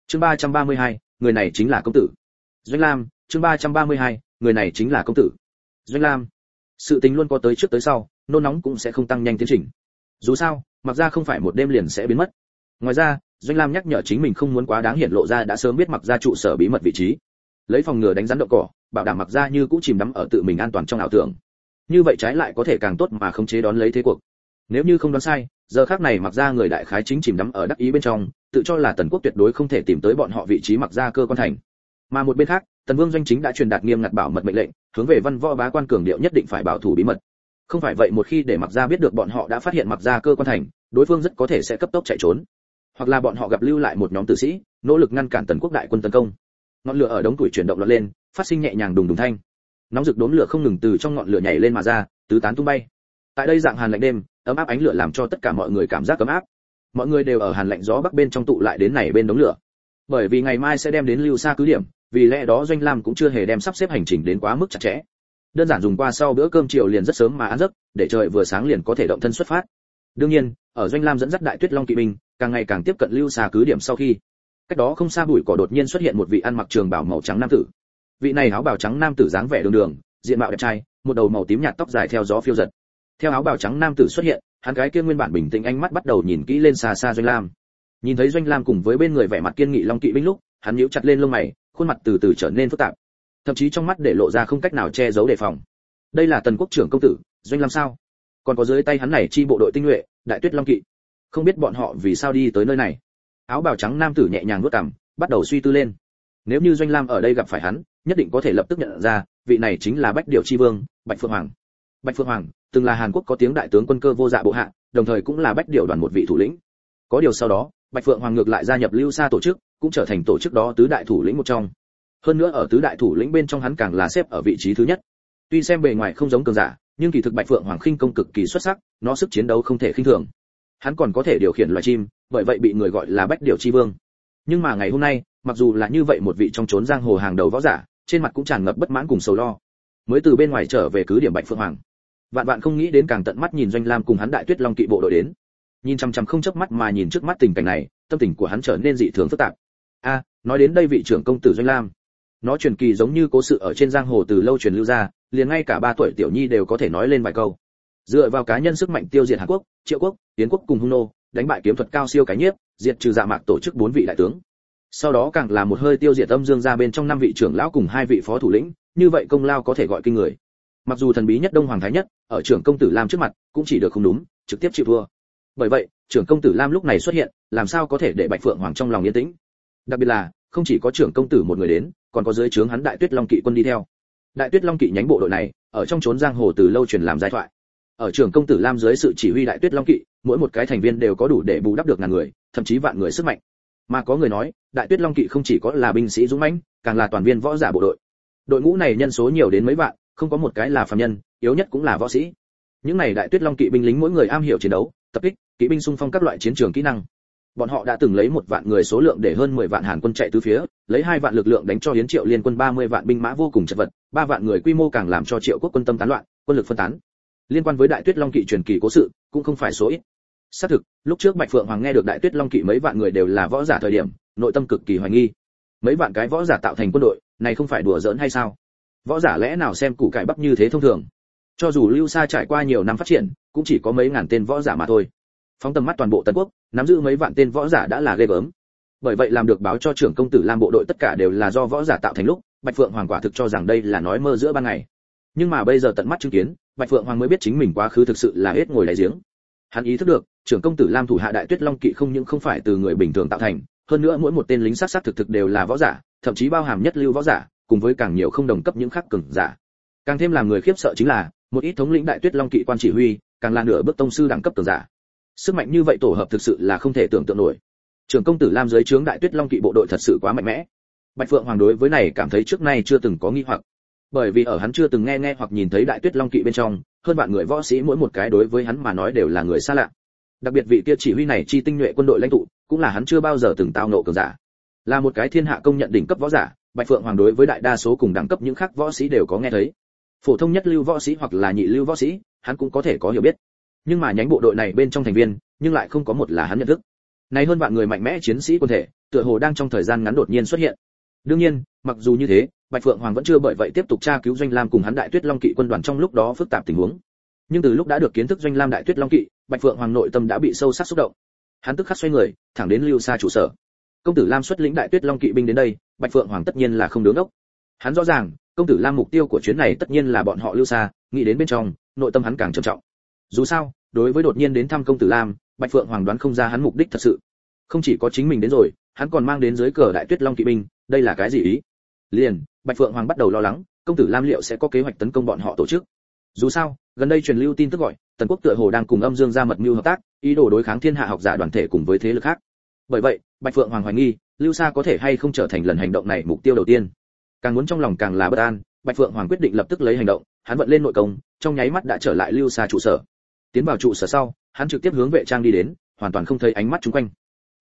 Chương 332, người này chính là công tử. Doanh Lam, chương 332, người này chính là công tử. Doanh Lam. Sự tình luôn có tới trước tới sau, nôn nóng cũng sẽ không tăng nhanh tiến trình. Dù sao, mặc ra không phải một đêm liền sẽ biến mất. Ngoài ra, Doanh Lam nhắc nhở chính mình không muốn quá đáng hiển lộ ra đã sớm biết mặc ra trụ sở bí mật vị trí. Lấy phòng ngừa đánh rắn động cỏ, bảo đảm mặc ra như cũ chìm đắm ở tự mình an toàn trong ảo tưởng. Như vậy trái lại có thể càng tốt mà khống chế đón lấy thế cuộc. Nếu như không đoán sai, giờ khắc này mặc ra người đại khái chính chìm đắm ở đắc ý bên trong, tự cho là Tần Quốc tuyệt đối không thể tìm tới bọn họ vị trí mặc ra cơ quan thành. Mà một bên khác, Tần Vương Doanh chính đã truyền đạt nghiêm ngặt bảo mật mệnh lệnh, hướng về văn võ bá quan cường điệu nhất định phải bảo thủ bí mật. Không phải vậy một khi để mặc ra biết được bọn họ đã phát hiện mặc ra cơ quan thành, đối phương rất có thể sẽ cấp tốc chạy trốn, hoặc là bọn họ gặp lưu lại một nhóm tử sĩ, nỗ lực ngăn cản Tần Quốc đại quân tấn công. Ngọn lửa ở đống củi chuyển động lọt lên, phát sinh nhẹ nhàng đùng đùng thanh. Nóng rực đốm lửa không ngừng từ trong ngọn lửa nhảy lên mà ra, tứ tán tung bay. Tại đây dạng hàn lạnh đêm, ấm áp ánh lửa làm cho tất cả mọi người cảm giác ấm áp. Mọi người đều ở hàn lạnh gió bắc bên trong tụ lại đến này bên đống lửa. Bởi vì ngày mai sẽ đem đến Lưu Sa cứ điểm, vì lẽ đó Doanh Lam cũng chưa hề đem sắp xếp hành trình đến quá mức chặt chẽ. Đơn giản dùng qua sau bữa cơm chiều liền rất sớm mà ăn giấc, để trời vừa sáng liền có thể động thân xuất phát. Đương nhiên, ở Doanh Lam dẫn dắt Đại Tuyết Long kỵ binh, càng ngày càng tiếp cận Lưu Sa cứ điểm sau khi, cách đó không xa bụi cỏ đột nhiên xuất hiện một vị ăn mặc trường bào màu trắng nam tử. Vị này áo bào trắng nam tử dáng vẻ đường đường, diện mạo đẹp trai, một đầu màu tím nhạt tóc dài theo gió phiêu giật. Theo áo bào trắng nam tử xuất hiện, hắn cái kia nguyên bản bình tĩnh ánh mắt bắt đầu nhìn kỹ lên xa xa Doanh Lam. Nhìn thấy Doanh Lam cùng với bên người vẻ mặt kiên nghị Long kỵ binh lúc, hắn nhíu chặt lên lông mày, khuôn mặt từ từ trở nên phức tạp, thậm chí trong mắt để lộ ra không cách nào che giấu đề phòng. Đây là Tần Quốc trưởng công tử Doanh Lam sao? Còn có dưới tay hắn này chi bộ đội tinh nhuệ, Đại Tuyết Long kỵ, không biết bọn họ vì sao đi tới nơi này. Áo bào trắng nam tử nhẹ nhàng vuốt cằm, bắt đầu suy tư lên. Nếu như Doanh Lam ở đây gặp phải hắn, nhất định có thể lập tức nhận ra, vị này chính là Bách Điểu chi vương, Bạch Phượng Hoàng. Bạch Phượng Hoàng từng là Hàn Quốc có tiếng đại tướng quân cơ vô dạ bộ hạ, đồng thời cũng là Bách Điểu đoàn một vị thủ lĩnh. Có điều sau đó, Bạch Phượng Hoàng ngược lại gia nhập Lưu Sa tổ chức, cũng trở thành tổ chức đó tứ đại thủ lĩnh một trong. Hơn nữa ở tứ đại thủ lĩnh bên trong hắn càng là xếp ở vị trí thứ nhất. Tuy xem bề ngoài không giống cường giả, nhưng kỳ thực Bạch Phượng Hoàng khinh công cực kỳ xuất sắc, nó sức chiến đấu không thể khinh thường. Hắn còn có thể điều khiển loài chim, bởi vậy bị người gọi là Bách Điểu chi vương. Nhưng mà ngày hôm nay, mặc dù là như vậy một vị trong chốn giang hồ hàng đầu võ giả, trên mặt cũng tràn ngập bất mãn cùng sầu lo. Mới từ bên ngoài trở về cứ điểm Bạch Phượng Hoàng, vạn vạn không nghĩ đến càng tận mắt nhìn Doanh Lam cùng hắn Đại Tuyết Long kỵ bộ đội đến. Nhìn chằm chằm không chớp mắt mà nhìn trước mắt tình cảnh này, tâm tình của hắn trở nên dị thường phức tạp. Nói đến đây vị trưởng công tử Doanh Lam, nó truyền kỳ giống như cố sự ở trên giang hồ từ lâu truyền lưu ra, liền ngay cả 3 tuổi tiểu nhi đều có thể nói lên vài câu. Dựa vào cá nhân sức mạnh tiêu diệt Hàn Quốc, Triệu Quốc, Yến Quốc cùng Hung nô, đánh bại kiếm thuật cao siêu cái nhiếp, diệt trừ Dạ Mạc tổ chức 4 vị đại tướng. Sau đó càng là một hơi tiêu diệt Âm Dương gia bên trong 5 vị trưởng lão cùng 2 vị phó thủ lĩnh, như vậy công lao có thể gọi kinh người. Mặc dù thần bí nhất Đông Hoàng thái nhất, ở trưởng công tử Lam trước mặt, cũng chỉ được không đúng, trực tiếp chịu thua. Bởi vậy, trưởng công tử Lam lúc này xuất hiện, làm sao có thể để Bạch Phượng Hoàng trong lòng yên tĩnh? Đặc biệt là, không chỉ có trưởng công tử một người đến, còn có dưới trướng hắn Đại Tuyết Long kỵ quân đi theo. Đại Tuyết Long kỵ nhánh bộ đội này, ở trong chốn giang hồ từ lâu truyền làm giai thoại. Ở trưởng công tử Lam dưới sự chỉ huy Đại Tuyết Long kỵ, mỗi một cái thành viên đều có đủ để bù đắp được ngàn người, thậm chí vạn người sức mạnh. Mà có người nói, Đại Tuyết Long kỵ không chỉ có là binh sĩ dũng mãnh, càng là toàn viên võ giả bộ đội. Đội ngũ này nhân số nhiều đến mấy vạn, không có một cái là phàm nhân, yếu nhất cũng là võ sĩ. Những này Đại Tuyết Long kỵ binh lính mỗi người am hiểu chiến đấu, tập kích, kỵ binh xung phong các loại chiến trường kỹ năng. Bọn họ đã từng lấy 1 vạn người số lượng để hơn 10 vạn Hàn quân chạy tứ phía, lấy 2 vạn lực lượng đánh cho Yến Triệu liên quân 30 vạn binh mã vô cùng chật vật, 3 vạn người quy mô càng làm cho Triệu Quốc quân tâm tán loạn, quân lực phân tán. Liên quan với Đại Tuyết Long kỵ truyền kỳ cố sự, cũng không phải số ít. Xác thực, lúc trước Bạch Phượng Hoàng nghe được Đại Tuyết Long kỵ mấy vạn người đều là võ giả thời điểm, nội tâm cực kỳ hoài nghi. Mấy vạn cái võ giả tạo thành quân đội, này không phải đùa giỡn hay sao? Võ giả lẽ nào xem củ cải bắp như thế thông thường? Cho dù Lưu Sa trải qua nhiều năm phát triển, cũng chỉ có mấy ngàn tên võ giả mà thôi. Phóng tầm mắt toàn bộ Tần Quốc, nắm giữ mấy vạn tên võ giả đã là ghê gớm. Bởi vậy làm được báo cho trưởng công tử Lam bộ đội tất cả đều là do võ giả tạo thành lúc, Bạch Phượng Hoàng quả thực cho rằng đây là nói mơ giữa ban ngày. Nhưng mà bây giờ tận mắt chứng kiến, Bạch Phượng Hoàng mới biết chính mình quá khứ thực sự là hết ngồi đáy giếng. Hắn ý thức được, trưởng công tử Lam thủ hạ Đại Tuyết Long kỵ không những không phải từ người bình thường tạo thành, hơn nữa mỗi một tên lính sát thực đều là võ giả, thậm chí bao hàm nhất lưu võ giả, cùng với càng nhiều không đồng cấp những khác cường giả. Càng thêm làm người khiếp sợ chính là, một ít thống lĩnh Đại Tuyết Long kỵ quan chỉ huy, càng là nửa bước tông sư đẳng cấp cường giả. Sức mạnh như vậy tổ hợp thực sự là không thể tưởng tượng nổi. Trưởng công tử Lam dưới trướng Đại Tuyết Long kỵ bộ đội thật sự quá mạnh mẽ. Bạch Phượng Hoàng đối với này cảm thấy trước nay chưa từng có nghi hoặc, bởi vì ở hắn chưa từng nghe hoặc nhìn thấy Đại Tuyết Long kỵ bên trong, hơn vạn người võ sĩ mỗi một cái đối với hắn mà nói đều là người xa lạ. Đặc biệt vị kia chỉ huy này chi tinh nhuệ quân đội lãnh tụ, cũng là hắn chưa bao giờ từng tao ngộ cường giả. Là một cái thiên hạ công nhận đỉnh cấp võ giả, Bạch Phượng Hoàng đối với đại đa số cùng đẳng cấp những khác võ sĩ đều có nghe thấy. Phổ thông nhất lưu võ sĩ hoặc là nhị lưu võ sĩ, hắn cũng có thể có hiểu biết. Nhưng mà nhánh bộ đội này bên trong thành viên, nhưng lại không có một là hắn nhận thức. Này hơn vạn người mạnh mẽ chiến sĩ quân thể, tựa hồ đang trong thời gian ngắn đột nhiên xuất hiện. Đương nhiên, mặc dù như thế, Bạch Phượng Hoàng vẫn chưa bởi vậy tiếp tục tra cứu Doanh Lam cùng hắn Đại Tuyết Long Kỵ quân đoàn trong lúc đó phức tạp tình huống. Nhưng từ lúc đã được kiến thức Doanh Lam Đại Tuyết Long Kỵ, Bạch Phượng Hoàng nội tâm đã bị sâu sắc xúc động. Hắn tức khắc xoay người, thẳng đến Lưu Sa trụ sở. Công tử Lam xuất lĩnh Đại Tuyết Long Kỵ binh đến đây, Bạch Phượng Hoàng tất nhiên là không đứng ốc. Hắn rõ ràng, công tử Lam mục tiêu của chuyến này tất nhiên là bọn họ Lưu Sa, nghĩ đến bên trong, nội tâm hắn càng trầm trọng. Dù sao, đối với đột nhiên đến thăm công tử Lam, Bạch Phượng Hoàng đoán không ra hắn mục đích thật sự. Không chỉ có chính mình đến rồi, hắn còn mang đến dưới cờ Đại Tuyết Long Kỵ binh, đây là cái gì ý? Liền, Bạch Phượng Hoàng bắt đầu lo lắng, công tử Lam liệu sẽ có kế hoạch tấn công bọn họ tổ chức. Dù sao, gần đây truyền lưu tin tức gọi, Tần Quốc tựa hồ đang cùng Âm Dương gia mật mưu hợp tác, ý đồ đối kháng thiên hạ học giả đoàn thể cùng với thế lực khác. Bởi vậy, Bạch Phượng Hoàng hoài nghi, Lưu Sa có thể hay không trở thành lần hành động này mục tiêu đầu tiên. Càng muốn trong lòng càng là bất an, Bạch Phượng Hoàng quyết định lập tức lấy hành động, hắn vận lên nội công, trong nháy mắt đã trở lại Lưu Sa trụ sở. Tiến vào trụ sở sau, hắn trực tiếp hướng vệ trang đi đến, hoàn toàn không thấy ánh mắt xung quanh.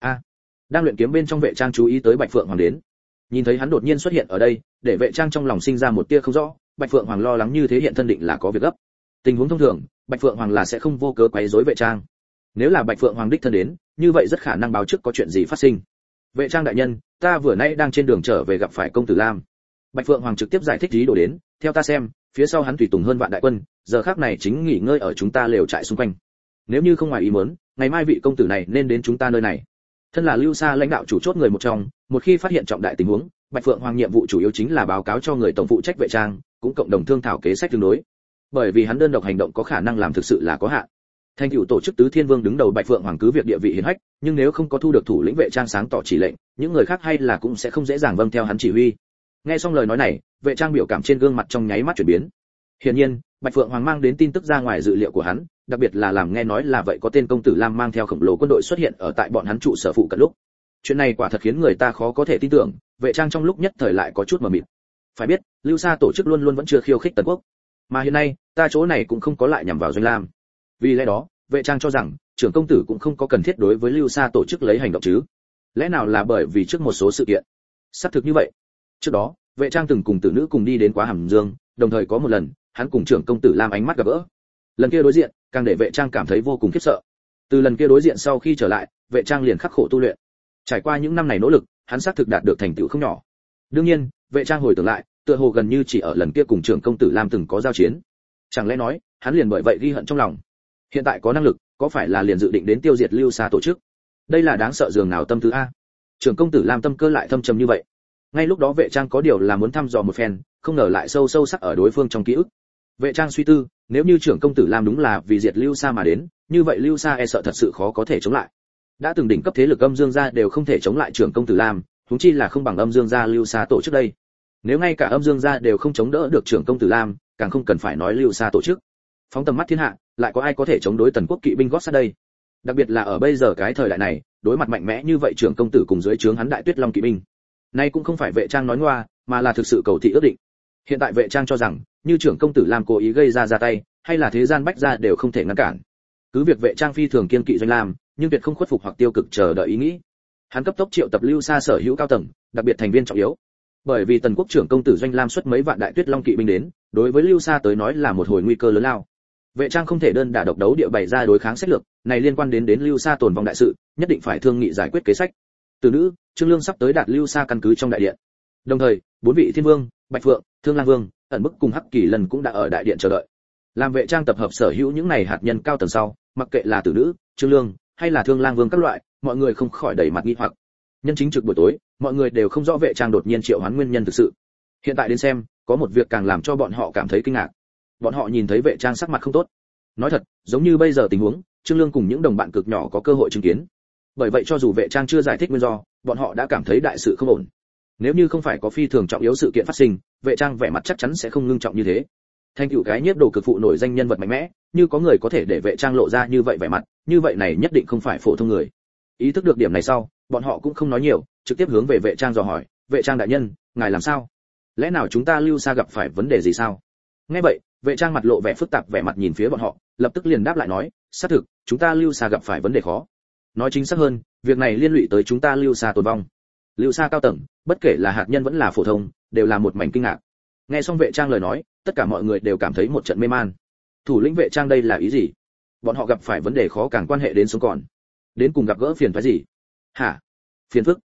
Đang luyện kiếm bên trong vệ trang chú ý tới Bạch Phượng Hoàng đến. Nhìn thấy hắn đột nhiên xuất hiện ở đây, để vệ trang trong lòng sinh ra một tia không rõ, Bạch Phượng Hoàng lo lắng như thế hiện thân định là có việc gấp. Tình huống thông thường, Bạch Phượng Hoàng là sẽ không vô cớ quấy rối vệ trang. Nếu là Bạch Phượng Hoàng đích thân đến, như vậy rất khả năng báo trước có chuyện gì phát sinh. Vệ trang đại nhân, ta vừa nãy đang trên đường trở về gặp phải công tử Lam. Bạch Phượng Hoàng trực tiếp giải thích ý đồ đến, theo ta xem, phía sau hắn tùy tùng hơn vạn đại quân, giờ khắc này chính nghỉ ngơi ở chúng ta lều trại xung quanh. Nếu như không ngoài ý muốn, ngày mai vị công tử này nên đến chúng ta nơi này. Thân là Lưu Sa lãnh đạo chủ chốt người một trong, một khi phát hiện trọng đại tình huống, Bạch Phượng Hoàng nhiệm vụ chủ yếu chính là báo cáo cho người tổng phụ trách vệ trang, cũng cộng đồng thương thảo kế sách tương đối. Bởi vì hắn đơn độc hành động có khả năng làm thực sự là có hạn. Thành tựu tổ chức Tứ Thiên Vương đứng đầu Bạch Phượng Hoàng cứ việc địa vị hiển hách, nhưng nếu không có thu được thủ lĩnh vệ trang sáng tỏ chỉ lệnh, những người khác hay là cũng sẽ không dễ dàng vâng theo hắn chỉ huy. Nghe xong lời nói này, vệ trang biểu cảm trên gương mặt trong nháy mắt chuyển biến. Hiển nhiên, Bạch Phượng Hoàng mang đến tin tức ra ngoài dự liệu của hắn, đặc biệt là làm nghe nói là vậy có tên công tử Lam mang theo khổng lồ quân đội xuất hiện ở tại bọn hắn trụ sở phụ cận lúc. Chuyện này quả thật khiến người ta khó có thể tin tưởng, vệ trang trong lúc nhất thời lại có chút mờ mịt. Phải biết, Lưu Sa tổ chức luôn luôn vẫn chưa khiêu khích Tần Quốc, mà hiện nay, ta chỗ này cũng không có lại nhằm vào Doanh Lam. Vì lẽ đó, vệ trang cho rằng, trưởng công tử cũng không có cần thiết đối với Lưu Sa tổ chức lấy hành động chứ. Lẽ nào là bởi vì trước một số sự kiện? Xác thực như vậy. Trước đó, vệ trang từng cùng tử nữ cùng đi đến Quá Hàm Dương, đồng thời có một lần, hắn cùng trưởng công tử Lam ánh mắt gặp gỡ. Lần kia đối diện, càng để vệ trang cảm thấy vô cùng khiếp sợ. Từ lần kia đối diện sau khi trở lại, vệ trang liền khắc khổ tu luyện. Trải qua những năm này nỗ lực, hắn xác thực đạt được thành tựu không nhỏ. Đương nhiên, vệ trang hồi tưởng lại, tựa hồ gần như chỉ ở lần kia cùng trưởng công tử Lam từng có giao chiến. Chẳng lẽ nói, hắn liền bởi vậy ghi hận trong lòng. Hiện tại có năng lực, có phải là liền dự định đến tiêu diệt Lưu Sa tổ chức? Đây là đáng sợ dường nào tâm tư a. Trưởng công tử Lam tâm cơ lại thâm trầm như vậy. Ngay lúc đó vệ trang có điều là muốn thăm dò một phen, không ngờ lại sâu sâu sắc ở đối phương trong ký ức. Vệ trang suy tư, nếu như trưởng công tử Lam đúng là vì diệt Lưu Sa mà đến, như vậy Lưu Sa e sợ thật sự khó có thể chống lại. Đã từng đỉnh cấp thế lực Âm Dương gia đều không thể chống lại trưởng công tử Lam, huống chi là không bằng Âm Dương gia Lưu Sa tổ chức đây. Nếu ngay cả Âm Dương gia đều không chống đỡ được trưởng công tử Lam, càng không cần phải nói Lưu Sa tổ chức. Phóng tầm mắt thiên hạ, lại có ai có thể chống đối Tần Quốc kỵ binh gót sát đây? Đặc biệt là ở bây giờ cái thời đại này, đối mặt mạnh mẽ như vậy trưởng công tử cùng dưới trướng hắn Đại Tuyết Long kỵ binh. Nay cũng không phải vệ trang nói ngoa, mà là thực sự cầu thị ước định. Hiện tại vệ trang cho rằng, như trưởng công tử Lam cố ý gây ra tay, hay là thế gian bách gia đều không thể ngăn cản. Cứ việc vệ trang phi thường kiên kỵ Doanh Lam, nhưng tuyệt không khuất phục hoặc tiêu cực chờ đợi ý nghĩ. Hắn cấp tốc triệu tập Lưu Sa sở hữu cao tầng, đặc biệt thành viên trọng yếu. Bởi vì Tần Quốc trưởng công tử Doanh Lam xuất mấy vạn Đại Tuyết Long kỵ binh đến, đối với Lưu Sa tới nói là một hồi nguy cơ lớn lao. Vệ trang không thể đơn đả độc đấu địa bày ra đối kháng sách lược, này liên quan đến Lưu Sa tồn vong đại sự, nhất định phải thương nghị giải quyết kế sách. Từ nữ, Trương Lương sắp tới đạt Lưu Sa căn cứ trong đại điện. Đồng thời, bốn vị Thiên Vương, Bạch Phượng, Thương Lang Vương, ẩn bức cùng Hắc Kỳ Lân cũng đã ở đại điện chờ đợi. Làm vệ trang tập hợp sở hữu những này hạt nhân cao tầng sau, mặc kệ là Tử nữ, Trương Lương hay là Thương Lang Vương các loại, mọi người không khỏi đầy mặt nghi hoặc. Nhân chính trực buổi tối, mọi người đều không rõ vệ trang đột nhiên triệu hoán nguyên nhân thực sự. Hiện tại đến xem, có một việc càng làm cho bọn họ cảm thấy kinh ngạc. Bọn họ nhìn thấy vệ trang sắc mặt không tốt. Nói thật, giống như bây giờ tình huống, Trương Lương cùng những đồng bạn cực nhỏ có cơ hội chứng kiến. Bởi vậy cho dù vệ trang chưa giải thích nguyên do, bọn họ đã cảm thấy đại sự không ổn. Nếu như không phải có phi thường trọng yếu sự kiện phát sinh, vệ trang vẻ mặt chắc chắn sẽ không ngưng trọng như thế. Thanh cửu cái nhiếp đồ cực phụ nổi danh nhân vật mạnh mẽ, như có người có thể để vệ trang lộ ra như vậy vẻ mặt, như vậy này nhất định không phải phổ thông người. Ý thức được điểm này sau, bọn họ cũng không nói nhiều, trực tiếp hướng về vệ trang dò hỏi, vệ trang đại nhân, ngài làm sao? Lẽ nào chúng ta Lưu Sa gặp phải vấn đề gì sao? Nghe vậy, vệ trang mặt lộ vẻ phức tạp vẻ mặt nhìn phía bọn họ, lập tức liền đáp lại nói, xác thực, chúng ta Lưu Sa gặp phải vấn đề khó. Nói chính xác hơn, việc này liên lụy tới chúng ta Lưu Sa tồn vong. Lưu Sa cao tầng, bất kể là hạt nhân vẫn là phổ thông, đều là một mảnh kinh ngạc. Nghe xong vệ trang lời nói, tất cả mọi người đều cảm thấy một trận mê man. Thủ lĩnh vệ trang đây là ý gì? Bọn họ gặp phải vấn đề khó càng quan hệ đến sống còn. Đến cùng gặp gỡ phiền phức gì? Hả? Phiền phức?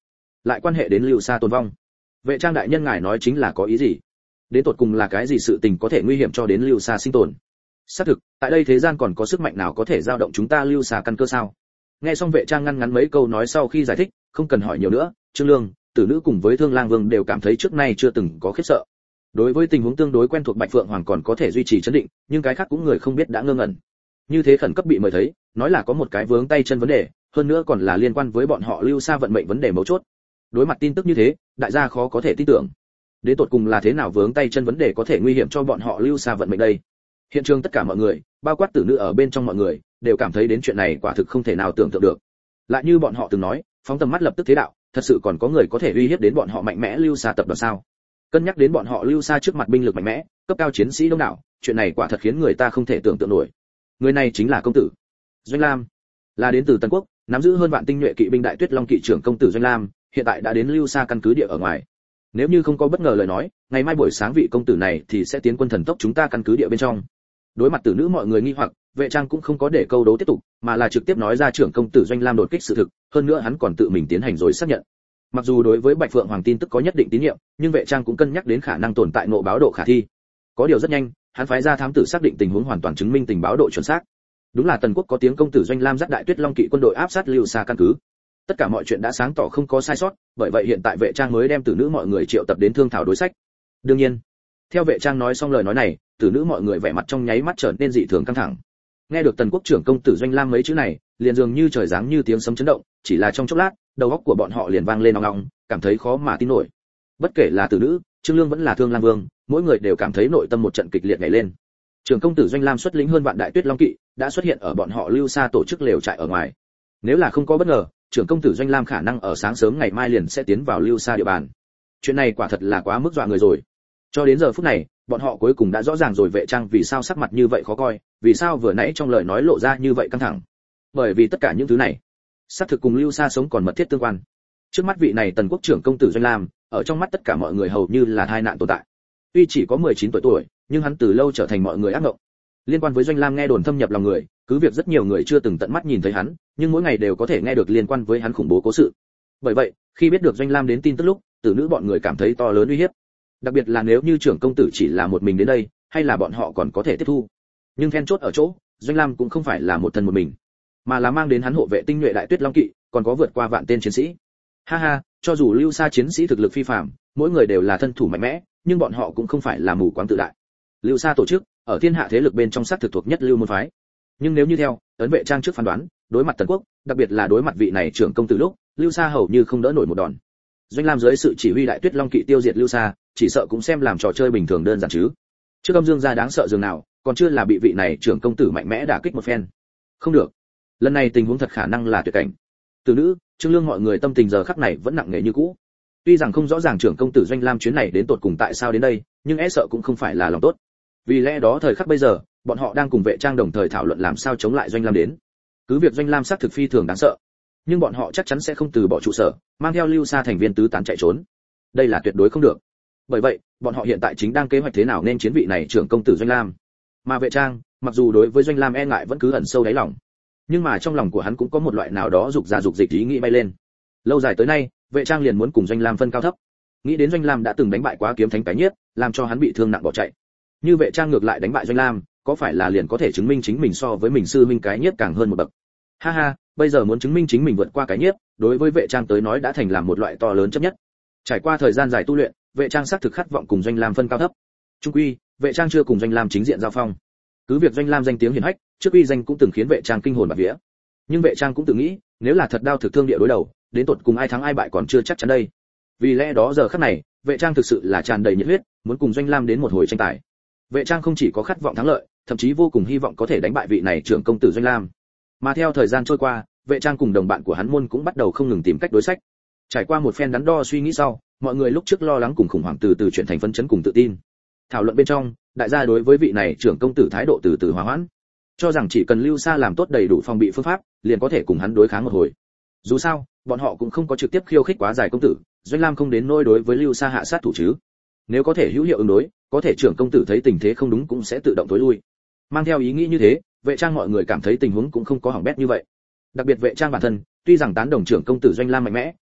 lại quan hệ đến Lưu Sa tồn vong. Vệ trang đại nhân ngài nói chính là có ý gì? Đến tột cùng là cái gì sự tình có thể nguy hiểm cho đến Lưu Sa sinh tồn? Xác thực, tại đây thế gian còn có sức mạnh nào có thể dao động chúng ta Lưu Sa căn cơ sao? Nghe xong vệ trang ngăn ngắn mấy câu nói sau khi giải thích, không cần hỏi nhiều nữa, Trương Lương, Tử Nữ cùng với Thương Lang Vương đều cảm thấy trước nay chưa từng có khiếp sợ. Đối với tình huống tương đối quen thuộc Bạch Phượng Hoàng còn có thể duy trì trấn định, nhưng cái khác cũng người không biết đã ngơ ngẩn. Như thế khẩn cấp bị mời thấy, nói là có một cái vướng tay chân vấn đề, hơn nữa còn là liên quan với bọn họ Lưu Sa vận mệnh vấn đề mấu chốt. Đối mặt tin tức như thế, đại gia khó có thể tin tưởng. Đến tột cùng là thế nào vướng tay chân vấn đề có thể nguy hiểm cho bọn họ Lưu Sa vận mệnh đây? Hiện trường tất cả mọi người, bao quát Tử Nữ ở bên trong mọi người, đều cảm thấy đến chuyện này quả thực không thể nào tưởng tượng được. Lại như bọn họ từng nói, phóng tầm mắt lập tức thế đạo, thật sự còn có người có thể uy hiếp đến bọn họ mạnh mẽ Lưu Sa tập đoàn sao? Cân nhắc đến bọn họ Lưu Sa trước mặt binh lực mạnh mẽ, cấp cao chiến sĩ đông đảo, chuyện này quả thật khiến người ta không thể tưởng tượng nổi. Người này chính là công tử Doanh Lam, là đến từ Tân Quốc, nắm giữ hơn vạn tinh nhuệ kỵ binh Đại Tuyết Long kỵ trưởng công tử Doanh Lam, hiện tại đã đến Lưu Sa căn cứ địa ở ngoài. Nếu như không có bất ngờ lời nói, ngày mai buổi sáng vị công tử này thì sẽ tiến quân thần tốc chúng ta căn cứ địa bên trong. Đối mặt Tử Nữ mọi người nghi hoặc, vệ trang cũng không có để câu đấu tiếp tục, mà là trực tiếp nói ra trưởng công tử Doanh Lam đột kích sự thực, hơn nữa hắn còn tự mình tiến hành rồi xác nhận. Mặc dù đối với Bạch Phượng Hoàng tin tức có nhất định tín nhiệm, nhưng vệ trang cũng cân nhắc đến khả năng tồn tại ngộ báo độ khả thi. Có điều rất nhanh, hắn phái ra thám tử xác định tình huống hoàn toàn chứng minh tình báo độ chuẩn xác. Đúng là Tần Quốc có tiếng công tử Doanh Lam dắt Đại Tuyết Long kỵ quân đội áp sát Lưu Sa căn cứ. Tất cả mọi chuyện đã sáng tỏ không có sai sót, bởi vậy hiện tại vệ trang mới đem Tử Nữ mọi người triệu tập đến thương thảo đối sách. Đương nhiên, theo vệ trang nói xong lời nói này, Tử Nữ mọi người vẻ mặt trong nháy mắt trở nên dị thường căng thẳng. Nghe được Tần Quốc trưởng công tử Doanh Lam mấy chữ này, liền dường như trời giáng như tiếng sấm chấn động, chỉ là trong chốc lát, đầu óc của bọn họ liền vang lên ong ong, cảm thấy khó mà tin nổi. Bất kể là Tử Nữ, Trương Lương vẫn là Thương Lang Vương, mỗi người đều cảm thấy nội tâm một trận kịch liệt nhảy lên. Trưởng công tử Doanh Lam xuất lĩnh hơn vạn Đại Tuyết Long kỵ, đã xuất hiện ở bọn họ Lưu Sa tổ chức lều trại ở ngoài. Nếu là không có bất ngờ, trưởng công tử Doanh Lam khả năng ở sáng sớm ngày mai liền sẽ tiến vào Lưu Sa địa bàn. Chuyện này quả thật là quá mức dọa người rồi. Cho đến giờ phút này, bọn họ cuối cùng đã rõ ràng rồi vệ trang vì sao sắc mặt như vậy khó coi, vì sao vừa nãy trong lời nói lộ ra như vậy căng thẳng. Bởi vì tất cả những thứ này, xác thực cùng Lưu Sa sống còn mật thiết tương quan. Trước mắt vị này Tần Quốc trưởng công tử Doanh Lam, ở trong mắt tất cả mọi người hầu như là tai nạn tồn tại. Tuy chỉ có 19 tuổi, nhưng hắn từ lâu trở thành mọi người ác mộng. Liên quan với Doanh Lam nghe đồn thâm nhập lòng người, cứ việc rất nhiều người chưa từng tận mắt nhìn thấy hắn, nhưng mỗi ngày đều có thể nghe được liên quan với hắn khủng bố cố sự. Bởi vậy, khi biết được Doanh Lam đến tin tức lúc, Tử Nữ bọn người cảm thấy to lớn uy hiếp. Đặc biệt là nếu như trưởng công tử chỉ là một mình đến đây, hay là bọn họ còn có thể tiếp thu. Nhưng then chốt ở chỗ, Doanh Lam cũng không phải là một thân một mình, mà là mang đến hắn hộ vệ tinh nhuệ Đại Tuyết Long kỵ, còn có vượt qua vạn tên chiến sĩ. Ha ha, cho dù Lưu Sa chiến sĩ thực lực phi phàm, mỗi người đều là thân thủ mạnh mẽ, nhưng bọn họ cũng không phải là mù quáng tự đại. Lưu Sa tổ chức, ở thiên hạ thế lực bên trong sát thực thuộc nhất lưu môn phái. Nhưng nếu như theo ấn vệ trang trước phán đoán, đối mặt Tần Quốc, đặc biệt là đối mặt vị này trưởng công tử lúc, Lưu Sa hầu như không đỡ nổi một đòn. Doanh Lam dưới sự chỉ huy Đại Tuyết Long kỵ tiêu diệt Lưu Sa, chỉ sợ cũng xem làm trò chơi bình thường đơn giản chứ. Trước âm dương gia đáng sợ dường nào, còn chưa là bị vị này trưởng công tử mạnh mẽ đả kích một phen. Không được, lần này tình huống thật khả năng là tuyệt cảnh. Tử Nữ, Trương Lương mọi người tâm tình giờ khắc này vẫn nặng nề như cũ. Tuy rằng không rõ ràng trưởng công tử Doanh Lam chuyến này đến tột cùng tại sao đến đây, nhưng e sợ cũng không phải là lòng tốt. Vì lẽ đó thời khắc bây giờ, bọn họ đang cùng vệ trang đồng thời thảo luận làm sao chống lại Doanh Lam đến. Cứ việc Doanh Lam xác thực phi thường đáng sợ, nhưng bọn họ chắc chắn sẽ không từ bỏ trụ sở, mang theo Lưu Sa thành viên tứ tán chạy trốn. Đây là tuyệt đối không được. Bởi vậy, bọn họ hiện tại chính đang kế hoạch thế nào nên chiến vị này trưởng công tử Doanh Lam. Mà vệ trang, mặc dù đối với Doanh Lam e ngại vẫn cứ ẩn sâu đáy lòng, nhưng mà trong lòng của hắn cũng có một loại nào đó dục ra dục dịch ý nghĩ bay lên. Lâu dài tới nay, vệ trang liền muốn cùng Doanh Lam phân cao thấp. Nghĩ đến Doanh Lam đã từng đánh bại quá kiếm thánh cái nhiếp, làm cho hắn bị thương nặng bỏ chạy. Như vệ trang ngược lại đánh bại Doanh Lam, có phải là liền có thể chứng minh chính mình so với mình sư minh cái nhiếp càng hơn một bậc. Ha ha, bây giờ muốn chứng minh chính mình vượt qua cái nhiếp, đối với vệ trang tới nói đã thành làm một loại to lớn chấp nhất. Trải qua thời gian dài tu luyện, vệ trang xác thực khát vọng cùng Doanh Lam phân cao thấp. Trung quy, vệ trang chưa cùng Doanh Lam chính diện giao phong. Cứ việc Doanh Lam danh tiếng hiển hách, trước uy danh cũng từng khiến vệ trang kinh hồn bạt vía. Nhưng vệ trang cũng tự nghĩ, nếu là thật đao thực thương địa đối đầu, đến tột cùng ai thắng ai bại còn chưa chắc chắn đây. Vì lẽ đó giờ khắc này, vệ trang thực sự là tràn đầy nhiệt huyết, muốn cùng Doanh Lam đến một hồi tranh tài. Vệ trang không chỉ có khát vọng thắng lợi, thậm chí vô cùng hy vọng có thể đánh bại vị này trưởng công tử Doanh Lam. Mà theo thời gian trôi qua, vệ trang cùng đồng bạn của hắn môn cũng bắt đầu không ngừng tìm cách đối sách. Trải qua một phen đắn đo suy nghĩ sau, mọi người lúc trước lo lắng cùng khủng hoảng từ từ chuyển thành phấn chấn cùng tự tin. Thảo luận bên trong, đại gia đối với vị này trưởng công tử thái độ từ từ hòa hoãn, cho rằng chỉ cần Lưu Sa làm tốt đầy đủ phòng bị phương pháp, liền có thể cùng hắn đối kháng một hồi. Dù sao, bọn họ cũng không có trực tiếp khiêu khích quá dài công tử, Doanh Lam không đến nỗi đối với Lưu Sa hạ sát thủ chứ. Nếu có thể hữu hiệu ứng đối, có thể trưởng công tử thấy tình thế không đúng cũng sẽ tự động tối lui. Mang theo ý nghĩ như thế, vệ trang mọi người cảm thấy tình huống cũng không có hỏng bét như vậy. Đặc biệt vệ trang bản thân, tuy rằng tán đồng trưởng công tử Doanh Lam mạnh mẽ,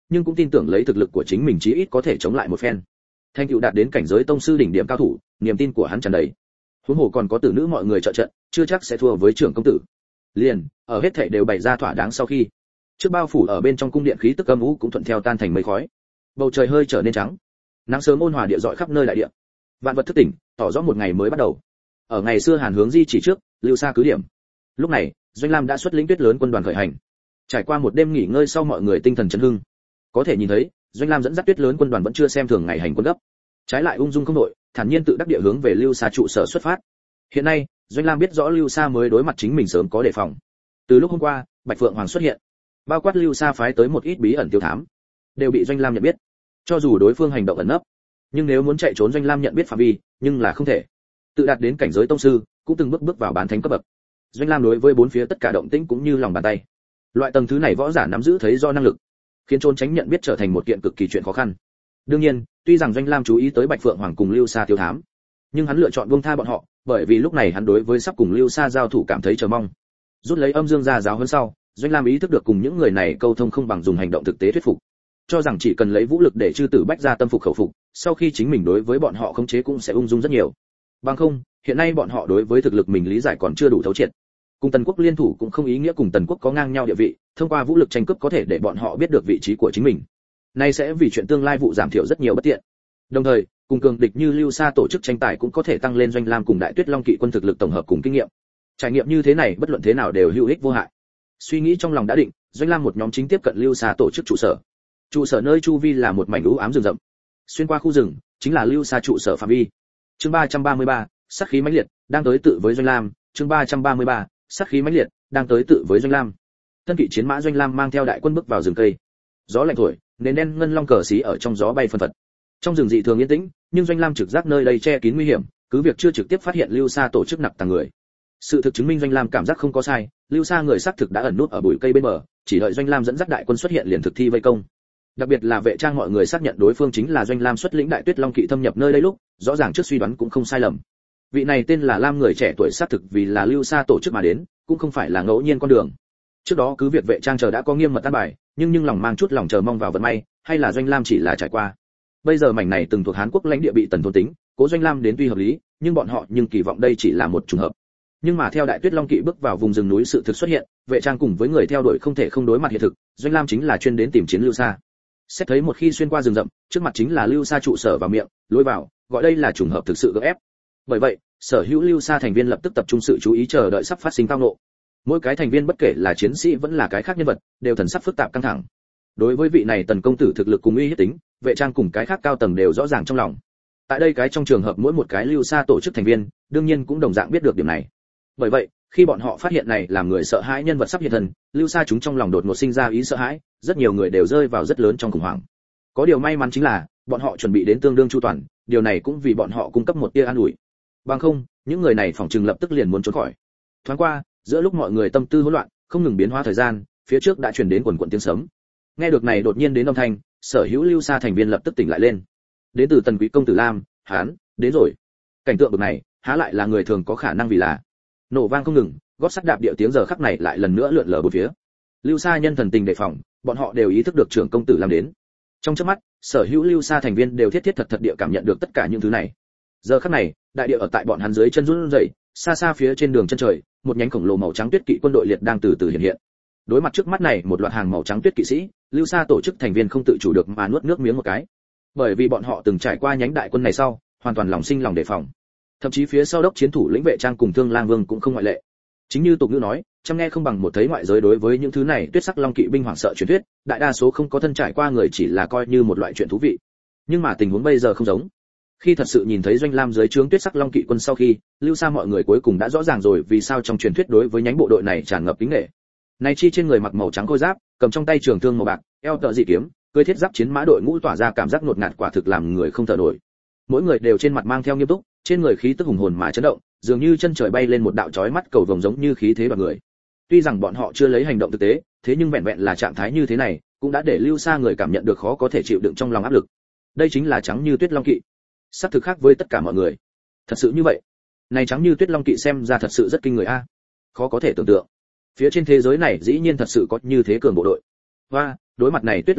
nhưng cũng tin tưởng lấy thực lực của chính mình chí ít có thể chống lại một phen. Thành tựu đạt đến cảnh giới tông sư đỉnh điểm cao thủ, niềm tin của hắn tràn đầy. Huống hồ còn có tử nữ mọi người trợ trận, chưa chắc sẽ thua với trưởng công tử. Liền, ở hết thảy đều bày ra thỏa đáng sau khi, trước bao phủ ở bên trong cung điện khí tức âm u cũng thuận theo tan thành mây khói. Bầu trời hơi trở nên trắng. Nắng sớm ôn hòa địa rọi khắp nơi đại địa. Vạn vật thức tỉnh, tỏ rõ một ngày mới bắt đầu. Ở ngày xưa Hàn Hướng Di chỉ trước, Lưu Sa cứ điểm. Lúc này, Doanh Lam đã xuất lĩnh Tuyết lớn quân đoàn khởi hành. Trải qua một đêm nghỉ ngơi sau mọi người tinh thần chấn hưng. Có thể nhìn thấy, Doanh Lam dẫn dắt Tuyết lớn quân đoàn vẫn chưa xem thường ngày hành quân gấp. Trái lại ung dung không đội, thản nhiên tự đắc địa hướng về Lưu Sa trụ sở xuất phát. Hiện nay, Doanh Lam biết rõ Lưu Sa mới đối mặt chính mình sớm có đề phòng. Từ lúc hôm qua, Bạch Phượng Hoàng xuất hiện, bao quát Lưu Sa phái tới một ít bí ẩn tiêu thám, đều bị Doanh Lam nhận biết. Cho dù đối phương hành động ẩn nấp, nhưng nếu muốn chạy trốn Doanh Lam nhận biết phạm vi, nhưng là không thể. Tự đạt đến cảnh giới tông sư, cũng từng bước vào bán thánh cấp bậc. Doanh Lam đối với bốn phía tất cả động tĩnh cũng như lòng bàn tay. Loại tầng thứ này võ giả nắm giữ thấy do năng lực, khiến trốn tránh nhận biết trở thành một kiện cực kỳ chuyện khó khăn. Đương nhiên, tuy rằng Doanh Lam chú ý tới Bạch Phượng Hoàng cùng Lưu Sa tiêu thám, nhưng hắn lựa chọn buông tha bọn họ, bởi vì lúc này hắn đối với sắp cùng Lưu Sa giao thủ cảm thấy chờ mong. Rút lấy âm dương ra giáo hơn sau, Doanh Lam ý thức được cùng những người này câu thông không bằng dùng hành động thực tế thuyết phục, cho rằng chỉ cần lấy vũ lực để chư tử bách ra tâm phục khẩu phục, sau khi chính mình đối với bọn họ khống chế cũng sẽ ung dung rất nhiều. Bằng không, hiện nay bọn họ đối với thực lực mình lý giải còn chưa đủ thấu triệt. Cùng Tần Quốc liên thủ cũng không ý nghĩa cùng Tần Quốc có ngang nhau địa vị, thông qua vũ lực tranh cướp có thể để bọn họ biết được vị trí của chính mình. Nay sẽ vì chuyện tương lai vụ giảm thiểu rất nhiều bất tiện. Đồng thời, cùng cường địch như Lưu Sa tổ chức tranh tài cũng có thể tăng lên Doanh Lam cùng Đại Tuyết Long kỵ quân thực lực tổng hợp cùng kinh nghiệm. Trải nghiệm như thế này bất luận thế nào đều hữu ích vô hại. Suy nghĩ trong lòng đã định, Doanh Lam một nhóm chính tiếp cận Lưu Sa tổ chức trụ sở. Trụ sở nơi chu vi là một mảnh u ám rừng rậm. Xuyên qua khu rừng, chính là Lưu Sa trụ sở phạm vi. Chương 333, sát khí mãnh liệt, đang tới tự với Doanh Lam, chương 333, sát khí mãnh liệt, đang tới tự với Doanh Lam. Thân kỵ chiến mã Doanh Lam mang theo đại quân bước vào rừng cây. Gió lạnh thổi, nền đen ngân long cờ xí ở trong gió bay phân phật. Trong rừng dị thường yên tĩnh, nhưng Doanh Lam trực giác nơi đây che kín nguy hiểm, cứ việc chưa trực tiếp phát hiện Lưu Sa tổ chức nặc tàng người. Sự thực chứng minh Doanh Lam cảm giác không có sai, Lưu Sa người xác thực đã ẩn nút ở bụi cây bên bờ, chỉ đợi Doanh Lam dẫn dắt đại quân xuất hiện liền thực thi vây công. Đặc biệt là vệ trang mọi người xác nhận đối phương chính là Doanh Lam xuất lĩnh Đại Tuyết Long kỵ thâm nhập nơi đây lúc, rõ ràng trước suy đoán cũng không sai lầm. Vị này tên là Lam người trẻ tuổi xác thực vì là Lưu Sa tổ chức mà đến, cũng không phải là ngẫu nhiên con đường. Trước đó cứ việc vệ trang chờ đã có nghiêm mật an bài, nhưng lòng mang chút lòng chờ mong vào vận may, hay là Doanh Lam chỉ là trải qua. Bây giờ mảnh này từng thuộc Hán Quốc lãnh địa bị Tần thôn tính, cố Doanh Lam đến tuy hợp lý, nhưng bọn họ nhưng kỳ vọng đây chỉ là một trùng hợp. Nhưng mà theo Đại Tuyết Long kỵ bước vào vùng rừng núi sự thực xuất hiện, vệ trang cùng với người theo đuổi không thể không đối mặt hiện thực, Doanh Lam chính là chuyên đến tìm chiến Lưu Sa. Xét thấy một khi xuyên qua rừng rậm, trước mặt chính là Lưu Sa trụ sở và miệng, lối vào, gọi đây là trùng hợp thực sự gượng ép. Bởi vậy, sở hữu Lưu Sa thành viên lập tức tập trung sự chú ý chờ đợi sắp phát sinh tao ngộ. Mỗi cái thành viên bất kể là chiến sĩ vẫn là cái khác nhân vật, đều thần sắc phức tạp căng thẳng. Đối với vị này Tần công tử thực lực cùng uy hiếp tính, vệ trang cùng cái khác cao tầng đều rõ ràng trong lòng. Tại đây cái trong trường hợp mỗi một cái Lưu Sa tổ chức thành viên, đương nhiên cũng đồng dạng biết được điểm này. Bởi vậy, khi bọn họ phát hiện này làm người sợ hãi nhân vật sắp hiện thân, Lưu Sa chúng trong lòng đột ngột sinh ra ý sợ hãi, rất nhiều người đều rơi vào rất lớn trong khủng hoảng. Có điều may mắn chính là, bọn họ chuẩn bị đến tương đương chu toàn, điều này cũng vì bọn họ cung cấp một tia an ủi. Bằng không, những người này phỏng chừng lập tức liền muốn trốn khỏi. Thoáng qua, giữa lúc mọi người tâm tư hỗn loạn, không ngừng biến hóa thời gian, phía trước đã truyền đến quần quần tiếng sấm. Nghe được này đột nhiên đến âm thanh, sở hữu Lưu Sa thành viên lập tức tỉnh lại lên. Đến từ Tần Quý công tử Lam, hán, đến rồi. Cảnh tượng bực này, há lại là người thường có khả năng vì là. Nổ vang không ngừng, gót sắt đạp địa tiếng giờ khắc này lại lần nữa lượn lờ bốn phía. Lưu Sa nhân thần tình đề phòng, bọn họ đều ý thức được trưởng công tử Lam đến. Trong chớp mắt, sở hữu Lưu Sa thành viên đều thiết thiết thật thật địa cảm nhận được tất cả những thứ này. Giờ khắc này, đại địa ở tại bọn hắn dưới chân run rẩy, xa xa phía trên đường chân trời, một nhánh khổng lồ màu trắng tuyết kỵ quân đội liệt đang từ từ hiện hiện. Đối mặt trước mắt này một loạt hàng màu trắng tuyết kỵ sĩ, Lưu Sa tổ chức thành viên không tự chủ được mà nuốt nước miếng một cái. Bởi vì bọn họ từng trải qua nhánh đại quân này sau, hoàn toàn lòng sinh lòng đề phòng. Thậm chí phía sau đốc chiến thủ lĩnh vệ trang cùng Thương Lang Vương cũng không ngoại lệ. Chính như tục ngữ nói, chăm nghe không bằng một thấy ngoại giới đối với những thứ này tuyết sắc long kỵ binh hoảng sợ truyền thuyết, đại đa số không có thân trải qua người chỉ là coi như một loại chuyện thú vị. Nhưng mà tình huống bây giờ không giống. Khi thật sự nhìn thấy Doanh Lam dưới trướng tuyết sắc long kỵ quân sau khi, Lưu Sa mọi người cuối cùng đã rõ ràng rồi vì sao trong truyền thuyết đối với nhánh bộ đội này tràn ngập kính nể. Này chi trên người mặc màu trắng khôi giáp, cầm trong tay trường thương màu bạc, eo tợ dị kiếm, cưỡi thiết giáp chiến mã đội ngũ tỏa ra cảm giác ngột ngạt quả thực làm người không thở nổi. Mỗi người đều trên mặt mang theo nghiêm túc, trên người khí tức hùng hồn mà chấn động, dường như chân trời bay lên một đạo chói mắt cầu vồng giống như khí thế bằng người. Tuy rằng bọn họ chưa lấy hành động thực tế, thế nhưng vẹn vẹn là trạng thái như thế này, cũng đã để Lưu Sa người cảm nhận được khó có thể chịu đựng trong lòng áp lực. Đây chính là trắng như tuyết long kỵ. Sắc thực khác với tất cả mọi người. Thật sự như vậy. Này trắng như tuyết long kỵ xem ra thật sự rất kinh người a. Khó có thể tưởng tượng. Phía trên thế giới này dĩ nhiên thật sự có như thế cường bộ đội. Và, đối mặt này tuyết long kỵ,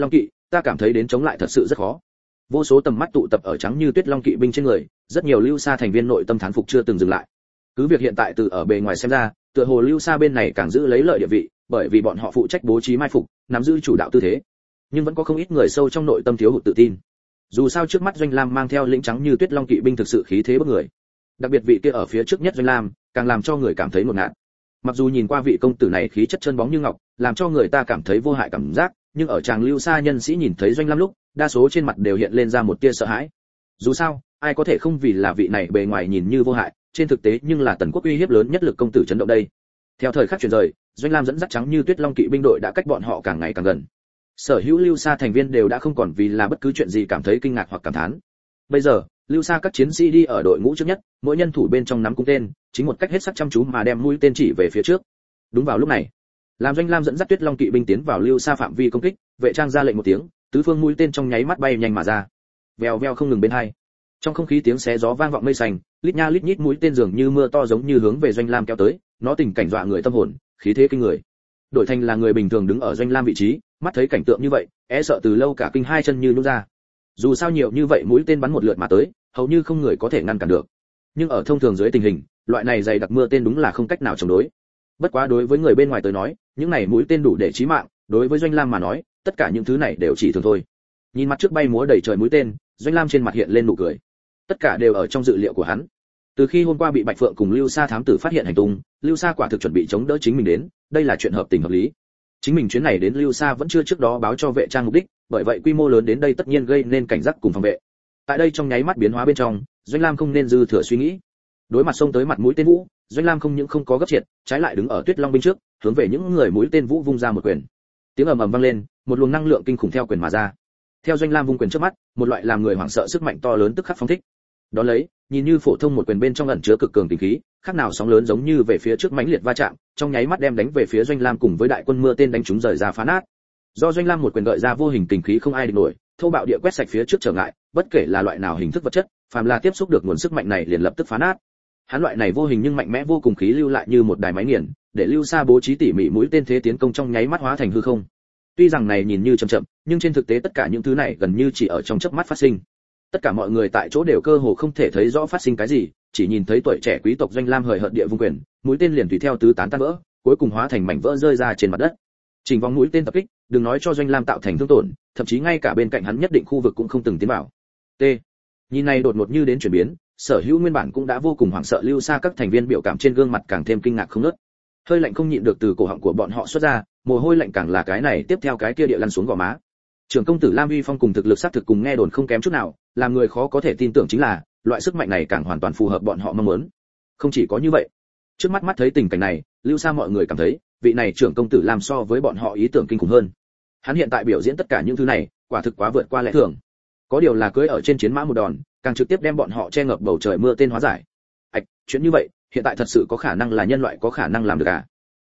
ta cảm thấy đến chống lại thật sự rất khó. Vô số tầm mắt tụ tập ở trắng như tuyết long kỵ binh trên người, rất nhiều Lưu Sa thành viên nội tâm thán phục chưa từng dừng lại. Cứ việc hiện tại từ ở bề ngoài xem ra, tựa hồ Lưu Sa bên này càng giữ lấy lợi địa vị, bởi vì bọn họ phụ trách bố trí mai phục, nắm giữ chủ đạo tư thế. Nhưng vẫn có không ít người sâu trong nội tâm thiếu hụt tự tin. Dù sao trước mắt Doanh Lam mang theo lĩnh trắng như tuyết long kỵ binh thực sự khí thế bức người. Đặc biệt vị kia ở phía trước nhất Doanh Lam, càng làm cho người cảm thấy ngột ngạt. Mặc dù nhìn qua vị công tử này khí chất chân bóng như ngọc, làm cho người ta cảm thấy vô hại cảm giác, nhưng ở tràng Lưu Sa nhân sĩ nhìn thấy Doanh Lam lúc, đa số trên mặt đều hiện lên ra một tia sợ hãi. Dù sao, ai có thể không vì là vị này bề ngoài nhìn như vô hại, trên thực tế nhưng là tần quốc uy hiếp lớn nhất lực công tử chấn động đây. Theo thời khắc chuyển rời, Doanh Lam dẫn dắt trắng như tuyết long kỵ binh đội đã cách bọn họ càng ngày càng gần. Sở hữu Lưu Sa thành viên đều đã không còn vì là bất cứ chuyện gì cảm thấy kinh ngạc hoặc cảm thán. Bây giờ, Lưu Sa các chiến sĩ đi ở đội ngũ trước nhất, mỗi nhân thủ bên trong nắm cung tên, chính một cách hết sức chăm chú mà đem mũi tên chỉ về phía trước. Đúng vào lúc này, làm Doanh Lam dẫn dắt tuyết long kỵ binh tiến vào Lưu Sa phạm vi công kích, vệ trang ra lệnh một tiếng, tứ phương mũi tên trong nháy mắt bay nhanh mà ra. Vèo vèo không ngừng bên hai. Trong không khí tiếng xé gió vang vọng mây xanh, lít nha lít nhít mũi tên dường như mưa to giống như hướng về Doanh Lam kéo tới, nó tình cảnh dọa người tâm hồn, khí thế kinh người. Đổi thành là người bình thường đứng ở Doanh Lam vị trí, mắt thấy cảnh tượng như vậy, e sợ từ lâu cả kinh hai chân như nhũn ra. Dù sao nhiều như vậy mũi tên bắn một lượt mà tới, hầu như không người có thể ngăn cản được. Nhưng ở thông thường dưới tình hình, loại này dày đặc mưa tên đúng là không cách nào chống đối. Bất quá đối với người bên ngoài tới nói, những này mũi tên đủ để chí mạng, đối với Doanh Lam mà nói, tất cả những thứ này đều chỉ thường thôi. Nhìn mặt trước bay múa đầy trời mũi tên, Doanh Lam trên mặt hiện lên nụ cười. Tất cả đều ở trong dự liệu của hắn. Từ khi hôm qua bị Bạch Phượng cùng Lưu Sa thám tử phát hiện hành tung, Lưu Sa quả thực chuẩn bị chống đỡ chính mình đến, đây là chuyện hợp tình hợp lý. Chính mình chuyến này đến Lưu Sa vẫn chưa trước đó báo cho vệ trang mục đích, bởi vậy quy mô lớn đến đây tất nhiên gây nên cảnh giác cùng phòng vệ. Tại đây trong nháy mắt biến hóa bên trong, Doanh Lam không nên dư thừa suy nghĩ. Đối mặt xông tới mặt mũi tên vũ, Doanh Lam không những không có gấp triệt, trái lại đứng ở Tuyết Long binh trước, hướng về những người mũi tên vũ vung ra một quyền. Tiếng ầm ầm vang lên, một luồng năng lượng kinh khủng theo quyền mà ra. Theo Doanh Lam vung quyền trước mắt, một loại làm người hoảng sợ sức mạnh to lớn tức khắc phóng thích. Đó lấy, nhìn như phổ thông một quyền bên trong ẩn chứa cực cường tình khí, khác nào sóng lớn giống như về phía trước mãnh liệt va chạm, trong nháy mắt đem đánh về phía Doanh Lam cùng với đại quân mưa tên đánh chúng rời ra phá nát. Do Doanh Lam một quyền gợi ra vô hình tình khí không ai địch nổi, thô bạo địa quét sạch phía trước trở ngại, bất kể là loại nào hình thức vật chất, phàm là tiếp xúc được nguồn sức mạnh này liền lập tức phá nát. Hắn loại này vô hình nhưng mạnh mẽ vô cùng khí lưu lại như một đài máy nghiền, để Lưu Sa bố trí tỉ mỉ mũi tên thế tiến công trong nháy mắt hóa thành hư không. Tuy rằng này nhìn như chậm chậm, nhưng trên thực tế tất cả những thứ này gần như chỉ ở trong chớp mắt phát sinh. Tất cả mọi người tại chỗ đều cơ hồ không thể thấy rõ phát sinh cái gì, chỉ nhìn thấy tuổi trẻ quý tộc Doanh Lam hời hợt địa vung quyền, mũi tên liền tùy theo tứ tán tan vỡ, cuối cùng hóa thành mảnh vỡ rơi ra trên mặt đất. Trình vòng mũi tên tập kích, đừng nói cho Doanh Lam tạo thành thương tổn, thậm chí ngay cả bên cạnh hắn nhất định khu vực cũng không từng tiến vào. T. Nhìn này đột ngột như đến chuyển biến, sở hữu nguyên bản cũng đã vô cùng hoảng sợ Lưu Sa các thành viên biểu cảm trên gương mặt càng thêm kinh ngạc không ngớt. Hơi lạnh không nhịn được từ cổ họng của bọn họ xuất ra, mồ hôi lạnh càng là cái này tiếp theo cái kia địa lăn xuống gò má. Trưởng công tử Lam Uy Phong cùng thực lực sát thực cùng nghe đồn không kém chút nào, làm người khó có thể tin tưởng chính là, loại sức mạnh này càng hoàn toàn phù hợp bọn họ mong muốn. Không chỉ có như vậy, trước mắt thấy tình cảnh này, Lưu Sa mọi người cảm thấy, vị này trưởng công tử Lam so với bọn họ ý tưởng kinh khủng hơn. Hắn hiện tại biểu diễn tất cả những thứ này, quả thực quá vượt qua lẽ thường. Có điều là cưỡi ở trên chiến mã một đòn, càng trực tiếp đem bọn họ che ngập bầu trời mưa tên hóa giải. Chuyện như vậy, hiện tại thật sự có khả năng là nhân loại có khả năng làm được à?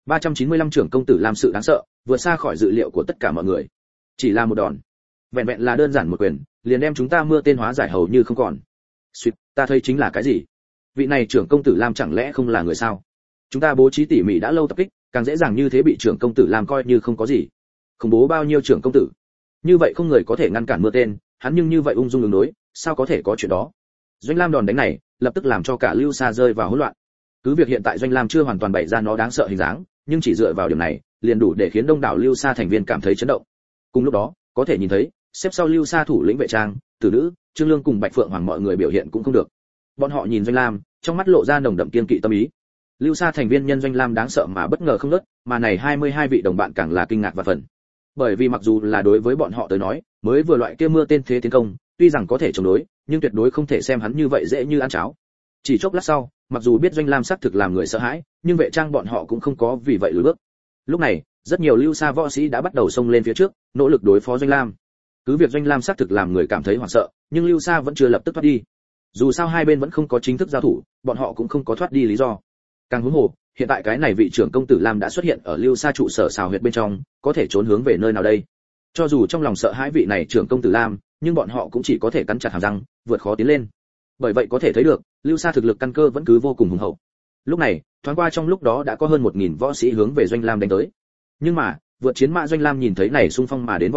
395 trưởng công tử Lam sự đáng sợ, vượt xa khỏi dự liệu của tất cả mọi người. Chỉ là một đòn, vẹn vẹn là đơn giản một quyền, liền đem chúng ta mưa tên hóa giải hầu như không còn. Suýt, ta thấy chính là cái gì? Vị này trưởng công tử Lam chẳng lẽ không là người sao? Chúng ta bố trí tỉ mỉ đã lâu tập kích, càng dễ dàng như thế bị trưởng công tử Lam coi như không có gì. Khủng bố bao nhiêu trưởng công tử? Như vậy không người có thể ngăn cản mưa tên, hắn nhưng như vậy ung dung ứng đối, sao có thể có chuyện đó? Doanh Lam đòn đánh này, lập tức làm cho cả Lưu Sa rơi vào hỗn loạn. Cứ việc hiện tại Doanh Lam chưa hoàn toàn bày ra nó đáng sợ hình dáng, nhưng chỉ dựa vào điểm này, liền đủ để khiến đông đảo Lưu Sa thành viên cảm thấy chấn động. Cùng lúc đó, có thể nhìn thấy, xếp sau Lưu Sa thủ lĩnh vệ trang, tử nữ, Trương Lương cùng Bạch Phượng Hoàng mọi người biểu hiện cũng không được. Bọn họ nhìn Doanh Lam, trong mắt lộ ra nồng đậm kiên kỵ tâm ý. Lưu Sa thành viên nhân Doanh Lam đáng sợ mà bất ngờ không ngớt, mà này 22 vị đồng bạn càng là kinh ngạc và phần. Bởi vì mặc dù là đối với bọn họ tới nói, mới vừa loại kia mưa tên thế tiến công, tuy rằng có thể chống đối, nhưng tuyệt đối không thể xem hắn như vậy dễ như ăn cháo. Chỉ chốc lát sau, mặc dù biết Doanh Lam xác thực làm người sợ hãi, nhưng vệ trang bọn họ cũng không có vì vậy lùi bước. Lúc này, rất nhiều Lưu Sa võ sĩ đã bắt đầu xông lên phía trước, nỗ lực đối phó Doanh Lam. Cứ việc Doanh Lam xác thực làm người cảm thấy hoảng sợ, nhưng Lưu Sa vẫn chưa lập tức thoát đi. Dù sao hai bên vẫn không có chính thức giao thủ, bọn họ cũng không có thoát đi lý do. Càng huống hồ, hiện tại cái này vị trưởng công tử Lam đã xuất hiện ở Lưu Sa trụ sở xào huyệt bên trong, có thể trốn hướng về nơi nào đây? Cho dù trong lòng sợ hãi vị này trưởng công tử Lam, nhưng bọn họ cũng chỉ có thể cắn chặt hàm răng, vượt khó tiến lên. Bởi vậy có thể thấy được, Lưu Sa thực lực căn cơ vẫn cứ vô cùng hùng hậu. Lúc này, thoáng qua trong lúc đó đã có hơn 1000 võ sĩ hướng về Doanh Lam đánh tới. Nhưng mà, vượt chiến mã Doanh Lam nhìn thấy này xung phong mà đến võ sĩ,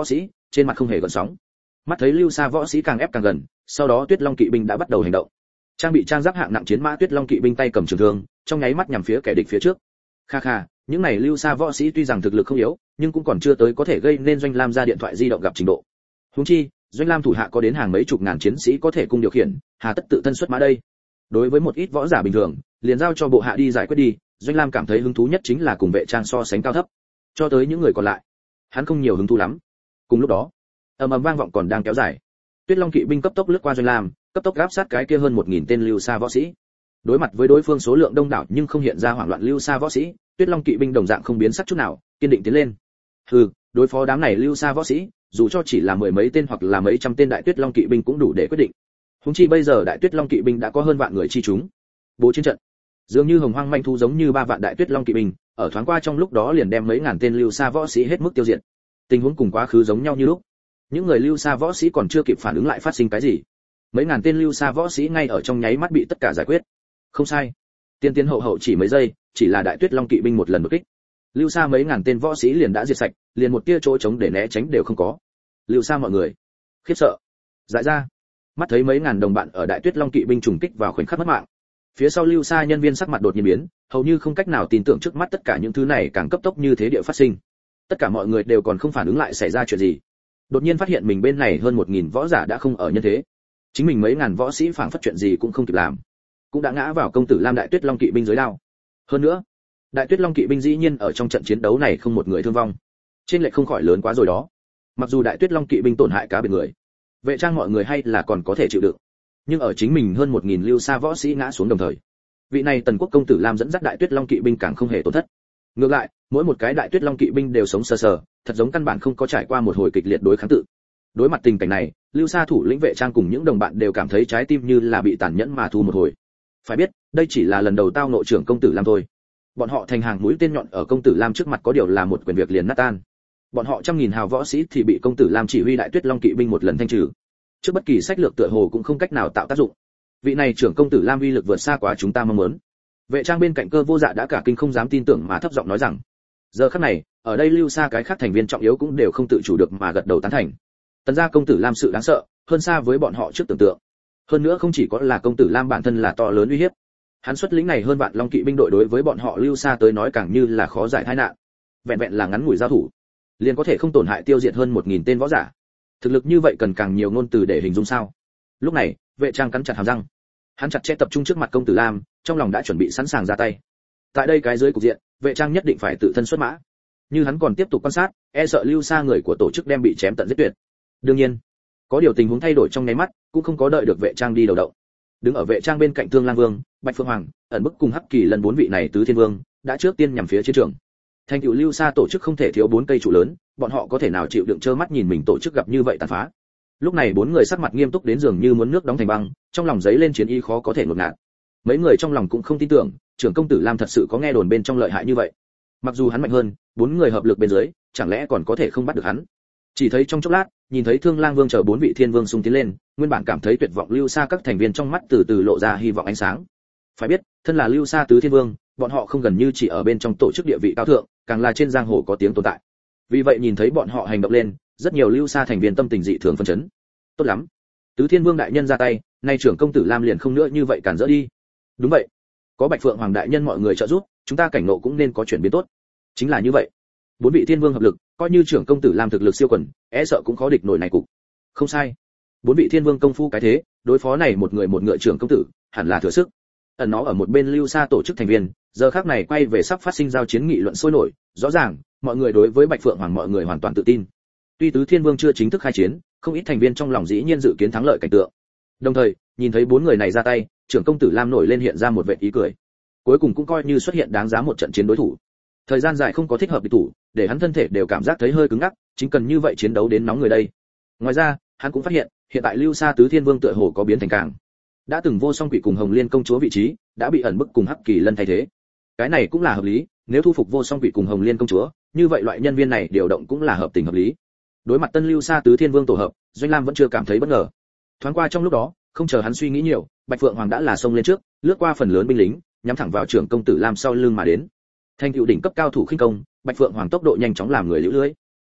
trên mặt không hề gợn sóng. Mắt thấy lưu xa võ sĩ càng ép càng gần, sau đó Tuyết Long kỵ binh đã bắt đầu hành động. Trang bị trang giáp hạng nặng chiến mã Tuyết Long kỵ binh tay cầm trường thương, trong nháy mắt nhằm phía kẻ địch phía trước. Kha kha, những này lưu xa võ sĩ tuy rằng thực lực không yếu, nhưng cũng còn chưa tới có thể gây nên Doanh Lam ra điện thoại di động gặp trình độ. Huống chi, Doanh Lam thủ hạ có đến hàng mấy chục ngàn chiến sĩ có thể cùng điều khiển, hà tất tự thân xuất mã đây. Đối với một ít võ giả bình thường, liền giao cho bộ hạ đi giải quyết đi, Doanh Lam cảm thấy hứng thú nhất chính là cùng vệ trang so sánh cao thấp. Cho tới những người còn lại, hắn không nhiều hứng thú lắm. Cùng lúc đó, ầm ầm vang vọng còn đang kéo dài. Tuyết Long kỵ binh cấp tốc lướt qua Doanh Lam, cấp tốc áp sát cái kia hơn 1000 tên lưu xa võ sĩ. Đối mặt với đối phương số lượng đông đảo nhưng không hiện ra hoảng loạn lưu xa võ sĩ, Tuyết Long kỵ binh đồng dạng không biến sắc chút nào, kiên định tiến lên. Đối phó đám này lưu xa võ sĩ, dù cho chỉ là mười mấy tên hoặc là mấy trăm tên đại Tuyết Long kỵ binh cũng đủ để quyết định. Huống chi bây giờ đại Tuyết Long kỵ binh đã có hơn vạn người chi chúng. Bố chiến trận, dường như hồng hoang manh thu giống như 3 vạn đại Tuyết Long kỵ binh, ở thoáng qua trong lúc đó liền đem mấy ngàn tên lưu xa võ sĩ hết mức tiêu diệt. Tình huống cùng quá khứ giống nhau như lúc. Những người lưu xa võ sĩ còn chưa kịp phản ứng lại phát sinh cái gì. Mấy ngàn tên lưu xa võ sĩ ngay ở trong nháy mắt bị tất cả giải quyết. Không sai. Tiên tiến hậu hậu chỉ mấy giây, chỉ là đại Tuyết Long kỵ binh một lần một kích. Lưu xa mấy ngàn tên võ sĩ liền đã diệt sạch, liền một tia chỗ trống để né tránh đều không có. Lưu xa mọi người khiếp sợ, dại ra. Mắt thấy mấy ngàn đồng bạn ở đại Tuyết Long kỵ binh trùng kích vào khoảnh khắc mất mạng. Phía sau lưu xa nhân viên sắc mặt đột nhiên biến, hầu như không cách nào tin tưởng trước mắt tất cả những thứ này càng cấp tốc như thế địa phát sinh. Tất cả mọi người đều còn không phản ứng lại xảy ra chuyện gì. Đột nhiên phát hiện mình bên này hơn 1000 võ giả đã không ở nhân thế. Chính mình mấy ngàn võ sĩ phảng phất chuyện gì cũng không kịp làm, cũng đã ngã vào công tử Lam đại Tuyết Long kỵ binh dưới đao. Hơn nữa, đại Tuyết Long kỵ binh dĩ nhiên ở trong trận chiến đấu này không một người thương vong. Trên lệch không khỏi lớn quá rồi đó. Mặc dù đại Tuyết Long kỵ binh tổn hại cá biệt người, vệ trang mọi người hay là còn có thể chịu đựng. Nhưng ở chính mình hơn 1000 lưu xa võ sĩ ngã xuống đồng thời, vị này Tần Quốc công tử Lam dẫn dắt đại Tuyết Long kỵ binh càng không hề tổn thất. Ngược lại, mỗi một cái đại Tuyết Long kỵ binh đều sống sờ sờ, thật giống căn bản không có trải qua một hồi kịch liệt đối kháng tự. Đối mặt tình cảnh này, lưu xa thủ lĩnh vệ trang cùng những đồng bạn đều cảm thấy trái tim như là bị tàn nhẫn mà thu một hồi. Phải biết, đây chỉ là lần đầu tao nội trưởng công tử Lam thôi. Bọn họ thành hàng mũi tên nhọn ở công tử Lam trước mặt có điều là một quyền việc liền nát tan. Bọn họ trăm nghìn hào võ sĩ thì bị công tử Lam chỉ huy đại Tuyết Long kỵ binh một lần thanh trừ. Trước bất kỳ sách lược tựa hồ cũng không cách nào tạo tác dụng. Vị này trưởng công tử Lam uy lực vượt xa quá chúng ta mong muốn. Vệ trang bên cạnh Cơ Vô Dạ đã cả kinh không dám tin tưởng mà thấp giọng nói rằng, giờ khắc này, ở đây lưu xa cái khác thành viên trọng yếu cũng đều không tự chủ được mà gật đầu tán thành. Tần gia công tử Lam sự đáng sợ, hơn xa với bọn họ trước tưởng tượng. Hơn nữa không chỉ có là công tử Lam bản thân là to lớn uy hiếp, hắn xuất lĩnh này hơn vạn Long kỵ binh đội đối với bọn họ lưu xa tới nói càng như là khó giải tai nạn. Vẹn vẹn là ngắn ngủi giao thủ, liền có thể không tổn hại tiêu diệt hơn 1000 tên võ giả. Thực lực như vậy cần càng nhiều ngôn từ để hình dung sao? Lúc này, vệ trang cắn chặt hàm răng. Hắn chặt chẽ tập trung trước mặt công tử Lam, trong lòng đã chuẩn bị sẵn sàng ra tay. Tại đây cái dưới cục diện, vệ trang nhất định phải tự thân xuất mã. Như hắn còn tiếp tục quan sát, e sợ lưu xa người của tổ chức đem bị chém tận giết tuyệt. Đương nhiên, có điều tình huống thay đổi trong nháy mắt, cũng không có đợi được vệ trang đi đầu động. Đứng ở vệ trang bên cạnh Thương Lang Vương, Bạch Phượng Hoàng, ẩn bức cùng Hắc Kỳ lần 4 vị này tứ thiên vương, đã trước tiên nhằm phía chiến trường. Thành tựu lưu xa tổ chức không thể thiếu 4 cây trụ lớn, bọn họ có thể nào chịu đựng trơ mắt nhìn mình tổ chức gặp như vậy tàn phá. Lúc này 4 người sắc mặt nghiêm túc đến dường như muốn nước đóng thành băng, trong lòng giấy lên chiến ý khó có thể ngột ngạt. Mấy người trong lòng cũng không tin tưởng, trưởng công tử Lam thật sự có nghe đồn bên trong lợi hại như vậy. Mặc dù hắn mạnh hơn, 4 người hợp lực bên dưới, chẳng lẽ còn có thể không bắt được hắn. Chỉ thấy trong chốc lát, nhìn thấy Thương Lang Vương chờ 4 vị thiên vương xung tiến lên, nguyên bản cảm thấy tuyệt vọng lưu xa các thành viên trong mắt từ từ lộ ra hy vọng ánh sáng. Phải biết, thân là lưu xa tứ thiên vương, bọn họ không gần như chỉ ở bên trong tổ chức địa vị cao thượng, càng là trên giang hồ có tiếng tồn tại. Vì vậy nhìn thấy bọn họ hành động lên, rất nhiều lưu xa thành viên tâm tình dị thường phấn chấn. Tốt lắm, tứ thiên vương đại nhân ra tay, nay trưởng công tử Lam liền không nữa như vậy cản rỡ đi. Đúng vậy, có Bạch Phượng Hoàng đại nhân mọi người trợ giúp, chúng ta cảnh ngộ cũng nên có chuyển biến tốt. Chính là như vậy. 4 vị thiên vương hợp lực, coi như trưởng công tử Lam thực lực siêu quần, e sợ cũng khó địch nổi này cục. Không sai. 4 vị thiên vương công phu cái thế, đối phó này một người một ngựa trưởng công tử, hẳn là thừa sức. Ẩn nó ở một bên lưu xa tổ chức thành viên, giờ khắc này quay về sắp phát sinh giao chiến nghị luận sôi nổi, rõ ràng, mọi người đối với Bạch Phượng Hoàng mọi người hoàn toàn tự tin. Tuy tứ thiên vương chưa chính thức khai chiến, không ít thành viên trong lòng dĩ nhiên dự kiến thắng lợi cảnh tượng. Đồng thời, nhìn thấy 4 người này ra tay, trưởng công tử Lam nổi lên hiện ra một vệt ý cười. Cuối cùng cũng coi như xuất hiện đáng giá một trận chiến đối thủ. Thời gian dài không có thích hợp địch thủ, để hắn thân thể đều cảm giác thấy hơi cứng ngắc, chính cần như vậy chiến đấu đến nóng người đây. Ngoài ra, hắn cũng phát hiện, hiện tại lưu xa tứ thiên vương tựa hồ có biến thành càng. Đã từng Vô Song Quỷ cùng Hồng Liên công chúa vị trí, đã bị ẩn bức cùng Hắc Kỳ Lân thay thế. Cái này cũng là hợp lý, nếu thu phục Vô Song Quỷ cùng Hồng Liên công chúa, như vậy loại nhân viên này điều động cũng là hợp tình hợp lý. Đối mặt tân lưu xa tứ thiên vương tổ hợp, Doanh Lam vẫn chưa cảm thấy bất ngờ. Thoáng qua trong lúc đó, không chờ hắn suy nghĩ nhiều, Bạch Phượng Hoàng đã là xông lên trước, lướt qua phần lớn binh lính, nhắm thẳng vào trưởng công tử Lam sau lưng mà đến. Thành tựu đỉnh cấp cao thủ khinh công, Bạch Phượng Hoàng tốc độ nhanh chóng làm người liễu lưới.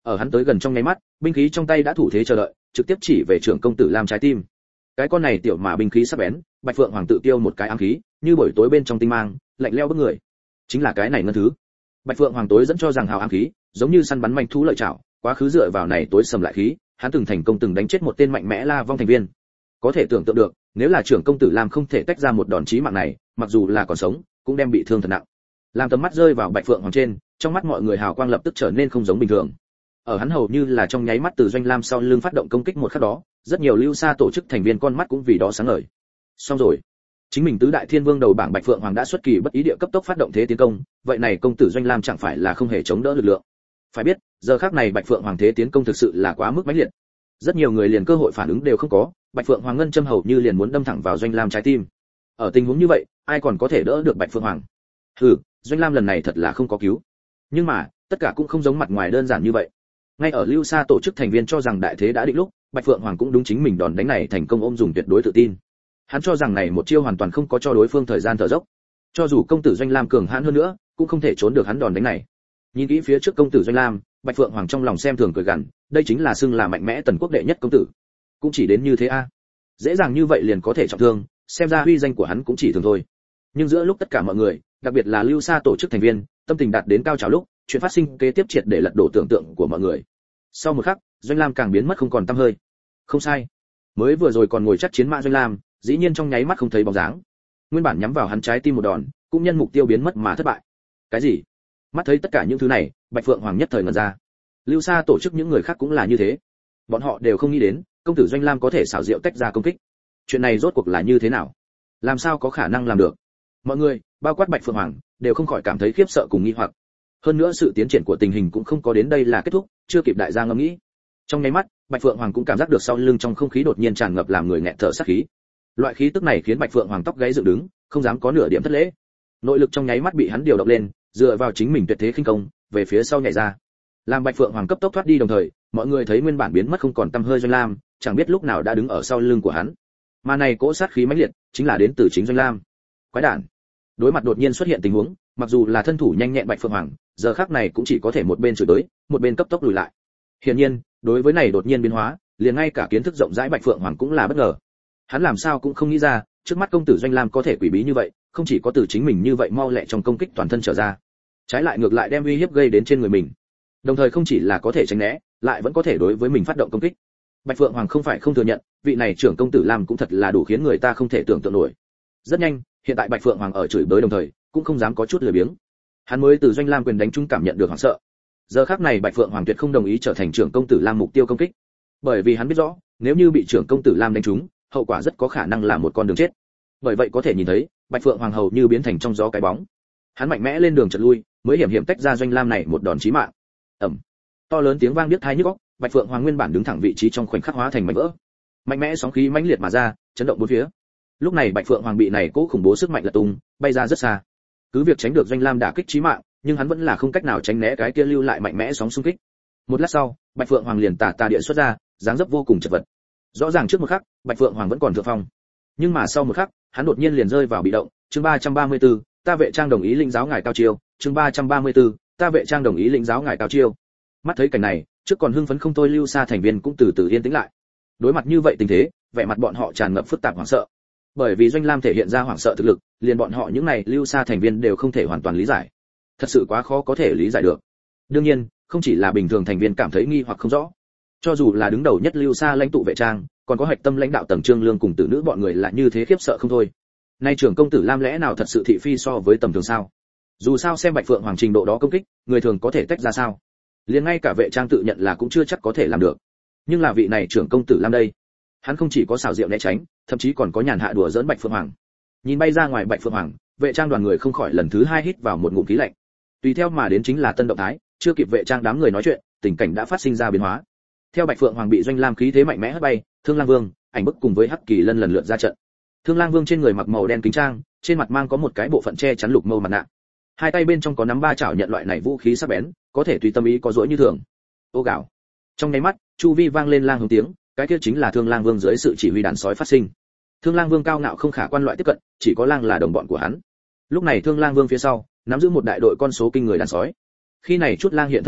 Ở hắn tới gần trong nháy mắt, binh khí trong tay đã thủ thế chờ đợi, trực tiếp chỉ về trưởng công tử Lam trái tim. Cái con này tiểu mà binh khí sắc bén, Bạch Phượng Hoàng tự tiêu một cái ám khí, như buổi tối bên trong tinh mang, lạnh lẽo bức người. Chính là cái này ngân thứ. Bạch Phượng Hoàng tối dẫn cho rằng hào ám khí, giống như săn bắn manh thú lợi chảo, quá khứ dựa vào này tối sầm lại khí, hắn từng thành công từng đánh chết một tên mạnh mẽ La Vong thành viên. Có thể tưởng tượng được, nếu là trưởng công tử Lam không thể tách ra một đòn chí mạng này, mặc dù là còn sống, cũng đem bị thương thật nặng. Làm tầm mắt rơi vào Bạch Phượng Hoàng trên, trong mắt mọi người hào quang lập tức trở nên không giống bình thường. Ở hắn hầu như là trong nháy mắt từ Doanh Lam sau lưng phát động công kích một khắc đó, rất nhiều lưu xa tổ chức thành viên con mắt cũng vì đó sáng ngời. Xong rồi, chính mình tứ đại thiên vương đầu bảng Bạch Phượng Hoàng đã xuất kỳ bất ý địa cấp tốc phát động thế tiến công, vậy này công tử Doanh Lam chẳng phải là không hề chống đỡ lực lượng. Phải biết, giờ khắc này Bạch Phượng Hoàng thế tiến công thực sự là quá mức mãnh liệt. Rất nhiều người liền cơ hội phản ứng đều không có, Bạch Phượng Hoàng ngân châm hầu như liền muốn đâm thẳng vào Doanh Lam trái tim. Ở tình huống như vậy, ai còn có thể đỡ được Bạch Phượng Hoàng? Hừ, Doanh Lam lần này thật là không có cứu. Nhưng mà, tất cả cũng không giống mặt ngoài đơn giản như vậy. Ngay ở lưu xa tổ chức thành viên cho rằng đại thế đã định lúc, Bạch Phượng Hoàng cũng đúng chính mình đòn đánh này thành công ôm dùng tuyệt đối tự tin. Hắn cho rằng này một chiêu hoàn toàn không có cho đối phương thời gian thở dốc. Cho dù công tử Doanh Lam cường hãn hơn nữa, cũng không thể trốn được hắn đòn đánh này. Nhìn kỹ phía trước công tử Doanh Lam, Bạch Phượng Hoàng trong lòng xem thường cười gằn, đây chính là xưng là mạnh mẽ tần quốc đệ nhất công tử. Cũng chỉ đến như thế a. Dễ dàng như vậy liền có thể trọng thương, xem ra uy danh của hắn cũng chỉ thường thôi. Nhưng giữa lúc tất cả mọi người, đặc biệt là lưu xa tổ chức thành viên, tâm tình đạt đến cao trào lúc, chuyện phát sinh kế tiếp triệt để lật đổ tưởng tượng của mọi người. Sau một khắc, Doanh Lam càng biến mất không còn tăm hơi. Không sai, mới vừa rồi còn ngồi chắc chiến mã Doanh Lam, dĩ nhiên trong nháy mắt không thấy bóng dáng. Nguyên bản nhắm vào hắn trái tim một đòn, cũng nhân mục tiêu biến mất mà thất bại. Cái gì? Mắt thấy tất cả những thứ này, Bạch Phượng Hoàng nhất thời ngẩn ra. Lưu xa tổ chức những người khác cũng là như thế. Bọn họ đều không nghĩ đến, công tử Doanh Lam có thể xảo diệu tách ra công kích. Chuyện này rốt cuộc là như thế nào? Làm sao có khả năng làm được? Mọi người, bao quát Bạch Phượng Hoàng, đều không khỏi cảm thấy khiếp sợ cùng nghi hoặc. Hơn nữa sự tiến triển của tình hình cũng không có đến đây là kết thúc, chưa kịp đại gia ngẫm nghĩ. Trong nháy mắt, Bạch Phượng Hoàng cũng cảm giác được sau lưng trong không khí đột nhiên tràn ngập làm người nghẹt thở sát khí. Loại khí tức này khiến Bạch Phượng Hoàng tóc gáy dựng đứng, không dám có nửa điểm thất lễ. Nội lực trong nháy mắt bị hắn điều động lên, dựa vào chính mình tuyệt thế khinh công, về phía sau nhảy ra. Làm Bạch Phượng Hoàng cấp tốc thoát đi đồng thời, mọi người thấy nguyên bản biến mất không còn tăm hơi Doanh Lam, chẳng biết lúc nào đã đứng ở sau lưng của hắn. Mà này cỗ sát khí mãnh liệt, chính là đến từ chính Doanh Lam. Quái đản. Đối mặt đột nhiên xuất hiện tình huống, mặc dù là thân thủ nhanh nhẹn Bạch Phượng Hoàng, giờ khắc này cũng chỉ có thể một bên chửi tới, một bên cấp tốc lùi lại. Hiển nhiên, đối với này đột nhiên biến hóa, liền ngay cả kiến thức rộng rãi Bạch Phượng Hoàng cũng là bất ngờ. Hắn làm sao cũng không nghĩ ra, trước mắt công tử Doanh Lam có thể quỷ bí như vậy, không chỉ có từ chính mình như vậy mau lẹ trong công kích toàn thân trở ra, trái lại ngược lại đem uy hiếp gây đến trên người mình. Đồng thời không chỉ là có thể tránh né, lại vẫn có thể đối với mình phát động công kích. Bạch Phượng Hoàng không phải không thừa nhận, vị này trưởng công tử Lam cũng thật là đủ khiến người ta không thể tưởng tượng nổi. Rất nhanh, hiện tại Bạch Phượng Hoàng ở chửi bới đồng thời, cũng không dám có chút lười biếng. Hắn mới từ Doanh Lam quyền đánh trúng cảm nhận được hoảng sợ. Giờ khắc này Bạch Phượng Hoàng tuyệt không đồng ý trở thành trưởng công tử Lam mục tiêu công kích, bởi vì hắn biết rõ, nếu như bị trưởng công tử Lam đánh trúng, hậu quả rất có khả năng là một con đường chết. Bởi vậy có thể nhìn thấy, Bạch Phượng Hoàng hầu như biến thành trong gió cái bóng. Hắn mạnh mẽ lên đường chợt lui, mới hiểm hiểm tách ra Doanh Lam này một đòn chí mạng. Ầm. To lớn tiếng vang điếc tai nhức óc, Bạch Phượng Hoàng nguyên bản đứng thẳng vị trí trong khoảnh khắc hóa thành mảnh vỡ. Mạnh mẽ sóng khí mãnh liệt mà ra, chấn động bốn phía. Lúc này Bạch Phượng Hoàng bị này cố khủng bố sức mạnh lật tung, bay ra rất xa. Cứ việc tránh được Doanh Lam đả kích chí mạng, nhưng hắn vẫn là không cách nào tránh né cái kia lưu lại mạnh mẽ sóng xung kích. Một lát sau, Bạch Phượng Hoàng liền tà địa xuất ra, dáng dấp vô cùng chật vật. Rõ ràng trước một khắc, Bạch Phượng Hoàng vẫn còn thượng phong, nhưng mà sau một khắc, hắn đột nhiên liền rơi vào bị động. Chương 334, ta vệ trang đồng ý lĩnh giáo ngài cao chiêu. Chương 334, ta vệ trang đồng ý lĩnh giáo ngài cao chiêu. Mắt thấy cảnh này, trước còn hưng phấn không thôi lưu xa thành viên cũng từ từ yên tĩnh lại. Đối mặt như vậy tình thế, vẻ mặt bọn họ tràn ngập phức tạp hoảng sợ. Bởi vì Doanh Lam thể hiện ra hoảng sợ thực lực, liền bọn họ những này lưu xa thành viên đều không thể hoàn toàn lý giải. Thật sự quá khó có thể lý giải được. Đương nhiên, không chỉ là bình thường thành viên cảm thấy nghi hoặc không rõ, cho dù là đứng đầu nhất lưu xa lãnh tụ vệ trang, còn có hạch tâm lãnh đạo tầng Trương Lương cùng tử nữ bọn người là như thế khiếp sợ không thôi. Nay trưởng công tử Lam lẽ nào thật sự thị phi so với tầm thường sao? Dù sao xem Bạch Phượng Hoàng trình độ đó công kích, người thường có thể tách ra sao? Liền ngay cả vệ trang tự nhận là cũng chưa chắc có thể làm được. Nhưng là vị này trưởng công tử Lam đây, hắn không chỉ có xảo diệu né tránh, thậm chí còn có nhàn hạ đùa giỡn Bạch Phượng Hoàng. Nhìn bay ra ngoài Bạch Phượng Hoàng, vệ trang đoàn người không khỏi lần thứ hai hít vào một ngụm khí lạnh. Tùy theo mà đến chính là tân động thái, chưa kịp vệ trang đám người nói chuyện, tình cảnh đã phát sinh ra biến hóa. Theo Bạch Phượng Hoàng bị Doanh Lam khí thế mạnh mẽ hất bay, Thương Lang Vương, Ảnh Bức cùng với Hắc Kỳ Lân lần lượt ra trận. Thương Lang Vương trên người mặc màu đen kính trang, trên mặt mang có một cái bộ phận che chắn lục mâu mặt nạ. Hai tay bên trong có nắm ba chảo nhận loại này vũ khí sắc bén, có thể tùy tâm ý có dỗi như thường. Ô gạo. Trong nháy mắt, chu vi vang lên lang hống tiếng, cái kia chính là Thương Lang Vương dưới sự chỉ huy đàn sói phát sinh. Thương Lang Vương cao ngạo không khả quan loại tiếp cận, chỉ có lang là đồng bọn của hắn. Lúc này Thương Lang Vương phía sau, nắm giữ một đại đội con số kinh người đàn sói. Khi này chút lang hiện thân lúc,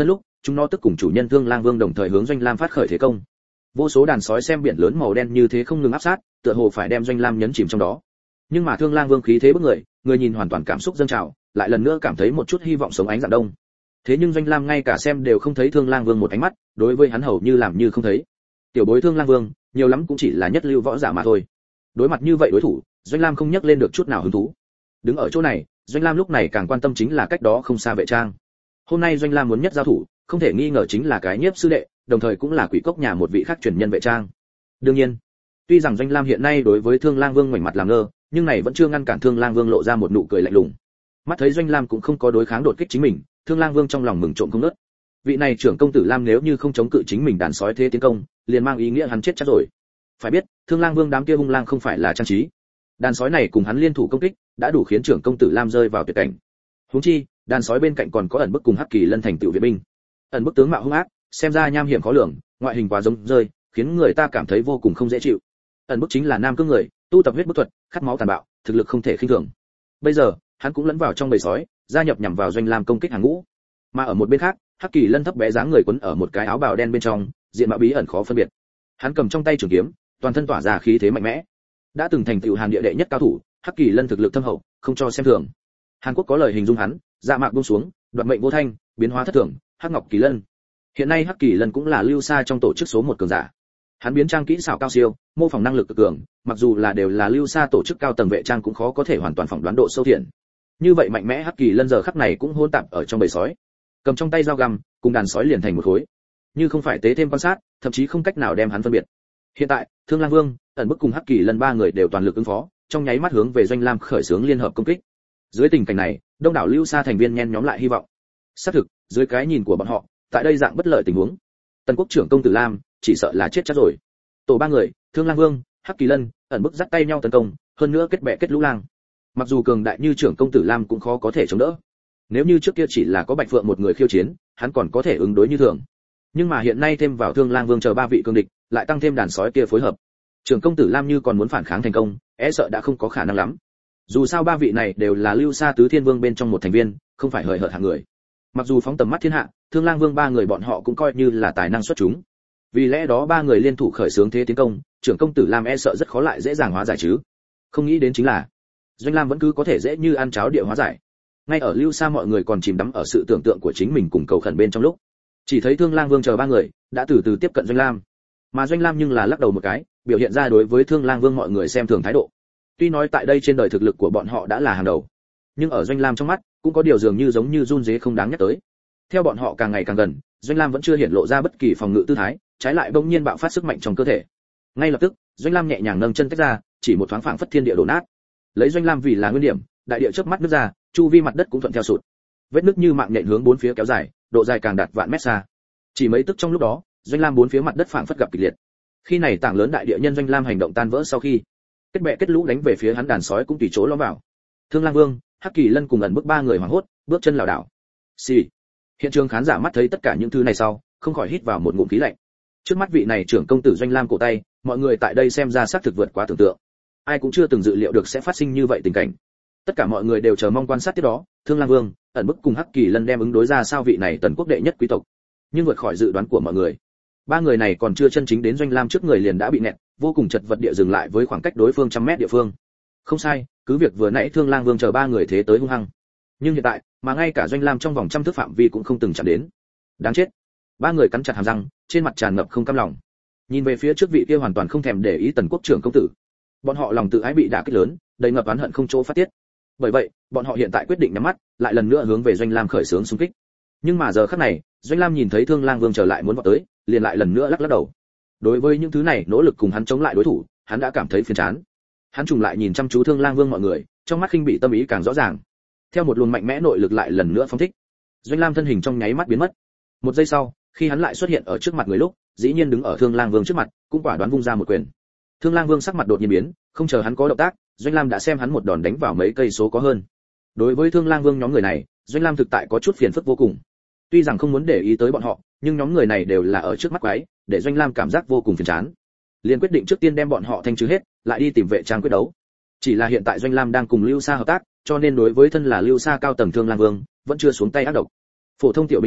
chúng nó tức cùng chủ nhân Thương Lang Vương đồng thời hướng Doanh Lam phát khởi thế công. Vô số đàn sói xem biển lớn màu đen như thế không ngừng áp sát, tựa hồ phải đem Doanh Lam nhấn chìm trong đó. Nhưng mà Thương Lang Vương khí thế bức người, người nhìn hoàn toàn cảm xúc dâng trào, lại lần nữa cảm thấy một chút hy vọng sống ánh dạng đông. Thế nhưng Doanh Lam ngay cả xem đều không thấy Thương Lang Vương một ánh mắt, đối với hắn hầu như làm như không thấy. Tiểu bối Thương Lang Vương, nhiều lắm cũng chỉ là nhất lưu võ giả mà thôi. Đối mặt như vậy đối thủ, Doanh Lam không nhắc lên được chút nào hứng thú. Đứng ở chỗ này, Doanh Lam lúc này càng quan tâm chính là cách đó không xa Vệ Trang. Hôm nay Doanh Lam muốn nhất giao thủ, không thể nghi ngờ chính là cái Nhiếp sư đệ, đồng thời cũng là Quỷ Cốc nhà một vị khác truyền nhân Vệ Trang. Đương nhiên, tuy rằng Doanh Lam hiện nay đối với Thương Lang Vương ngoảnh mặt làm ngơ, nhưng này vẫn chưa ngăn cản Thương Lang Vương lộ ra một nụ cười lạnh lùng. Mắt thấy Doanh Lam cũng không có đối kháng đột kích chính mình, Thương Lang Vương trong lòng mừng trộm không ngớt. Vị này trưởng công tử Lam nếu như không chống cự chính mình đàn sói thế tiến công, liền mang ý nghĩa hắn chết chắc rồi. Phải biết, Thương Lang Vương đám kia hung lang không phải là trang trí. Đàn sói này cùng hắn liên thủ công kích, đã đủ khiến trưởng công tử Lam rơi vào tuyệt cảnh. Huống chi, đàn sói bên cạnh còn có ẩn bức cùng Hắc Kỳ Lân thành tựu viện binh. Ẩn bức tướng mạo hung ác, xem ra nham hiểm khó lường, ngoại hình quá giống rơi, khiến người ta cảm thấy vô cùng không dễ chịu. Ẩn bức chính là nam cương người, tu tập huyết bức thuật, khát máu tàn bạo, thực lực không thể khinh thường. Bây giờ, hắn cũng lẫn vào trong bầy sói, gia nhập nhằm vào Doanh Lam công kích hàng ngũ. Mà ở một bên khác, Hắc Kỳ Lân thấp bé dáng người quấn ở một cái áo bào đen bên trong, diện mạo bí ẩn khó phân biệt. Hắn cầm trong tay trường kiếm, toàn thân tỏa ra khí thế mạnh mẽ. Đã từng thành tựu Hàn địa đệ nhất cao thủ, Hắc Kỳ Lân thực lực thâm hậu, không cho xem thường. Hàn Quốc có lời hình dung hắn, dạ mạc buông xuống, đoạt mệnh vô thanh, biến hóa thất thường, Hắc Ngọc Kỳ Lân. Hiện nay Hắc Kỳ Lân cũng là lưu xa trong tổ chức số 1 cường giả. Hắn biến trang kỹ xảo cao siêu, mô phỏng năng lực cực cường, mặc dù là đều là lưu xa tổ chức cao tầng vệ trang cũng khó có thể hoàn toàn phỏng đoán độ sâu thiện. Như vậy mạnh mẽ Hắc Kỳ Lân giờ khắc này cũng hỗn tạp ở trong bầy sói, cầm trong tay dao găm, cùng đàn sói liền thành một khối. Như không phải tế thêm quan sát, thậm chí không cách nào đem hắn phân biệt. Hiện tại, Thương Lang Vương, Ẩn Bức cùng Hắc Kỳ Lân ba người đều toàn lực ứng phó, trong nháy mắt hướng về Doanh Lam khởi xướng liên hợp công kích. Dưới tình cảnh này, đông đảo lưu xa thành viên nhen nhóm lại hy vọng. Xác thực, dưới cái nhìn của bọn họ, tại đây dạng bất lợi tình huống, Tần Quốc trưởng công tử Lam chỉ sợ là chết chắc rồi. Tổ ba người, Thương Lang Vương, Hắc Kỳ Lân, Ẩn Bức dắt tay nhau tấn công, hơn nữa kết bè kết lũ lang. Mặc dù cường đại như trưởng công tử Lam cũng khó có thể chống đỡ. Nếu như trước kia chỉ là có Bạch Phượng một người khiêu chiến, hắn còn có thể ứng đối như thường. Nhưng mà hiện nay thêm vào Thương Lang Vương chờ ba vị cương địch, lại tăng thêm đàn sói kia phối hợp. Trưởng công tử Lam như còn muốn phản kháng thành công, e sợ đã không có khả năng lắm. Dù sao ba vị này đều là lưu xa tứ thiên vương bên trong một thành viên, không phải hời hợt hạng người. Mặc dù phóng tầm mắt thiên hạ, Thương Lang Vương ba người bọn họ cũng coi như là tài năng xuất chúng. Vì lẽ đó ba người liên thủ khởi xướng thế tiến công, trưởng công tử Lam e sợ rất khó lại dễ dàng hóa giải chứ. Không nghĩ đến chính là, Doanh Lam vẫn cứ có thể dễ như ăn cháo địa hóa giải. Ngay ở lưu xa mọi người còn chìm đắm ở sự tưởng tượng của chính mình cùng cầu khẩn bên trong lúc, chỉ thấy Thương Lang Vương chờ ba người đã từ từ tiếp cận Doanh Lam. Mà Doanh Lam nhưng là lắc đầu một cái, biểu hiện ra đối với Thương Lang Vương mọi người xem thường thái độ. Tuy nói tại đây trên đời thực lực của bọn họ đã là hàng đầu, nhưng ở Doanh Lam trong mắt cũng có điều dường như giống như run rế không đáng nhắc tới. Theo bọn họ càng ngày càng gần, Doanh Lam vẫn chưa hiện lộ ra bất kỳ phòng ngự tư thái, trái lại bỗng nhiên bạo phát sức mạnh trong cơ thể. Ngay lập tức, Doanh Lam nhẹ nhàng nâng chân tách ra, chỉ một thoáng phảng phất thiên địa đổ nát. Lấy Doanh Lam vì là nguyên điểm, đại địa chớp mắt nứt ra, chu vi mặt đất cũng thuận theo sụt. Vết nứt như mạng nhện hướng bốn phía kéo dài, độ dài càng đạt vạn mét xa. Chỉ mấy tức trong lúc đó, Doanh Lam bốn phía mặt đất phảng phất gặp kịch liệt. Khi này tảng lớn đại địa nhân Doanh Lam hành động tan vỡ sau khi, kết bè kết lũ đánh về phía hắn đàn sói cũng tùy chỗ lõm vào. Thương Lang Vương, Hắc Kỳ Lân cùng Ẩn Bức ba người hoảng hốt, bước chân lảo đảo. Xì. Hiện trường khán giả mắt thấy tất cả những thứ này sau, không khỏi hít vào một ngụm khí lạnh. Trước mắt vị này trưởng công tử Doanh Lam cổ tay, mọi người tại đây xem ra xác thực vượt quá tưởng tượng. Ai cũng chưa từng dự liệu được sẽ phát sinh như vậy tình cảnh. Tất cả mọi người đều chờ mong quan sát tiếp đó, Thương Lang Vương, Ẩn Bức cùng Hắc Kỳ Lân đem ứng đối ra sao vị này Tần Quốc đệ nhất quý tộc. Nhưng vượt khỏi dự đoán của mọi người, ba người này còn chưa chân chính đến Doanh Lam trước người liền đã bị nẹt, vô cùng chật vật địa dừng lại với khoảng cách đối phương trăm mét địa phương. Không sai, cứ việc vừa nãy Thương Lang Vương chờ ba người thế tới hung hăng, nhưng hiện tại mà ngay cả Doanh Lam trong vòng trăm thước phạm vi cũng không từng chạm đến. Đáng chết! Ba người cắn chặt hàm răng, trên mặt tràn ngập không cam lòng. Nhìn về phía trước vị kia hoàn toàn không thèm để ý Tần Quốc trưởng công tử, bọn họ lòng tự ái bị đả kích lớn, đầy ngập oán hận không chỗ phát tiết. Bởi vậy, bọn họ hiện tại quyết định nhắm mắt, lại lần nữa hướng về Doanh Lam khởi xướng xung kích. Nhưng mà giờ khắc này, Doanh Lam nhìn thấy Thương Lang Vương trở lại muốn vọt tới, liền lại lần nữa lắc lắc đầu. Đối với những thứ này nỗ lực cùng hắn chống lại đối thủ, hắn đã cảm thấy phiền chán. Hắn trùng lại nhìn chăm chú Thương Lang Vương mọi người, trong mắt khinh bị tâm ý càng rõ ràng. Theo một luồng mạnh mẽ nội lực lại lần nữa phóng thích, Doanh Lam thân hình trong nháy mắt biến mất. Một giây sau, khi hắn lại xuất hiện ở trước mặt người lúc, dĩ nhiên đứng ở Thương Lang Vương trước mặt, cũng quả đoán vung ra một quyền. Thương Lang Vương sắc mặt đột nhiên biến, không chờ hắn có động tác, Doanh Lam đã xem hắn một đòn đánh vào mấy cây số có hơn. Đối với Thương Lang Vương nhóm người này, Doanh Lam thực tại có chút phiền phức vô cùng. Tuy rằng không muốn để ý tới bọn họ, nhưng nhóm người này đều là ở trước mắt quái, để Doanh Lam cảm giác vô cùng phiền chán. Liền quyết định trước tiên đem bọn họ thanh trừ hết, lại đi tìm vệ trang quyết đấu. Chỉ là hiện tại Doanh Lam đang cùng Lưu Sa hợp tác, cho nên đối với thân là Lưu Sa cao tầng Thương Lang Vương, vẫn chưa xuống tay ác độc. Phổ thông tiểu binh sĩ,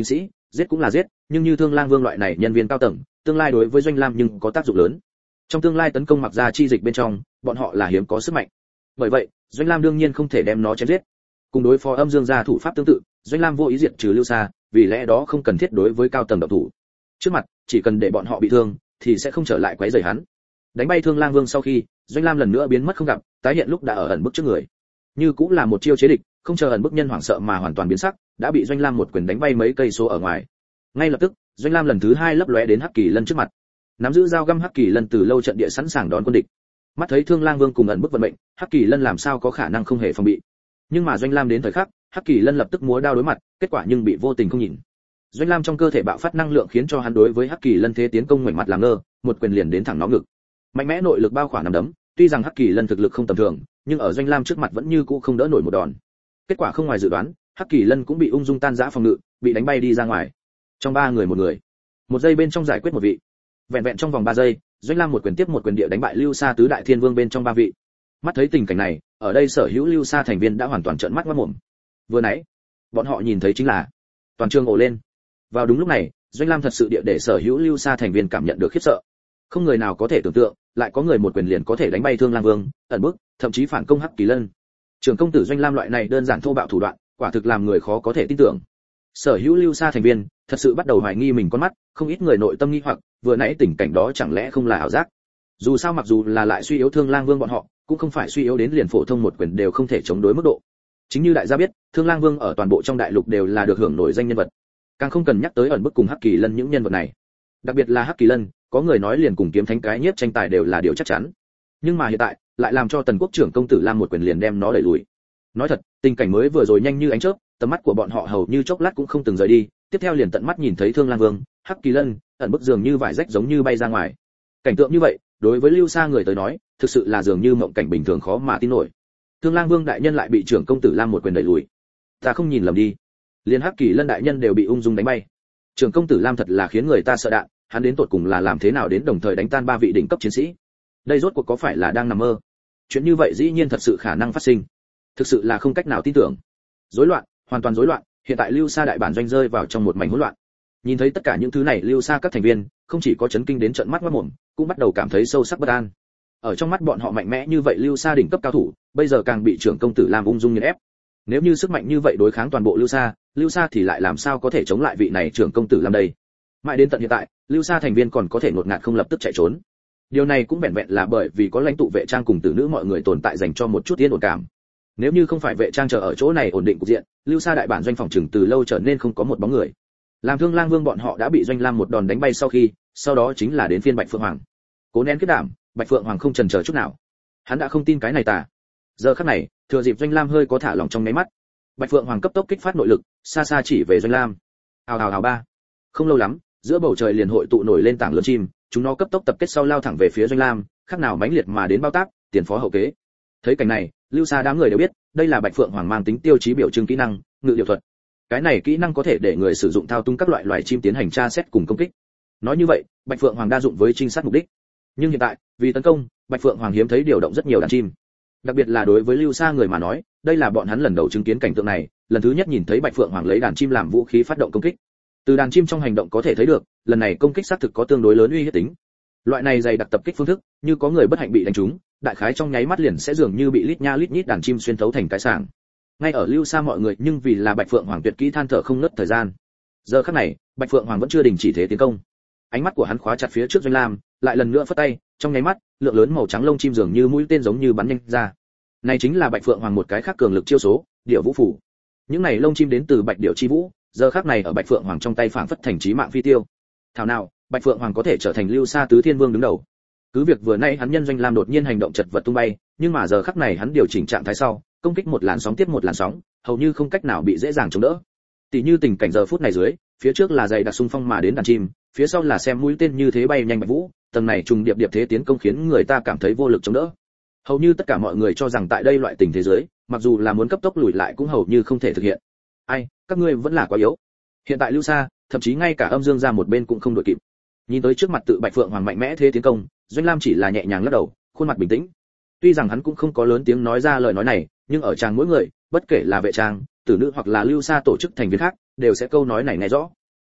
giết cũng là giết, nhưng như Thương Lang Vương loại này nhân viên cao tầng, tương lai đối với Doanh Lam nhưng có tác dụng lớn. Trong tương lai tấn công Mặc Gia chi dịch bên trong, bọn họ là hiếm có sức mạnh. Bởi vậy, Doanh Lam đương nhiên không thể đem nó chém giết. Cùng đối phó Âm Dương gia thủ pháp tương tự, Doanh Lam vô ý diệt trừ Lưu Sa, vì lẽ đó không cần thiết đối với cao tầng động thủ. Trước mặt, chỉ cần để bọn họ bị thương, thì sẽ không trở lại quấy rầy hắn. Đánh bay Thương Lang Vương sau khi, Doanh Lam lần nữa biến mất không gặp, tái hiện lúc đã ở ẩn bức trước người. Như cũng là một chiêu chế địch, không chờ ẩn bức nhân hoảng sợ mà hoàn toàn biến sắc, đã bị Doanh Lam một quyền đánh bay mấy cây số ở ngoài. Ngay lập tức, Doanh Lam lần thứ hai lấp lóe đến Hắc Kỳ Lân trước mặt. Nắm giữ dao găm Hắc Kỳ Lân từ lâu trận địa sẵn sàng đón quân địch. Mắt thấy Thương Lang Vương cùng ẩn bức vận mệnh, Hắc Kỳ Lân làm sao có khả năng không hề phòng bị. Nhưng mà Doanh Lam đến thời khắc, Hắc Kỳ Lân lập tức múa đao đối mặt, kết quả nhưng bị vô tình không nhìn. Doanh Lam trong cơ thể bạo phát năng lượng khiến cho hắn đối với Hắc Kỳ Lân thế tiến công ngoảnh mặt làm ngơ, một quyền liền đến thẳng nó ngực. Mạnh mẽ nội lực bao khỏa nắm đấm, tuy rằng Hắc Kỳ Lân thực lực không tầm thường, nhưng ở Doanh Lam trước mặt vẫn như cũ không đỡ nổi một đòn. Kết quả không ngoài dự đoán, Hắc Kỳ Lân cũng bị ung dung tan rã phòng ngự, bị đánh bay đi ra ngoài. Trong ba người một người, một giây bên trong giải quyết một vị. Vẹn vẹn trong vòng 3 giây, Doanh Lam một quyền tiếp một quyền địa đánh bại Lưu Sa tứ đại thiên vương bên trong 3 vị. Mắt thấy tình cảnh này, ở đây sở hữu Lưu Sa thành viên đã hoàn toàn trợn mắt ngoác mồm. Vừa nãy, bọn họ nhìn thấy chính là toàn trường ồ lên. Vào đúng lúc này, Doanh Lam thật sự địa để sở hữu Lưu Sa thành viên cảm nhận được khiếp sợ. Không người nào có thể tưởng tượng, lại có người một quyền liền có thể đánh bay Thương Lang Vương, ẩn bức, thậm chí phản công Hắc Kỳ Lân. Trưởng công tử Doanh Lam loại này đơn giản thô bạo thủ đoạn, quả thực làm người khó có thể tin tưởng. Sở hữu Lưu Sa thành viên thật sự bắt đầu hoài nghi mình con mắt, không ít người nội tâm nghi hoặc, vừa nãy tình cảnh đó chẳng lẽ không là ảo giác? Dù sao mặc dù là lại suy yếu Thương Lang Vương bọn họ, cũng không phải suy yếu đến liền phổ thông một quyền đều không thể chống đối mức độ. Chính như đại gia biết, Thương Lang Vương ở toàn bộ trong đại lục đều là được hưởng nổi danh nhân vật. Càng không cần nhắc tới ẩn bức cùng Hắc Kỳ Lân những nhân vật này. Đặc biệt là Hắc Kỳ Lân, có người nói liền cùng kiếm thánh cái nhiếp tranh tài đều là điều chắc chắn. Nhưng mà hiện tại, lại làm cho Tần Quốc trưởng công tử Lam một quyền liền đem nó đẩy lùi. Nói thật, tình cảnh mới vừa rồi nhanh như ánh chớp, tầm mắt của bọn họ hầu như chốc lát cũng không từng rời đi, tiếp theo liền tận mắt nhìn thấy Thương Lang Vương, Hắc Kỳ Lân, ẩn bức dường như vải rách giống như bay ra ngoài. Cảnh tượng như vậy, đối với Lưu Sa người tới nói, thực sự là dường như mộng cảnh bình thường khó mà tin nổi. Thương Lang Vương đại nhân lại bị trưởng công tử Lam một quyền đẩy lùi. Ta không nhìn lầm đi. Liên Hắc Kỳ Lân đại nhân đều bị ung dung đánh bay. Trưởng công tử Lam thật là khiến người ta sợ đạn, hắn đến tột cùng là làm thế nào đến đồng thời đánh tan 3 vị đỉnh cấp chiến sĩ. Đây rốt cuộc có phải là đang nằm mơ? Chuyện như vậy dĩ nhiên thật sự khả năng phát sinh. Thực sự là không cách nào tin tưởng. Rối loạn, hoàn toàn rối loạn, hiện tại Lưu Sa đại bản doanh rơi vào trong một mảnh hỗn loạn. Nhìn thấy tất cả những thứ này, Lưu Sa các thành viên không chỉ có chấn kinh đến trợn mắt ngoác mồm, cũng bắt đầu cảm thấy sâu sắc bất an. Ở trong mắt bọn họ mạnh mẽ như vậy Lưu Sa đỉnh cấp cao thủ, bây giờ càng bị trưởng công tử làm ung dung nghiền ép. Nếu như sức mạnh như vậy đối kháng toàn bộ Lưu Sa thì lại làm sao có thể chống lại vị này trưởng công tử làm đây? Mãi đến tận hiện tại, Lưu Sa thành viên còn có thể ngột ngạt không lập tức chạy trốn. Điều này cũng vẹn vẹn là bởi vì có lãnh tụ vệ trang cùng tử nữ mọi người tồn tại dành cho một chút yên ổn cảm. Nếu như không phải vệ trang chờ ở chỗ này ổn định cục diện, Lưu Sa đại bản doanh phòng trừng từ lâu trở nên không có một bóng người. Làm Thương Lang Vương bọn họ đã bị Doanh Lam một đòn đánh bay sau đó chính là đến phiên Bạch Phượng Hoàng. Cố nén kết đảm, Bạch Phượng Hoàng không chần chờ chút nào. Hắn đã không tin cái này tà. Giờ khắc này, thừa dịp Doanh Lam hơi có thả lỏng trong mấy mắt, Bạch Phượng Hoàng cấp tốc kích phát nội lực, xa xa chỉ về Doanh Lam. Hào hào hào ba. Không lâu lắm, giữa bầu trời liền hội tụ nổi lên tảng lớn chim, chúng nó cấp tốc tập kết sau lao thẳng về phía Doanh Lam, khác nào mãnh liệt mà đến bao tác, tiền phó hậu kế. Thấy cảnh này, Lưu Sa đám người đều biết, đây là Bạch Phượng Hoàng mang tính tiêu chí biểu trưng kỹ năng, ngự điệu thuật. Cái này kỹ năng có thể để người sử dụng thao túng các loại loài chim tiến hành tra xét cùng công kích. Nói như vậy, Bạch Phượng Hoàng đa dụng với trinh sát mục đích. Nhưng hiện tại, vì tấn công, Bạch Phượng Hoàng hiếm thấy điều động rất nhiều đàn chim. Đặc biệt là đối với Lưu Sa người mà nói, đây là bọn hắn lần đầu chứng kiến cảnh tượng này, lần thứ nhất nhìn thấy Bạch Phượng Hoàng lấy đàn chim làm vũ khí phát động công kích. Từ đàn chim trong hành động có thể thấy được, lần này công kích xác thực có tương đối lớn uy hiếp tính. Loại này dày đặc tập kích phương thức, như có người bất hạnh bị đánh trúng, đại khái trong nháy mắt liền sẽ dường như bị lít nha lít nhít đàn chim xuyên thấu thành cái sàng. Ngay ở Lưu Sa mọi người nhưng vì là Bạch Phượng Hoàng tuyệt kỹ than thở không ngớt thời gian. Giờ khắc này, Bạch Phượng Hoàng vẫn chưa đình chỉ thế tiến công. Ánh mắt của hắn khóa chặt phía trước Doanh Lam, lại lần nữa phất tay, trong nháy mắt, lượng lớn màu trắng lông chim dường như mũi tên giống như bắn nhanh ra. Này chính là Bạch Phượng Hoàng một cái khác cường lực chiêu số, Điểu Vũ Phủ. Những này lông chim đến từ Bạch Điểu chi vũ, giờ khắc này ở Bạch Phượng Hoàng trong tay phảng phất thành chí mạng phi tiêu. Thảo nào, Bạch Phượng Hoàng có thể trở thành Lưu Sa tứ thiên vương đứng đầu. Cứ việc vừa nãy hắn nhân Doanh Lam đột nhiên hành động chật vật tung bay, nhưng mà giờ khắc này hắn điều chỉnh trạng thái sau, công kích một làn sóng tiếp một làn sóng, hầu như không cách nào bị dễ dàng chống đỡ. Tỷ như tình cảnh giờ phút này dưới, phía trước là dày đặc xung phong mà đến đàn chim, phía sau là xem mũi tên như thế bay nhanh Bạch Vũ, tầng này trùng điệp điệp thế tiến công khiến người ta cảm thấy vô lực chống đỡ. Hầu như tất cả mọi người cho rằng tại đây loại tình thế giới, mặc dù là muốn cấp tốc lùi lại cũng hầu như không thể thực hiện. Ai, các ngươi vẫn là quá yếu. Hiện tại Lưu Sa, thậm chí ngay cả Âm Dương ra một bên cũng không đội kịp. Nhìn tới trước mặt tự Bạch Phượng Hoàng mạnh mẽ thế tiến công, Doanh Lam chỉ là nhẹ nhàng lắc đầu, khuôn mặt bình tĩnh. Tuy rằng hắn cũng không có lớn tiếng nói ra lời nói này, nhưng ở trang mỗi người, bất kể là vệ trang, tử nữ hoặc là Lưu Sa tổ chức thành viên khác, đều sẽ câu nói này nghe rõ.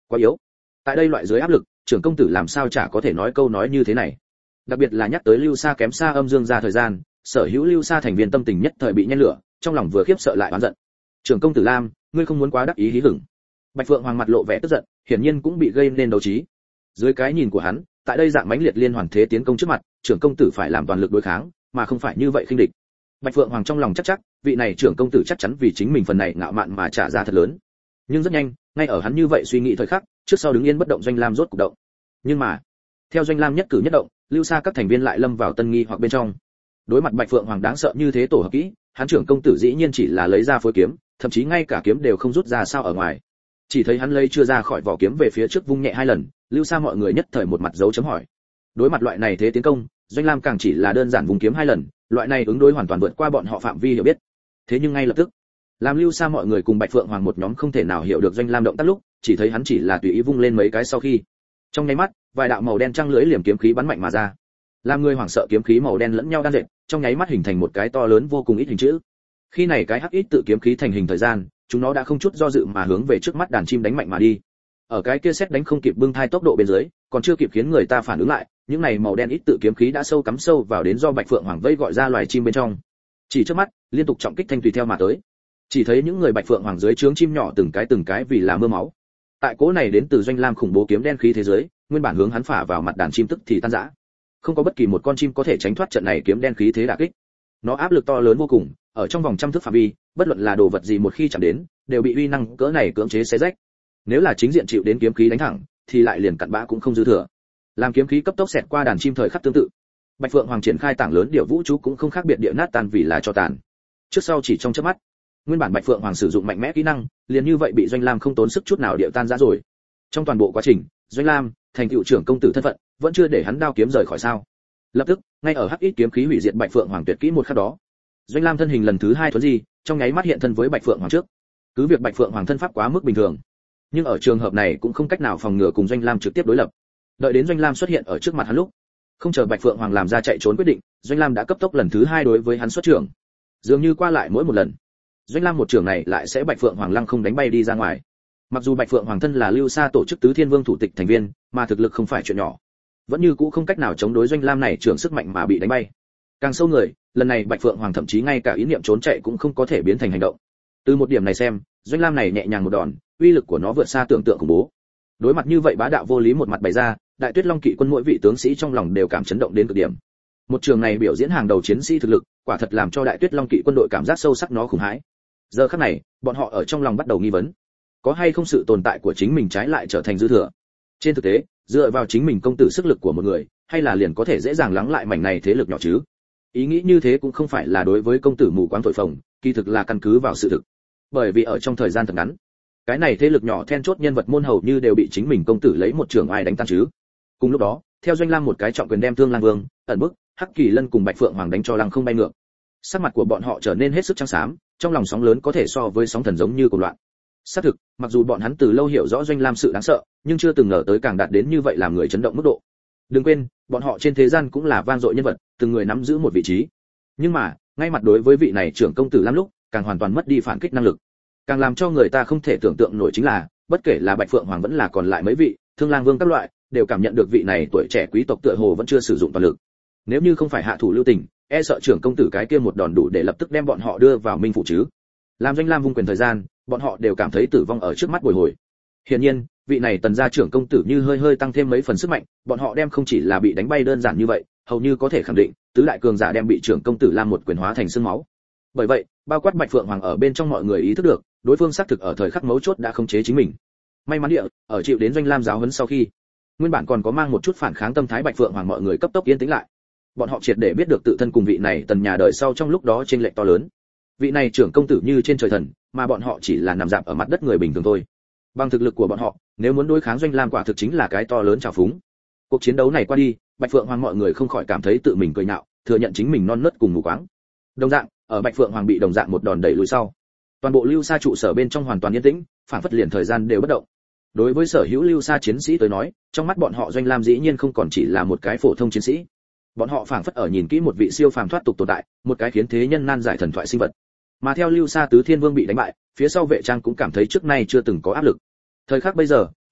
Quá yếu. Tại đây loại dưới áp lực, trưởng công tử làm sao chả có thể nói câu nói như thế này. Đặc biệt là nhắc tới Lưu Sa kém xa Âm Dương gia thời gian, sở hữu Lưu Sa thành viên tâm tình nhất thời bị nhen lửa, trong lòng vừa khiếp sợ lại oán giận. Trưởng công tử Lam, ngươi không muốn quá đắc ý hí hửng. Bạch Phượng Hoàng mặt lộ vẻ tức giận, hiển nhiên cũng bị gây nên đấu trí. Dưới cái nhìn của hắn, tại đây dạng mãnh liệt liên hoàn thế tiến công trước mặt, trưởng công tử phải làm toàn lực đối kháng, mà không phải như vậy khinh địch. Bạch Phượng Hoàng trong lòng chắc, vị này trưởng công tử chắc chắn vì chính mình phần này ngạo mạn mà trả giá thật lớn. Nhưng rất nhanh, ngay ở hắn như vậy suy nghĩ thời khắc, trước sau đứng yên bất động Doanh Lam rốt cục động. Nhưng mà, theo Doanh Lam nhất cử nhất động, Lưu Sa các thành viên lại lâm vào tân nghi hoặc bên trong. Đối mặt Bạch Phượng Hoàng đáng sợ như thế tổ hợp kỹ, hắn trưởng công tử dĩ nhiên chỉ là lấy ra phối kiếm, thậm chí ngay cả kiếm đều không rút ra sao ở ngoài. Chỉ thấy hắn lấy chưa ra khỏi vỏ kiếm về phía trước vung nhẹ 2 lần, Lưu Sa mọi người nhất thời một mặt dấu chấm hỏi. Đối mặt loại này thế tiến công, Doanh Lam càng chỉ là đơn giản vung kiếm 2 lần, loại này ứng đối hoàn toàn vượt qua bọn họ phạm vi hiểu biết. Thế nhưng ngay lập tức, làm Lưu Sa mọi người cùng Bạch Phượng Hoàng một nhóm không thể nào hiểu được Doanh Lam động tác lúc, chỉ thấy hắn chỉ là tùy ý vung lên mấy cái sau khi, trong nháy mắt, vài đạo màu đen trăng lưới liềm kiếm khí bắn mạnh mà ra. Làm người hoảng sợ kiếm khí màu đen lẫn nhau đan dệt, trong nháy mắt hình thành một cái to lớn vô cùng ít hình chữ. Khi này cái hắc ít tự kiếm khí thành hình thời gian, chúng nó đã không chút do dự mà hướng về trước mắt đàn chim đánh mạnh mà đi. Ở cái kia xét đánh không kịp bưng thai tốc độ bên dưới, còn chưa kịp khiến người ta phản ứng lại, những này màu đen ít tự kiếm khí đã sâu cắm sâu vào đến do Bạch Phượng Hoàng vây gọi ra loài chim bên trong. Chỉ trước mắt, liên tục trọng kích thanh tùy theo mà tới. Chỉ thấy những người Bạch Phượng Hoàng dưới trướng chim nhỏ từng cái vì là mưa máu. Tại cố này đến từ Doanh Lam khủng bố kiếm đen khí thế giới, nguyên bản hướng hắn phả vào mặt đàn chim tức thì tan rã. Không có bất kỳ một con chim có thể tránh thoát trận này kiếm đen khí thế đả kích. Nó áp lực to lớn vô cùng, ở trong vòng trăm thước phạm vi, bất luận là đồ vật gì một khi chạm đến, đều bị uy năng cỡ này cưỡng chế xé rách. Nếu là chính diện chịu đến kiếm khí đánh thẳng, thì lại liền cặn bã cũng không dư thừa. Làm kiếm khí cấp tốc xẹt qua đàn chim thời khắc tương tự, Bạch Phượng Hoàng triển khai tảng lớn điệu vũ chú cũng không khác biệt địa nát tan vì là cho tàn. Trước sau chỉ trong chớp mắt, nguyên bản Bạch Phượng Hoàng sử dụng mạnh mẽ kỹ năng, liền như vậy bị Doanh Lam không tốn sức chút nào điệu tan rã rồi. Trong toàn bộ quá trình, Doanh Lam, thành tựu trưởng công tử thân phận, vẫn chưa để hắn đao kiếm rời khỏi sao. Lập tức, ngay ở hắc ít kiếm khí hủy diệt Bạch Phượng Hoàng tuyệt kỹ một khắc đó, Doanh Lam thân hình lần thứ 2 thuấn di, trong nháy mắt hiện thân với Bạch Phượng Hoàng trước. Cứ việc Bạch Phượng Hoàng thân pháp quá mức bình thường, nhưng ở trường hợp này cũng không cách nào phòng ngừa cùng Doanh Lam trực tiếp đối lập. Đợi đến Doanh Lam xuất hiện ở trước mặt hắn lúc, không chờ Bạch Phượng Hoàng làm ra chạy trốn quyết định, Doanh Lam đã cấp tốc lần thứ 2 đối với hắn xuất trưởng. Dường như qua lại mỗi một lần, Doanh Lam một trưởng này lại sẽ Bạch Phượng Hoàng lăng không đánh bay đi ra ngoài. Mặc dù Bạch Phượng Hoàng thân là Lưu Sa tổ chức Tứ Thiên Vương thủ tịch thành viên, mà thực lực không phải chuyện nhỏ, vẫn như cũ không cách nào chống đối Doanh Lam này trưởng sức mạnh mà bị đánh bay. Càng sâu người, lần này Bạch Phượng Hoàng thậm chí ngay cả ý niệm trốn chạy cũng không có thể biến thành hành động. Từ một điểm này xem, Doanh Lam này nhẹ nhàng một đòn, uy lực của nó vượt xa tưởng tượng khủng bố. Đối mặt như vậy bá đạo vô lý một mặt bày ra, Đại Tuyết Long Kỵ quân mỗi vị tướng sĩ trong lòng đều cảm chấn động đến cực điểm. Một trường này biểu diễn hàng đầu chiến sĩ thực lực, quả thật làm cho Đại Tuyết Long Kỵ quân đội cảm giác sâu sắc nó khủng hãi. Giờ khắc này, bọn họ ở trong lòng bắt đầu nghi vấn, có hay không sự tồn tại của chính mình trái lại trở thành dư thừa. Trên thực tế, dựa vào chính mình công tử sức lực của một người, hay là liền có thể dễ dàng lắng lại mảnh này thế lực nhỏ chứ? Ý nghĩ như thế cũng không phải là đối với công tử mù quáng thổi phồng, kỳ thực là căn cứ vào sự thực. Bởi vì ở trong thời gian thật ngắn, cái này thế lực nhỏ then chốt nhân vật môn hầu như đều bị chính mình công tử lấy một trường ai đánh tan chứ. Cùng lúc đó, theo Doanh Lam một cái trọng quyền đem Thương Lang Vương, ẩn bức, Hắc Kỳ Lân cùng Bạch Phượng Hoàng đánh cho lăng không bay ngược. Sắc mặt của bọn họ trở nên hết sức trắng xám, trong lòng sóng lớn có thể so với sóng thần giống như cuồng loạn. Xác thực, mặc dù bọn hắn từ lâu hiểu rõ Doanh Lam sự đáng sợ, nhưng chưa từng ngờ tới càng đạt đến như vậy làm người chấn động mức độ. Đừng quên, bọn họ trên thế gian cũng là vang dội nhân vật, từng người nắm giữ một vị trí. Nhưng mà, ngay mặt đối với vị này trưởng công tử Lam lúc, càng hoàn toàn mất đi phản kích năng lực. Càng làm cho người ta không thể tưởng tượng nổi chính là, bất kể là Bạch Phượng Hoàng vẫn là còn lại mấy vị, Thương Lang Vương các loại, đều cảm nhận được vị này tuổi trẻ quý tộc tựa hồ vẫn chưa sử dụng toàn lực. Nếu như không phải hạ thủ lưu tình, e sợ trưởng công tử cái kia một đòn đủ để lập tức đem bọn họ đưa vào minh phủ chứ. Làm Doanh Lam vung quyền thời gian, bọn họ đều cảm thấy tử vong ở trước mắt bồi hồi. Hiển nhiên, vị này Tần gia trưởng công tử như hơi tăng thêm mấy phần sức mạnh, bọn họ đem không chỉ là bị đánh bay đơn giản như vậy, hầu như có thể khẳng định, tứ đại cường giả đem bị trưởng công tử Lam một quyền hóa thành xương máu. Bởi vậy, bao quát Bạch Phượng Hoàng ở bên trong mọi người ý thức được, đối phương xác thực ở thời khắc mấu chốt đã khống chế chính mình. May mắn địa, ở chịu đến Doanh Lam giáo huấn sau khi, nguyên bản còn có mang một chút phản kháng tâm thái Bạch Phượng Hoàng mọi người cấp tốc yên tĩnh lại. Bọn họ triệt để biết được tự thân cùng vị này Tần nhà đời sau trong lúc đó chênh lệch to lớn. Vị này trưởng công tử như trên trời thần, mà bọn họ chỉ là nằm dạp ở mặt đất người bình thường thôi. Bằng thực lực của bọn họ, nếu muốn đối kháng Doanh Lam quả thực chính là cái to lớn trào phúng. Cuộc chiến đấu này qua đi, Bạch Phượng Hoàng mọi người không khỏi cảm thấy tự mình cười nhạo, thừa nhận chính mình non nớt cùng mù quáng. Đồng dạng, ở Bạch Phượng Hoàng bị đồng dạng một đòn đẩy lùi sau, toàn bộ Lưu Sa trụ sở bên trong hoàn toàn yên tĩnh, phản phất liền thời gian đều bất động. Đối với sở hữu Lưu Sa chiến sĩ tới nói, trong mắt bọn họ Doanh Lam dĩ nhiên không còn chỉ là một cái phổ thông chiến sĩ. Bọn họ phảng phất ở nhìn kỹ một vị siêu phàm thoát tục tồn tại, một cái khiến thế nhân nan giải thần thoại sinh vật. Mà theo Lưu Sa Tứ Thiên Vương bị đánh bại, phía sau vệ trang cũng cảm thấy trước nay chưa từng có áp lực. Thời khắc bây giờ,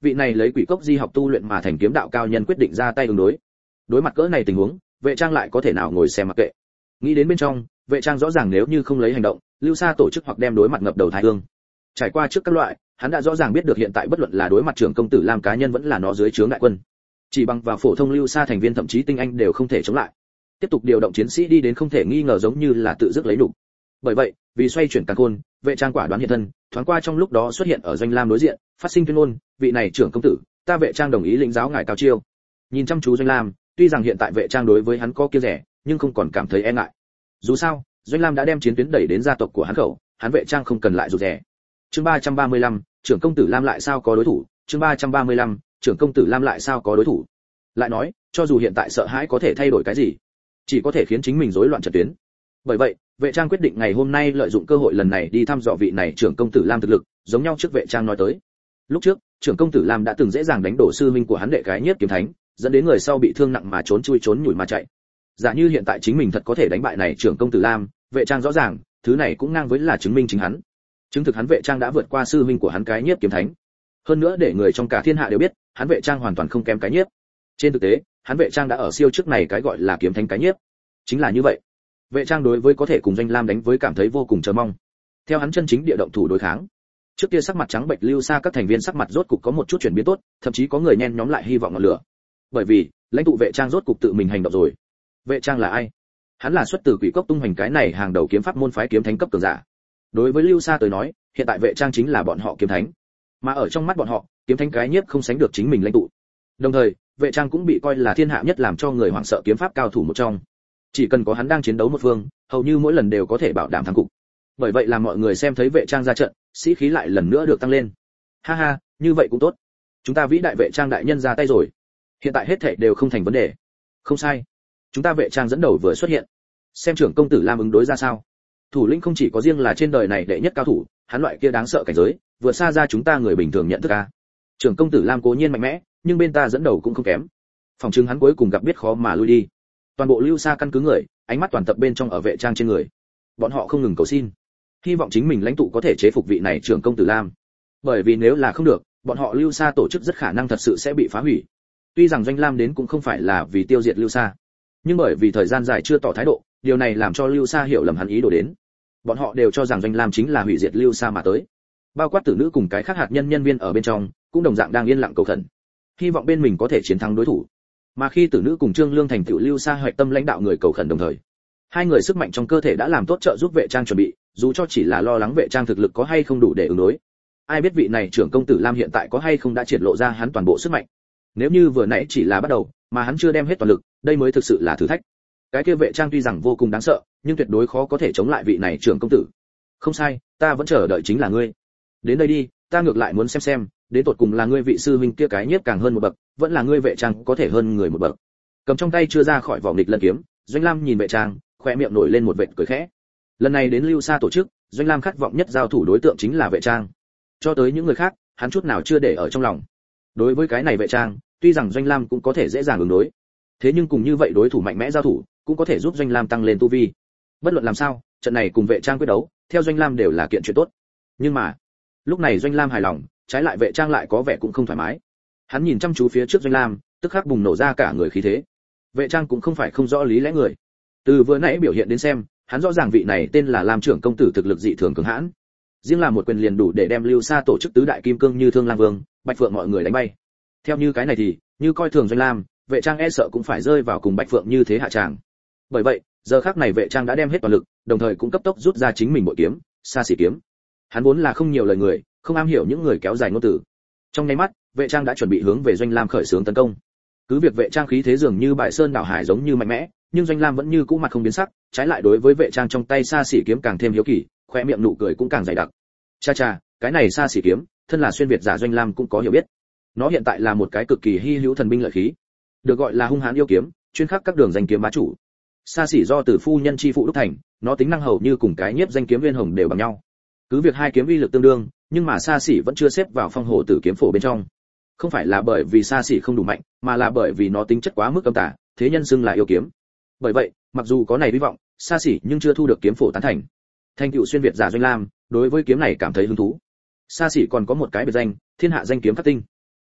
vị này lấy quỷ cốc di học tu luyện mà thành kiếm đạo cao nhân quyết định ra tay ứng đối. Đối mặt cỡ này tình huống, Vệ Trang lại có thể nào ngồi xem mặc kệ. Nghĩ đến bên trong, Vệ Trang rõ ràng nếu như không lấy hành động, Lưu Sa tổ chức hoặc đem đối mặt ngập đầu thái hương. Trải qua trước các loại, hắn đã rõ ràng biết được hiện tại bất luận là đối mặt trưởng công tử Lam cá nhân vẫn là nó dưới trướng đại quân, chỉ bằng vào phổ thông Lưu Sa thành viên thậm chí tinh anh đều không thể chống lại. Tiếp tục điều động chiến sĩ đi đến không thể nghi ngờ giống như là tự dứt lấy đủ. Bởi vậy, vì xoay chuyển càn khôn, Vệ Trang quả đoán hiện thân, thoáng qua trong lúc đó xuất hiện ở Doanh Lam đối diện, phát sinh tuyên ngôn, vị này trưởng công tử, ta Vệ Trang đồng ý lĩnh giáo ngài cao chiêu. Nhìn chăm chú Doanh Lam, tuy rằng hiện tại Vệ Trang đối với hắn có kia rẻ, nhưng không còn cảm thấy e ngại. Dù sao, Doanh Lam đã đem chiến tuyến đẩy đến gia tộc của hắn khẩu, hắn Vệ Trang không cần lại rụt rè. Chương 335, trưởng công tử Lam lại sao có đối thủ, chương 335, trưởng công tử Lam lại sao có đối thủ. Lại nói, cho dù hiện tại sợ hãi có thể thay đổi cái gì, chỉ có thể khiến chính mình rối loạn trận tuyến. Bởi vậy, Vệ Trang quyết định ngày hôm nay lợi dụng cơ hội lần này đi thăm dò vị này trưởng công tử Lam thực lực, giống nhau trước Vệ Trang nói tới. Lúc trước, trưởng công tử Lam đã từng dễ dàng đánh đổ sư minh của hắn đệ cái Nhiếp Kiếm Thánh, dẫn đến người sau bị thương nặng mà trốn nhủi mà chạy. Giả như hiện tại chính mình thật có thể đánh bại này trưởng công tử Lam, Vệ Trang rõ ràng, thứ này cũng ngang với là chứng minh chính hắn. Chứng thực hắn Vệ Trang đã vượt qua sư minh của hắn cái Nhiếp Kiếm Thánh. Hơn nữa để người trong cả thiên hạ đều biết, hắn Vệ Trang hoàn toàn không kém cái Nhiếp. Trên thực tế, hắn Vệ Trang đã ở siêu trước này cái gọi là kiếm thánh cái Nhiếp. Chính là như vậy. Vệ Trang đối với có thể cùng Doanh Lam đánh với cảm thấy vô cùng chờ mong. Theo hắn chân chính địa động thủ đối kháng. Trước kia sắc mặt trắng bệch Lưu Sa các thành viên sắc mặt rốt cục có một chút chuyển biến tốt, thậm chí có người nhen nhóm lại hy vọng ngọn lửa. Bởi vì, lãnh tụ Vệ Trang rốt cục tự mình hành động rồi. Vệ Trang là ai? Hắn là xuất từ Quỷ Cốc tung hoành cái này hàng đầu kiếm pháp môn phái kiếm thánh cấp cường giả. Đối với Lưu Sa tới nói, hiện tại Vệ Trang chính là bọn họ kiếm thánh. Mà ở trong mắt bọn họ, kiếm thánh cái Nhiếp không sánh được chính mình lãnh tụ. Đồng thời, Vệ Trang cũng bị coi là thiên hạ nhất làm cho người hoảng sợ kiếm pháp cao thủ một trong. Chỉ cần có hắn đang chiến đấu một phương, hầu như mỗi lần đều có thể bảo đảm thắng cục. Bởi vậy làm mọi người xem thấy Vệ Trang ra trận, sĩ khí lại lần nữa được tăng lên. Ha ha, như vậy cũng tốt. Chúng ta vĩ đại Vệ Trang đại nhân ra tay rồi. Hiện tại hết thảy đều không thành vấn đề. Không sai. Chúng ta Vệ Trang dẫn đầu vừa xuất hiện. Xem trưởng công tử Lam ứng đối ra sao. Thủ lĩnh không chỉ có riêng là trên đời này đệ nhất cao thủ, hắn loại kia đáng sợ cảnh giới, vượt xa ra chúng ta người bình thường nhận thức a. Trưởng công tử Lam cố nhiên mạnh mẽ, nhưng bên ta dẫn đầu cũng không kém. Phòng trưng hắn cuối cùng gặp biết khó mà lui đi. Toàn bộ Lưu Sa căn cứ người, ánh mắt toàn tập bên trong ở Vệ Trang trên người. Bọn họ không ngừng cầu xin, hy vọng chính mình lãnh tụ có thể chế phục vị này trưởng công tử Lam. Bởi vì nếu là không được, bọn họ Lưu Sa tổ chức rất khả năng thật sự sẽ bị phá hủy. Tuy rằng Doanh Lam đến cũng không phải là vì tiêu diệt Lưu Sa, nhưng bởi vì thời gian dài chưa tỏ thái độ, điều này làm cho Lưu Sa hiểu lầm hắn ý đồ đến. Bọn họ đều cho rằng Doanh Lam chính là hủy diệt Lưu Sa mà tới. Bao quát tử nữ cùng cái khác hạt nhân nhân viên ở bên trong, cũng đồng dạng đang yên lặng cầu khẩn, hy vọng bên mình có thể chiến thắng đối thủ. Mà khi tử nữ cùng Trương Lương thành tựu Lưu Sa hoạch tâm lãnh đạo người cầu khẩn đồng thời, hai người sức mạnh trong cơ thể đã làm tốt trợ giúp Vệ Trang chuẩn bị, dù cho chỉ là lo lắng Vệ Trang thực lực có hay không đủ để ứng đối. Ai biết vị này trưởng công tử Lam hiện tại có hay không đã triển lộ ra hắn toàn bộ sức mạnh. Nếu như vừa nãy chỉ là bắt đầu, mà hắn chưa đem hết toàn lực, đây mới thực sự là thử thách. Cái kia Vệ Trang tuy rằng vô cùng đáng sợ, nhưng tuyệt đối khó có thể chống lại vị này trưởng công tử. Không sai, ta vẫn chờ đợi chính là ngươi. Đến đây đi, ta ngược lại muốn xem, đến tột cùng là ngươi vị sư huynh kia cái Nhiếp càng hơn một bậc, vẫn là ngươi Vệ Trang có thể hơn người một bậc. Cầm trong tay chưa ra khỏi vỏ nghịch lân kiếm, Doanh Lam nhìn Vệ Trang, khoe miệng nổi lên một vệt cười khẽ. Lần này đến Lưu Sa tổ chức, Doanh Lam khát vọng nhất giao thủ đối tượng chính là Vệ Trang. Cho tới những người khác, hắn chút nào chưa để ở trong lòng. Đối với cái này Vệ Trang, tuy rằng Doanh Lam cũng có thể dễ dàng ứng đối, thế nhưng cùng như vậy đối thủ mạnh mẽ giao thủ, cũng có thể giúp Doanh Lam tăng lên tu vi. Bất luận làm sao, trận này cùng Vệ Trang quyết đấu, theo Doanh Lam đều là kiện chuyện tốt. Nhưng mà, lúc này Doanh Lam hài lòng, trái lại Vệ Trang lại có vẻ cũng không thoải mái. Hắn nhìn chăm chú phía trước Doanh Lam, tức khắc bùng nổ ra cả người khí thế. Vệ Trang cũng không phải không rõ lý lẽ người. Từ vừa nãy biểu hiện đến xem, hắn rõ ràng vị này tên là Lam trưởng công tử thực lực dị thường cường hãn. Riêng là một quyền liền đủ để đem Lưu Sa tổ chức tứ đại kim cương như Thương Lang Vương, Bạch Phượng mọi người đánh bay. Theo như cái này thì, như coi thường Doanh Lam, Vệ Trang e sợ cũng phải rơi vào cùng Bạch Phượng như thế hạ tràng. Bởi vậy, giờ khắc này Vệ Trang đã đem hết toàn lực, đồng thời cũng cấp tốc rút ra chính mình bội kiếm, Sa Sĩ kiếm. Hắn vốn là không nhiều lời người, không am hiểu những người kéo dài ngôn từ. Trong nháy mắt, Vệ Trang đã chuẩn bị hướng về Doanh Lam khởi xướng tấn công. Cứ việc Vệ Trang khí thế dường như bại sơn đảo hải giống như mạnh mẽ, nhưng Doanh Lam vẫn như cũ mặt không biến sắc, trái lại đối với Vệ Trang trong tay Sa Sĩ kiếm càng thêm hiếu kỳ, khoe miệng nụ cười cũng càng dày đặc. Cha cha, cái này Sa Sĩ kiếm, thân là xuyên việt giả Doanh Lam cũng có hiểu biết. Nó hiện tại là một cái cực kỳ hi hữu thần binh lợi khí, được gọi là hung hãn yêu kiếm, chuyên khắc các đường danh kiếm bá chủ. Sa Sĩ do từ phu nhân chi phụ đúc thành, nó tính năng hầu như cùng cái Nhiếp danh kiếm Viên Hồng đều bằng nhau. Cứ việc hai kiếm uy lực tương đương, nhưng mà Sa Sĩ vẫn chưa xếp vào phong hồ tử kiếm phổ bên trong. Không phải là bởi vì Sa Sĩ không đủ mạnh, mà là bởi vì nó tính chất quá mức âm tà, thế nhân xưng là yêu kiếm. Bởi vậy, mặc dù có này hy vọng, Sa Sĩ nhưng chưa thu được kiếm phổ tán thành. Thành tựu xuyên việt giả Doanh Lam, đối với kiếm này cảm thấy hứng thú. Sa Sĩ còn có một cái biệt danh, thiên hạ danh kiếm khắc tinh.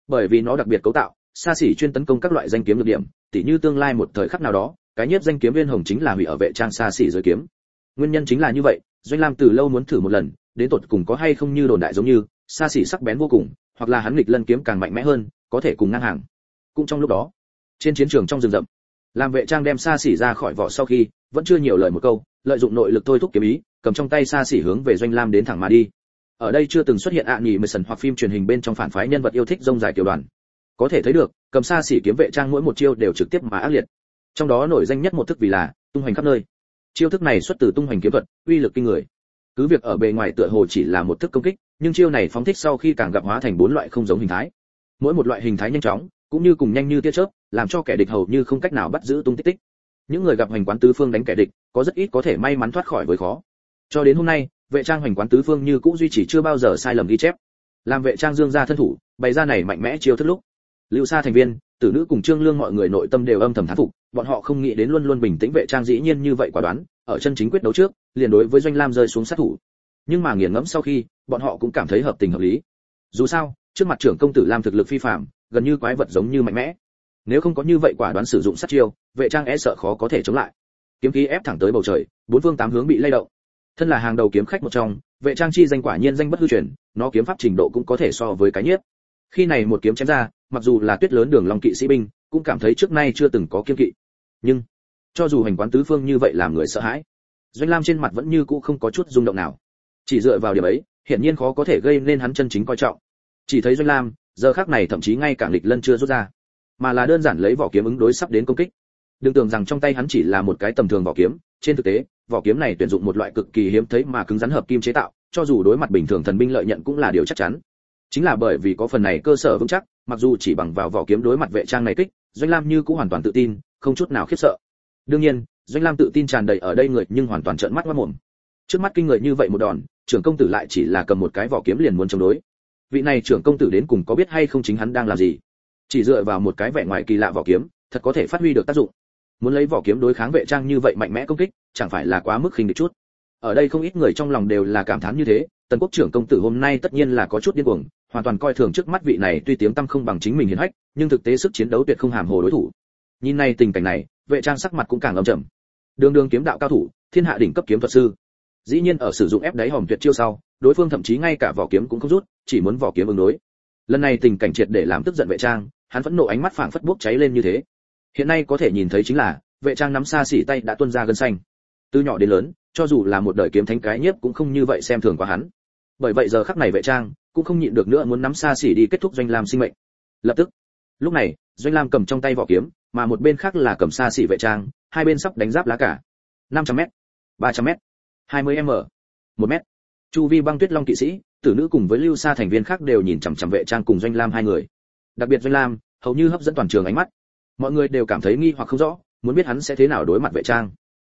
Bởi vì nó đặc biệt cấu tạo, xa xỉ chuyên tấn công các loại danh kiếm nhược điểm, tỉ như tương lai một thời khắc nào đó, cái nhiếp danh kiếm viên hồng chính là hủy ở vệ trang xa xỉ dưới kiếm. Nguyên nhân chính là như vậy, Doanh Lam từ lâu muốn thử một lần, đến tột cùng có hay không như đồn đại giống như, xa xỉ sắc bén vô cùng, hoặc là hắn nghịch lân kiếm càng mạnh mẽ hơn, có thể cùng ngang hàng. Cũng trong lúc đó, trên chiến trường trong rừng rậm, làm vệ trang đem xa xỉ ra khỏi vỏ sau khi, vẫn chưa nhiều lời một câu, lợi dụng nội lực thôi thúc kiếm ý, cầm trong tay xa xỉ hướng về Doanh Lam đến thẳng mà đi. Ở đây chưa từng xuất hiện nhỉ mười sần hoặc phim truyền hình bên trong phản phái nhân vật yêu thích rông dài tiểu đoàn. Có thể thấy được, cầm xa xỉ kiếm vệ trang mỗi một chiêu đều trực tiếp mà ác liệt. Trong đó nổi danh nhất một thức vì là tung hoành khắp nơi. Chiêu thức này xuất từ tung hoành kiếm thuật, uy lực kinh người. Cứ việc ở bề ngoài tựa hồ chỉ là một thức công kích, nhưng chiêu này phóng thích sau khi càng gặp hóa thành 4 loại không giống hình thái. Mỗi một loại hình thái nhanh chóng, cũng như cùng nhanh như tia chớp, làm cho kẻ địch hầu như không cách nào bắt giữ tung tích tích. Những người gặp hoành quán tứ phương đánh kẻ địch, có rất ít có thể may mắn thoát khỏi với khó. Cho đến hôm nay, vệ trang hoành quán tứ phương như cũ duy trì chưa bao giờ sai lầm ghi chép. Làm vệ trang dương ra thân thủ, bày ra này mạnh mẽ chiêu thức lúc, Lưu Sa thành viên, Tử Nữ cùng Trương Lương mọi người nội tâm đều âm thầm thán phục, bọn họ không nghĩ đến luôn luôn bình tĩnh vệ trang dĩ nhiên như vậy quả đoán, ở chân chính quyết đấu trước, liền đối với Doanh Lam rơi xuống sát thủ. Nhưng mà nghiền ngẫm sau khi, bọn họ cũng cảm thấy hợp tình hợp lý. Dù sao, trước mặt trưởng công tử Lam thực lực phi phàm, gần như quái vật giống như mạnh mẽ. Nếu không có như vậy quả đoán sử dụng sát chiêu, vệ trang e sợ khó có thể chống lại. Kiếm khí ép thẳng tới bầu trời, bốn phương tám hướng bị lay động. Thân là hàng đầu kiếm khách một trong, vệ trang chi danh quả nhiên danh bất hư truyền, nó kiếm pháp trình độ cũng có thể so với cái nhiếp. Khi này một kiếm chém ra, mặc dù là Tuyết lớn đường long kỵ sĩ binh, cũng cảm thấy trước nay chưa từng có kiêng kỵ. Nhưng, cho dù hành quán tứ phương như vậy làm người sợ hãi, Doanh Lam trên mặt vẫn như cũ không có chút rung động nào. Chỉ dựa vào điểm ấy, hiển nhiên khó có thể gây nên hắn chân chính coi trọng. Chỉ thấy Doanh Lam, giờ khắc này thậm chí ngay cả nghịch lân chưa rút ra, mà là đơn giản lấy vỏ kiếm ứng đối sắp đến công kích. Đừng tưởng rằng trong tay hắn chỉ là một cái tầm thường vỏ kiếm, trên thực tế, vỏ kiếm này tuyển dụng một loại cực kỳ hiếm thấy mà cứng rắn hợp kim chế tạo, cho dù đối mặt bình thường thần binh lợi nhận cũng là điều chắc chắn. Chính là bởi vì có phần này cơ sở vững chắc, mặc dù chỉ bằng vào vỏ kiếm đối mặt vệ trang này kích, Doanh Lam như cũng hoàn toàn tự tin, không chút nào khiếp sợ. Đương nhiên, Doanh Lam tự tin tràn đầy ở đây người nhưng hoàn toàn trợn mắt ngoác mồm. Trước mắt kinh người như vậy một đòn, trưởng công tử lại chỉ là cầm một cái vỏ kiếm liền muốn chống đối. Vị này trưởng công tử đến cùng có biết hay không chính hắn đang làm gì? Chỉ dựa vào một cái vẻ ngoài kỳ lạ vỏ kiếm, thật có thể phát huy được tác dụng. Muốn lấy vỏ kiếm đối kháng vệ trang như vậy mạnh mẽ công kích, chẳng phải là quá mức khinh địch chút. Ở đây không ít người trong lòng đều là cảm thán như thế, Tần Quốc trưởng công tử hôm nay tất nhiên là có chút điên cuồng, hoàn toàn coi thường trước mắt vị này tuy tiếng tăm không bằng chính mình hiển hách, nhưng thực tế sức chiến đấu tuyệt không hàm hồ đối thủ. Nhìn này tình cảnh này, vệ trang sắc mặt cũng càng âm trầm. Đường đường kiếm đạo cao thủ, thiên hạ đỉnh cấp kiếm thuật sư, dĩ nhiên ở sử dụng ép đáy hòm tuyệt chiêu sau, đối phương thậm chí ngay cả vỏ kiếm cũng không rút, chỉ muốn vỏ kiếm ứng đối. Lần này tình cảnh triệt để làm tức giận vệ trang, hắn phẫn nộ ánh mắt phảng phất bốc cháy lên như thế. Hiện nay có thể nhìn thấy chính là, vệ trang nắm xa xỉ tay đã tuôn ra gân xanh. Từ nhỏ đến lớn, cho dù là một đời kiếm thánh cái nhiếp cũng không như vậy xem thường quá hắn. Bởi vậy giờ khắc này vệ trang cũng không nhịn được nữa muốn nắm xa xỉ đi kết thúc Doanh Lam sinh mệnh. Lập tức, lúc này, Doanh Lam cầm trong tay vỏ kiếm, mà một bên khác là cầm xa xỉ vệ trang, hai bên sắp đánh giáp lá cả. 500m, 300m, 20m, 1m. Chu vi băng tuyết long kỵ sĩ, Tử Nữ cùng với Lưu Sa thành viên khác đều nhìn chằm chằm vệ trang cùng Doanh Lam hai người. Đặc biệt Doanh Lam, hầu như hấp dẫn toàn trường ánh mắt. Mọi người đều cảm thấy nghi hoặc không rõ, muốn biết hắn sẽ thế nào đối mặt vệ trang.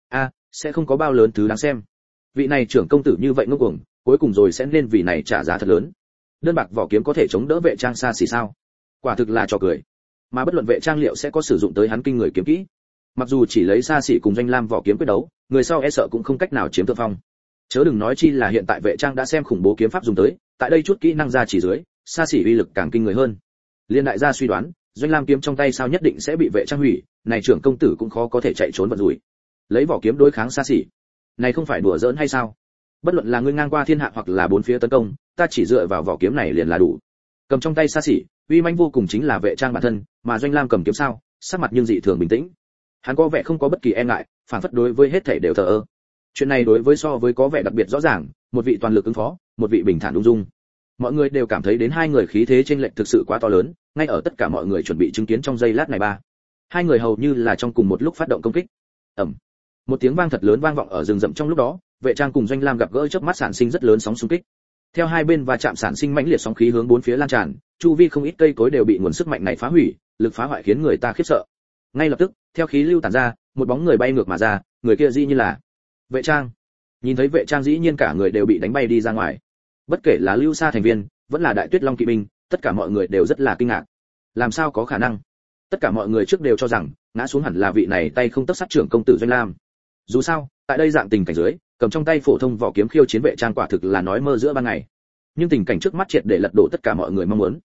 Sẽ không có bao lớn thứ đáng xem. Vị này trưởng công tử như vậy ngông cuồng, cuối cùng rồi sẽ nên vì này trả giá thật lớn. Đơn bạc vỏ kiếm có thể chống đỡ vệ trang xa xỉ sao? Quả thực là trò cười. Mà bất luận vệ trang liệu sẽ có sử dụng tới hắn kinh người kiếm kỹ. Mặc dù chỉ lấy xa xỉ cùng Doanh Lam vỏ kiếm quyết đấu, người sau e sợ cũng không cách nào chiếm thượng phong. Chớ đừng nói chi là hiện tại vệ trang đã xem khủng bố kiếm pháp dùng tới, tại đây chút kỹ năng ra chỉ dưới, xa xỉ uy lực càng kinh người hơn. Liên đại gia suy đoán, Doanh Lam kiếm trong tay sao nhất định sẽ bị vệ trang hủy, này trưởng công tử cũng khó có thể chạy trốn vận rủi. Lấy vỏ kiếm đối kháng xa xỉ, này không phải đùa giỡn hay sao? Bất luận là ngươi ngang qua thiên hạ hoặc là bốn phía tấn công, ta chỉ dựa vào vỏ kiếm này liền là đủ. Cầm trong tay xa xỉ, uy mãnh vô cùng chính là vệ trang bản thân, mà Doanh Lam cầm kiếm sao, sắc mặt nhưng dị thường bình tĩnh. Hắn có vẻ không có bất kỳ e ngại, phản phất đối với hết thảy đều thờ ơ. Chuyện này đối với so với có vẻ đặc biệt rõ ràng, một vị toàn lực ứng phó, một vị bình thản ung dung. Mọi người đều cảm thấy đến hai người khí thế chênh lệch thực sự quá to lớn, ngay ở tất cả mọi người chuẩn bị chứng kiến trong giây lát này ba. Hai người hầu như là trong cùng một lúc phát động công kích. Ầm. Một tiếng vang thật lớn vang vọng ở rừng rậm trong lúc đó, vệ trang cùng Doanh Lam gặp gỡ chớp mắt sản sinh rất lớn sóng xung kích. Theo hai bên va chạm sản sinh mãnh liệt sóng khí hướng bốn phía lan tràn, chu vi không ít cây cối đều bị nguồn sức mạnh này phá hủy, lực phá hoại khiến người ta khiếp sợ. Ngay lập tức, theo khí lưu tản ra, một bóng người bay ngược mà ra, người kia dĩ nhiên là vệ trang. Nhìn thấy vệ trang dĩ nhiên cả người đều bị đánh bay đi ra ngoài. Bất kể là Lưu Sa thành viên, vẫn là Đại Tuyết Long kỵ binh, tất cả mọi người đều rất là kinh ngạc. Làm sao có khả năng? Tất cả mọi người trước đều cho rằng ngã xuống hẳn là vị này tay không tấc sắt trưởng công tử Doanh Lam. Dù sao, tại đây dạng tình cảnh dưới, cầm trong tay phổ thông vỏ kiếm khiêu chiến vệ trang quả thực là nói mơ giữa ban ngày. Nhưng tình cảnh trước mắt triệt để lật đổ tất cả mọi người mong muốn.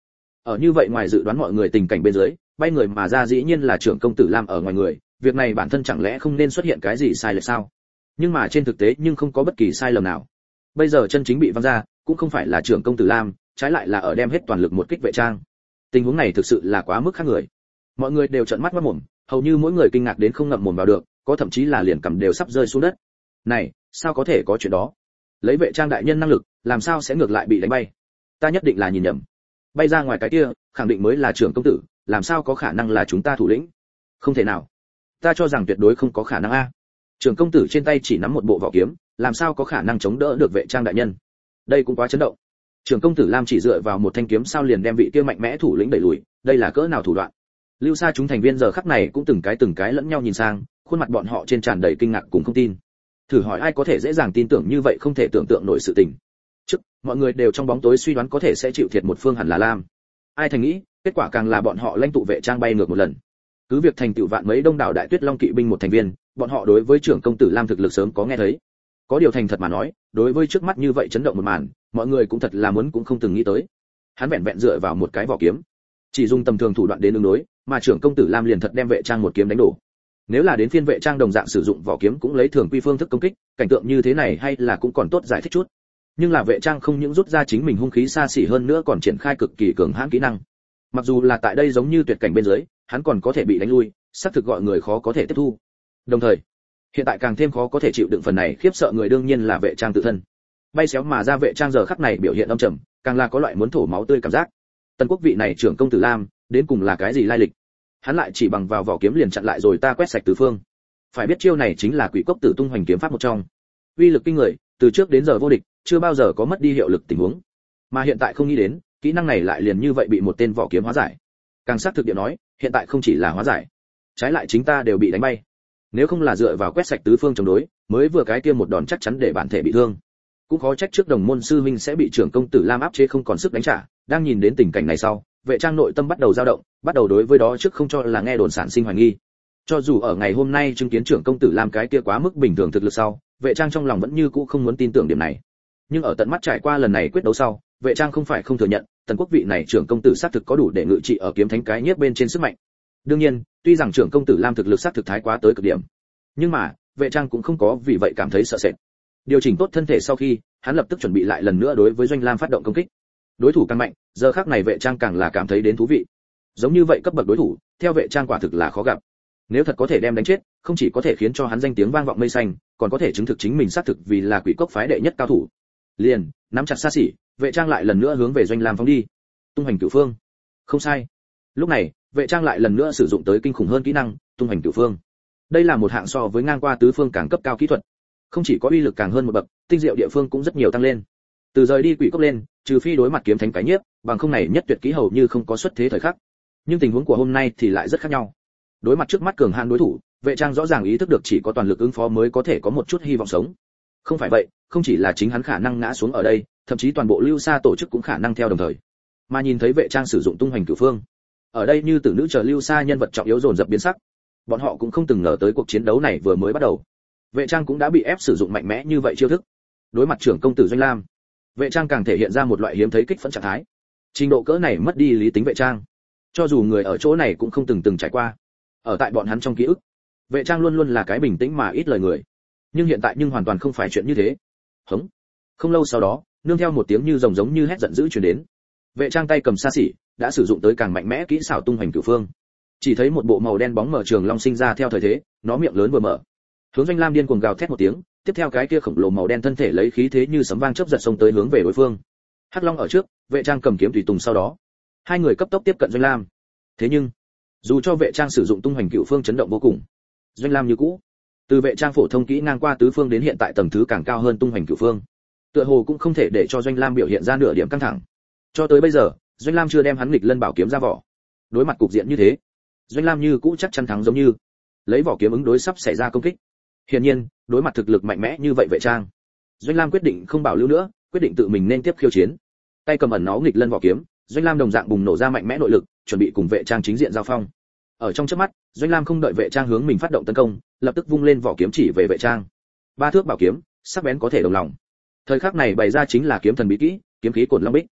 Ở như vậy ngoài dự đoán mọi người tình cảnh bên dưới, bay người mà ra dĩ nhiên là trưởng công tử Lam ở ngoài người, việc này bản thân chẳng lẽ không nên xuất hiện cái gì sai lệch sao? Nhưng mà trên thực tế nhưng không có bất kỳ sai lầm nào. Bây giờ chân chính bị văng ra, cũng không phải là trưởng công tử Lam, trái lại là ở đem hết toàn lực một kích Vệ Trang. Tình huống này thực sự là quá mức khác người. Mọi người đều trợn mắt ngoác mồm, hầu như mỗi người kinh ngạc đến không ngậm mồm vào được, có thậm chí là liền cầm đều sắp rơi xuống đất. Này, sao có thể có chuyện đó? Lấy Vệ Trang đại nhân năng lực, làm sao sẽ ngược lại bị đánh bay? Ta nhất định là nhìn nhầm. Bay ra ngoài cái kia, khẳng định mới là trưởng công tử, làm sao có khả năng là chúng ta thủ lĩnh? Không thể nào. Ta cho rằng tuyệt đối không có khả năng a. Trưởng công tử trên tay chỉ nắm một bộ vỏ kiếm, làm sao có khả năng chống đỡ được Vệ Trang đại nhân? Đây cũng quá chấn động. Trưởng công tử Lam chỉ dựa vào một thanh kiếm sao liền đem vị kia mạnh mẽ thủ lĩnh đẩy lùi, đây là cỡ nào thủ đoạn? Lưu Sa chúng thành viên giờ khắc này cũng từng cái lẫn nhau nhìn sang, khuôn mặt bọn họ trên tràn đầy kinh ngạc cùng không tin. Thử hỏi ai có thể dễ dàng tin tưởng như vậy không thể tưởng tượng nổi sự tình. Trước, mọi người đều trong bóng tối suy đoán có thể sẽ chịu thiệt một phương hẳn là Lam. Ai thành nghĩ, kết quả càng là bọn họ lãnh tụ Vệ Trang bay ngược một lần. Cứ việc thành tựu vạn mấy đông đảo đại tuyết long kỵ binh một thành viên, bọn họ đối với trưởng công tử Lam thực lực sớm có nghe thấy. Có điều thành thật mà nói, đối với trước mắt như vậy chấn động một màn, mọi người cũng thật là muốn cũng không từng nghĩ tới. Hắn vẹn vẹn dựa vào một cái vỏ kiếm, chỉ dùng tầm thường thủ đoạn đến ứng đối, mà trưởng công tử Lam liền thật đem Vệ Trang một kiếm đánh đổ. Nếu là đến phiên Vệ Trang đồng dạng sử dụng vỏ kiếm cũng lấy thường quy phương thức công kích, cảnh tượng như thế này hay là cũng còn tốt giải thích chút. Nhưng là Vệ Trang không những rút ra chính mình hung khí xa xỉ hơn nữa còn triển khai cực kỳ cường hãn kỹ năng. Mặc dù là tại đây giống như tuyệt cảnh bên dưới, hắn còn có thể bị đánh lui, xác thực gọi người khó có thể tiếp thu. Đồng thời, hiện tại càng thêm khó có thể chịu đựng phần này khiếp sợ người đương nhiên là Vệ Trang tự thân. Bay xéo mà ra Vệ Trang giờ khắc này biểu hiện âm trầm, càng là có loại muốn thổ máu tươi cảm giác. Tần Quốc vị này trưởng công tử Lam, đến cùng là cái gì lai lịch? Hắn lại chỉ bằng vào vỏ kiếm liền chặn lại rồi ta quét sạch tứ phương. Phải biết chiêu này chính là Quỷ Cốc Tử tung hoành kiếm pháp một trong. Uy lực kinh người, từ trước đến giờ vô địch, chưa bao giờ có mất đi hiệu lực tình huống. Mà hiện tại không nghĩ đến, kỹ năng này lại liền như vậy bị một tên vỏ kiếm hóa giải. Càng xác thực địa nói, hiện tại không chỉ là hóa giải, trái lại chính ta đều bị đánh bay. Nếu không là dựa vào quét sạch tứ phương chống đối, mới vừa cái kia một đòn chắc chắn để bản thể bị thương. Cũng khó trách trước đồng môn sư huynh sẽ bị trưởng công tử Lam áp chế không còn sức đánh trả. Đang nhìn đến tình cảnh này sau, Vệ Trang nội tâm bắt đầu dao động, bắt đầu đối với đó trước không cho là nghe đồn sản sinh hoài nghi. Cho dù ở ngày hôm nay chứng kiến trưởng công tử Lam cái kia quá mức bình thường thực lực sau, Vệ Trang trong lòng vẫn như cũ không muốn tin tưởng điểm này. Nhưng ở tận mắt trải qua lần này quyết đấu sau, Vệ Trang không phải không thừa nhận, Tần Quốc vị này trưởng công tử xác thực có đủ để ngự trị ở kiếm thánh cái nhiếp bên trên sức mạnh. Đương nhiên, tuy rằng trưởng công tử Lam thực lực xác thực thái quá tới cực điểm, nhưng mà, Vệ Trang cũng không có vì vậy cảm thấy sợ sệt. Điều chỉnh tốt thân thể sau khi, hắn lập tức chuẩn bị lại lần nữa đối với Doanh Lam phát động công kích. Đối thủ càng mạnh, giờ khắc này Vệ Trang càng là cảm thấy đến thú vị. Giống như vậy cấp bậc đối thủ, theo Vệ Trang quả thực là khó gặp. Nếu thật có thể đem đánh chết, không chỉ có thể khiến cho hắn danh tiếng vang vọng mây xanh, còn có thể chứng thực chính mình xác thực vì là Quỷ Cốc phái đệ nhất cao thủ. Liền, nắm chặt xa xỉ, Vệ Trang lại lần nữa hướng về Doanh Lam phóng đi. Tung hành cửu phương. Không sai. Lúc này, Vệ Trang lại lần nữa sử dụng tới kinh khủng hơn kỹ năng, tung hành cửu phương. Đây là một hạng so với ngang qua tứ phương càng cấp cao kỹ thuật. Không chỉ có uy lực càng hơn một bậc, tinh diệu địa phương cũng rất nhiều tăng lên. Từ rời đi Quỷ Cốc lên, trừ phi đối mặt kiếm thánh cái nhiếp, bằng không này nhất tuyệt kỹ hầu như không có xuất thế thời khắc. Nhưng tình huống của hôm nay thì lại rất khác nhau. Đối mặt trước mắt cường hãn đối thủ, Vệ Trang rõ ràng ý thức được chỉ có toàn lực ứng phó mới có thể có một chút hy vọng sống. Không phải vậy, không chỉ là chính hắn khả năng ngã xuống ở đây, thậm chí toàn bộ Lưu Sa tổ chức cũng khả năng theo đồng thời. Mà nhìn thấy Vệ Trang sử dụng tung hoành cửu phương, ở đây như tử nữ chờ Lưu Sa nhân vật trọng yếu dồn dập biến sắc. Bọn họ cũng không từng ngờ tới cuộc chiến đấu này vừa mới bắt đầu, Vệ Trang cũng đã bị ép sử dụng mạnh mẽ như vậy chiêu thức. Đối mặt trưởng công tử Doanh Lam, Vệ Trang càng thể hiện ra một loại hiếm thấy kích phẫn trạng thái. Trình độ cỡ này mất đi lý tính Vệ Trang, cho dù người ở chỗ này cũng không từng trải qua. Ở tại bọn hắn trong ký ức, Vệ Trang luôn luôn là cái bình tĩnh mà ít lời người. Nhưng hiện tại hoàn toàn không phải chuyện như thế. Hống. Không lâu sau đó, nương theo một tiếng như rồng giống như hét giận dữ truyền đến. Vệ Trang tay cầm xa xỉ, đã sử dụng tới càng mạnh mẽ kỹ xảo tung hoành cửu phương. Chỉ thấy một bộ màu đen bóng mở trường long sinh ra theo thời thế, nó miệng lớn vừa mở, hướng Doanh Lam điên cuồng gào thét một tiếng, tiếp theo cái kia khổng lồ màu đen thân thể lấy khí thế như sấm vang chớp giật xông tới hướng về đối phương. Hắc Long ở trước, Vệ Trang cầm kiếm tùy tùng sau đó. Hai người cấp tốc tiếp cận Doanh Lam. Thế nhưng, dù cho Vệ Trang sử dụng tung hoành cửu phương chấn động vô cùng, Doanh Lam như cũ, từ Vệ Trang phổ thông kỹ ngang qua tứ phương đến hiện tại tầng thứ càng cao hơn tung hoành cửu phương, tựa hồ cũng không thể để cho Doanh Lam biểu hiện ra nửa điểm căng thẳng. Cho tới bây giờ, Doanh Lam chưa đem hắn nghịch lân bảo kiếm ra vỏ. Đối mặt cục diện như thế, Doanh Lam như cũ chắc chắn thắng giống như lấy vỏ kiếm ứng đối sắp xảy ra công kích. Hiển nhiên, đối mặt thực lực mạnh mẽ như vậy Vệ Trang, Doanh Lam quyết định không bảo lưu nữa, quyết định tự mình nên tiếp khiêu chiến. Tay cầm ẩn nó nghịch lân vỏ kiếm, Doanh Lam đồng dạng bùng nổ ra mạnh mẽ nội lực, chuẩn bị cùng Vệ Trang chính diện giao phong. Ở trong chớp mắt, Doanh Lam không đợi Vệ Trang hướng mình phát động tấn công, lập tức vung lên vỏ kiếm chỉ về Vệ Trang. Ba thước bảo kiếm, sắc bén có thể đồng lòng. Thời khắc này bày ra chính là kiếm thần bí kỹ, kiếm khí cổn long bích.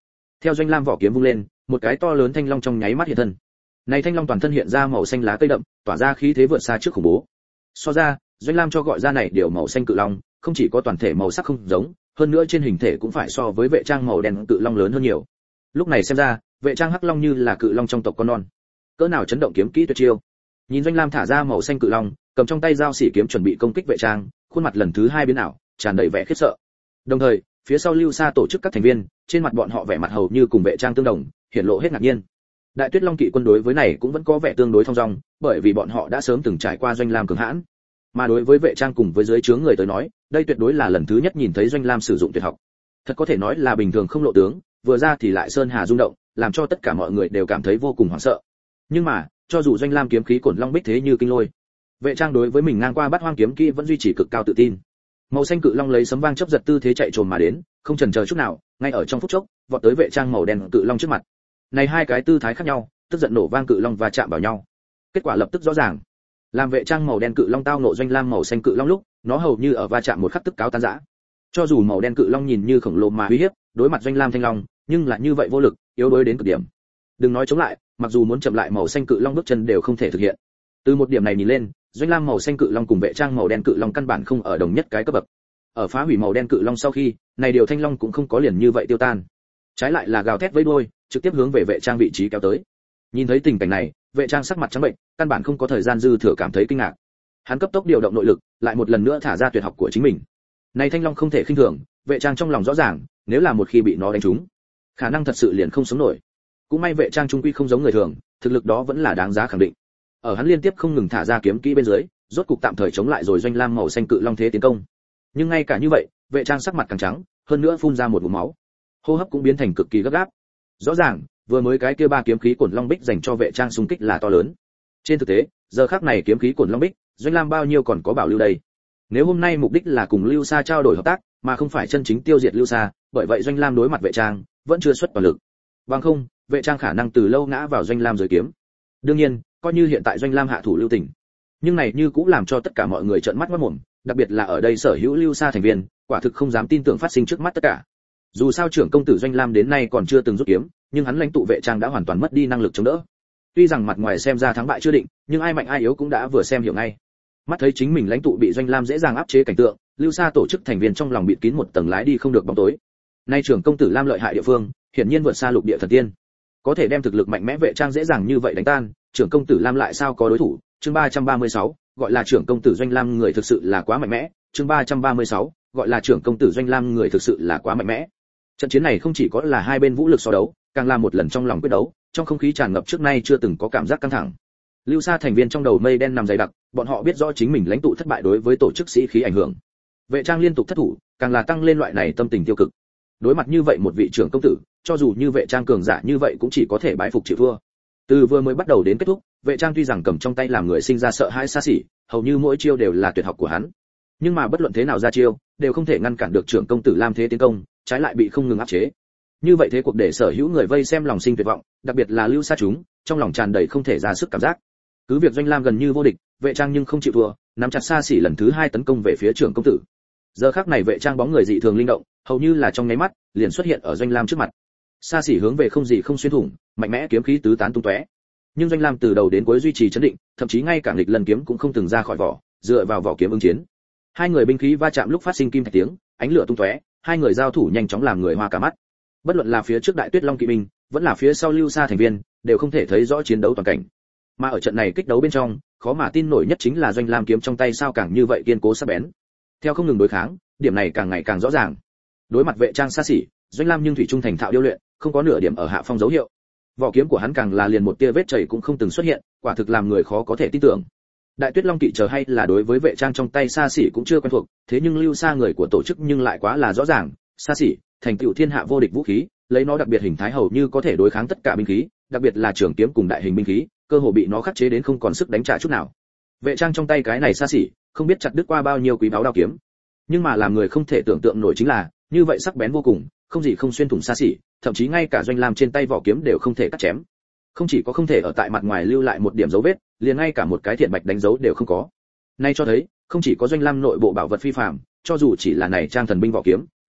Theo Doanh Lam vỏ kiếm vung lên, một cái to lớn thanh long trong nháy mắt hiện thân. Này thanh long toàn thân hiện ra màu xanh lá cây đậm, tỏa ra khí thế vượt xa trước khủng bố. So ra, Doanh Lam cho gọi ra này điều màu xanh cự long, không chỉ có toàn thể màu sắc không giống, hơn nữa trên hình thể cũng phải so với vệ trang màu đen cự long lớn hơn nhiều. Lúc này xem ra, vệ trang hắc long như là cự long trong tộc con non. Cỡ nào chấn động kiếm kỹ tuyệt chiêu. Nhìn Doanh Lam thả ra màu xanh cự long, cầm trong tay dao xỉ kiếm chuẩn bị công kích vệ trang, khuôn mặt lần thứ hai biến ảo, tràn đầy vẻ khiếp sợ. Đồng thời, phía sau Lưu Sa tổ chức các thành viên, trên mặt bọn họ vẻ mặt hầu như cùng vệ trang tương đồng, hiển lộ hết ngạc nhiên. Đại Tuyết Long kỵ quân đối với này cũng vẫn có vẻ tương đối thong dong, bởi vì bọn họ đã sớm từng trải qua Doanh Lam cường hãn. Mà đối với vệ trang cùng với dưới trướng người tới nói, đây tuyệt đối là lần thứ nhất nhìn thấy Doanh Lam sử dụng tuyệt học. Thật có thể nói là bình thường không lộ tướng, vừa ra thì lại sơn hà rung động, làm cho tất cả mọi người đều cảm thấy vô cùng hoảng sợ. Nhưng mà, cho dù Doanh Lam kiếm khí cổn long bích thế như kinh lôi, vệ trang đối với mình ngang qua bát hoang kiếm kỹ vẫn duy trì cực cao tự tin. Màu xanh cự long lấy sấm vang chớp giật tư thế chạy trồm mà đến, không chần chờ chút nào, ngay ở trong phút chốc, vọt tới vệ trang màu đen cự long trước mặt. Này hai cái tư thái khác nhau, tức giận nổ vang cự long và chạm vào nhau. Kết quả lập tức rõ ràng. Làm vệ trang màu đen cự long tao nộ Doanh Lam màu xanh cự long lúc, nó hầu như ở va chạm một khắc tức cáo tan rã. Cho dù màu đen cự long nhìn như khổng lồ mà uy hiếp, đối mặt Doanh Lam thanh long, nhưng lại như vậy vô lực, yếu đuối đến cực điểm. Đừng nói chống lại, mặc dù muốn chậm lại màu xanh cự long bước chân đều không thể thực hiện. Từ một điểm này nhìn lên, Doanh Lam màu xanh cự long cùng vệ trang màu đen cự long căn bản không ở đồng nhất cái cấp bậc. Ở phá hủy màu đen cự long sau khi, này điều thanh long cũng không có liền như vậy tiêu tan, trái lại là gào thét với đuôi, trực tiếp hướng về vệ trang vị trí kéo tới. Nhìn thấy tình cảnh này, vệ trang sắc mặt trắng bệnh, căn bản không có thời gian dư thừa cảm thấy kinh ngạc. Hắn cấp tốc điều động nội lực, lại một lần nữa thả ra tuyệt học của chính mình. Này thanh long không thể khinh thường, vệ trang trong lòng rõ ràng, nếu là một khi bị nó đánh trúng, khả năng thật sự liền không sống nổi. Cũng may vệ trang trung quy không giống người thường, thực lực đó vẫn là đáng giá khẳng định. Ở hắn liên tiếp không ngừng thả ra kiếm kỹ bên dưới, rốt cục tạm thời chống lại rồi Doanh Lam màu xanh cự long thế tiến công. Nhưng ngay cả như vậy, vệ trang sắc mặt càng trắng, hơn nữa phun ra một ngụm máu, hô hấp cũng biến thành cực kỳ gấp gáp. Rõ ràng, vừa mới cái kia ba kiếm khí cổn long bích dành cho vệ trang xung kích là to lớn. Trên thực tế, giờ khắc này kiếm khí cổn long bích, Doanh Lam bao nhiêu còn có bảo lưu đây. Nếu hôm nay mục đích là cùng Lưu Sa trao đổi hợp tác, mà không phải chân chính tiêu diệt Lưu Sa, bởi vậy Doanh Lam đối mặt vệ trang vẫn chưa xuất toàn lực. Bằng không, vệ trang khả năng từ lâu ngã vào Doanh Lam dưới kiếm. Đương nhiên, coi như hiện tại Doanh Lam hạ thủ lưu tình, nhưng này như cũng làm cho tất cả mọi người trợn mắt ngoác mồm, đặc biệt là ở đây sở hữu Lưu Sa thành viên, quả thực không dám tin tưởng phát sinh trước mắt tất cả. Dù sao trưởng công tử Doanh Lam đến nay còn chưa từng rút kiếm, nhưng hắn lãnh tụ vệ trang đã hoàn toàn mất đi năng lực chống đỡ. Tuy rằng mặt ngoài xem ra thắng bại chưa định, nhưng ai mạnh ai yếu cũng đã vừa xem hiểu ngay. Mắt thấy chính mình lãnh tụ bị Doanh Lam dễ dàng áp chế cảnh tượng, Lưu Sa tổ chức thành viên trong lòng bịt kín một tầng lái đi không được bóng tối. Nay trưởng công tử Lam lợi hại địa phương, hiển nhiên vượt xa lục địa thần tiên. Có thể đem thực lực mạnh mẽ vệ trang dễ dàng như vậy đánh tan, trưởng công tử Lam lại sao có đối thủ? Chương 336, gọi là trưởng công tử Doanh Lam người thực sự là quá mạnh mẽ. Chương 336, gọi là trưởng công tử Doanh Lam người thực sự là quá mạnh mẽ. Trận chiến này không chỉ có là hai bên vũ lực so đấu, càng là một lần trong lòng quyết đấu, trong không khí tràn ngập trước nay chưa từng có cảm giác căng thẳng. Lưu Sa thành viên trong đầu mây đen nằm dày đặc, bọn họ biết rõ chính mình lãnh tụ thất bại đối với tổ chức sĩ khí ảnh hưởng. Vệ trang liên tục thất thủ, càng là tăng lên loại này tâm tình tiêu cực. Đối mặt như vậy một vị trưởng công tử, cho dù như vệ trang cường giả như vậy cũng chỉ có thể bái phục chịu thua. Từ vừa mới bắt đầu đến kết thúc, vệ trang tuy rằng cầm trong tay làm người sinh ra sợ hãi xa xỉ, hầu như mỗi chiêu đều là tuyệt học của hắn. Nhưng mà bất luận thế nào ra chiêu, đều không thể ngăn cản được trưởng công tử Lam thế tiến công, trái lại bị không ngừng áp chế. Như vậy thế cuộc để sở hữu người vây xem lòng sinh tuyệt vọng, đặc biệt là Lưu Sa chúng, trong lòng tràn đầy không thể ra sức cảm giác. Cứ việc Doanh Lam gần như vô địch, vệ trang nhưng không chịu thua, nắm chặt xa xỉ lần thứ hai tấn công về phía trưởng công tử. Giờ khắc này vệ trang bóng người dị thường linh động, hầu như là trong nháy mắt liền xuất hiện ở Doanh Lam trước mặt. Xa xỉ hướng về không gì không xuyên thủng, mạnh mẽ kiếm khí tứ tán tung tóe. Nhưng Doanh Lam từ đầu đến cuối duy trì trấn định, thậm chí ngay cả nghịch lần kiếm cũng không từng ra khỏi vỏ, dựa vào vỏ kiếm ứng chiến. Hai người binh khí va chạm lúc phát sinh kim thạch tiếng, ánh lửa tung tóe, hai người giao thủ nhanh chóng làm người hoa cả mắt. Bất luận là phía trước Đại Tuyết Long kỵ binh, vẫn là phía sau Lưu Sa thành viên, đều không thể thấy rõ chiến đấu toàn cảnh. Mà ở trận này kích đấu bên trong, khó mà tin nổi nhất chính là Doanh Lam kiếm trong tay sao càng như vậy kiên cố sắc bén. Theo không ngừng đối kháng, điểm này càng ngày càng rõ ràng. Đối mặt vệ trang xa xỉ, Doanh Lam nhưng thủy trung thành thạo điêu luyện, không có nửa điểm ở hạ phong dấu hiệu. Vỏ kiếm của hắn càng là liền một tia vết chảy cũng không từng xuất hiện, quả thực làm người khó có thể tin tưởng. Đại Tuyết Long kỵ chờ hay là đối với vệ trang trong tay xa xỉ cũng chưa quen thuộc, thế nhưng Lưu Sa người của tổ chức nhưng lại quá là rõ ràng, xa xỉ thành tựu thiên hạ vô địch vũ khí, lấy nó đặc biệt hình thái hầu như có thể đối kháng tất cả binh khí, đặc biệt là trường kiếm cùng đại hình binh khí, cơ hồ bị nó khắc chế đến không còn sức đánh trả chút nào. Vệ trang trong tay cái này xa xỉ, không biết chặt đứt qua bao nhiêu quý báu đao kiếm, nhưng mà làm người không thể tưởng tượng nổi chính là, như vậy sắc bén vô cùng, không gì không xuyên thủng xa xỉ, thậm chí ngay cả Doanh Lam trên tay vỏ kiếm đều không thể cắt chém. Không chỉ có không thể ở tại mặt ngoài lưu lại một điểm dấu vết, liền ngay cả một cái thiện bạch đánh dấu đều không có. Nay cho thấy, không chỉ có Doanh Lam nội bộ bảo vật phi phàm, cho dù chỉ là này trang thần binh vỏ kiếm,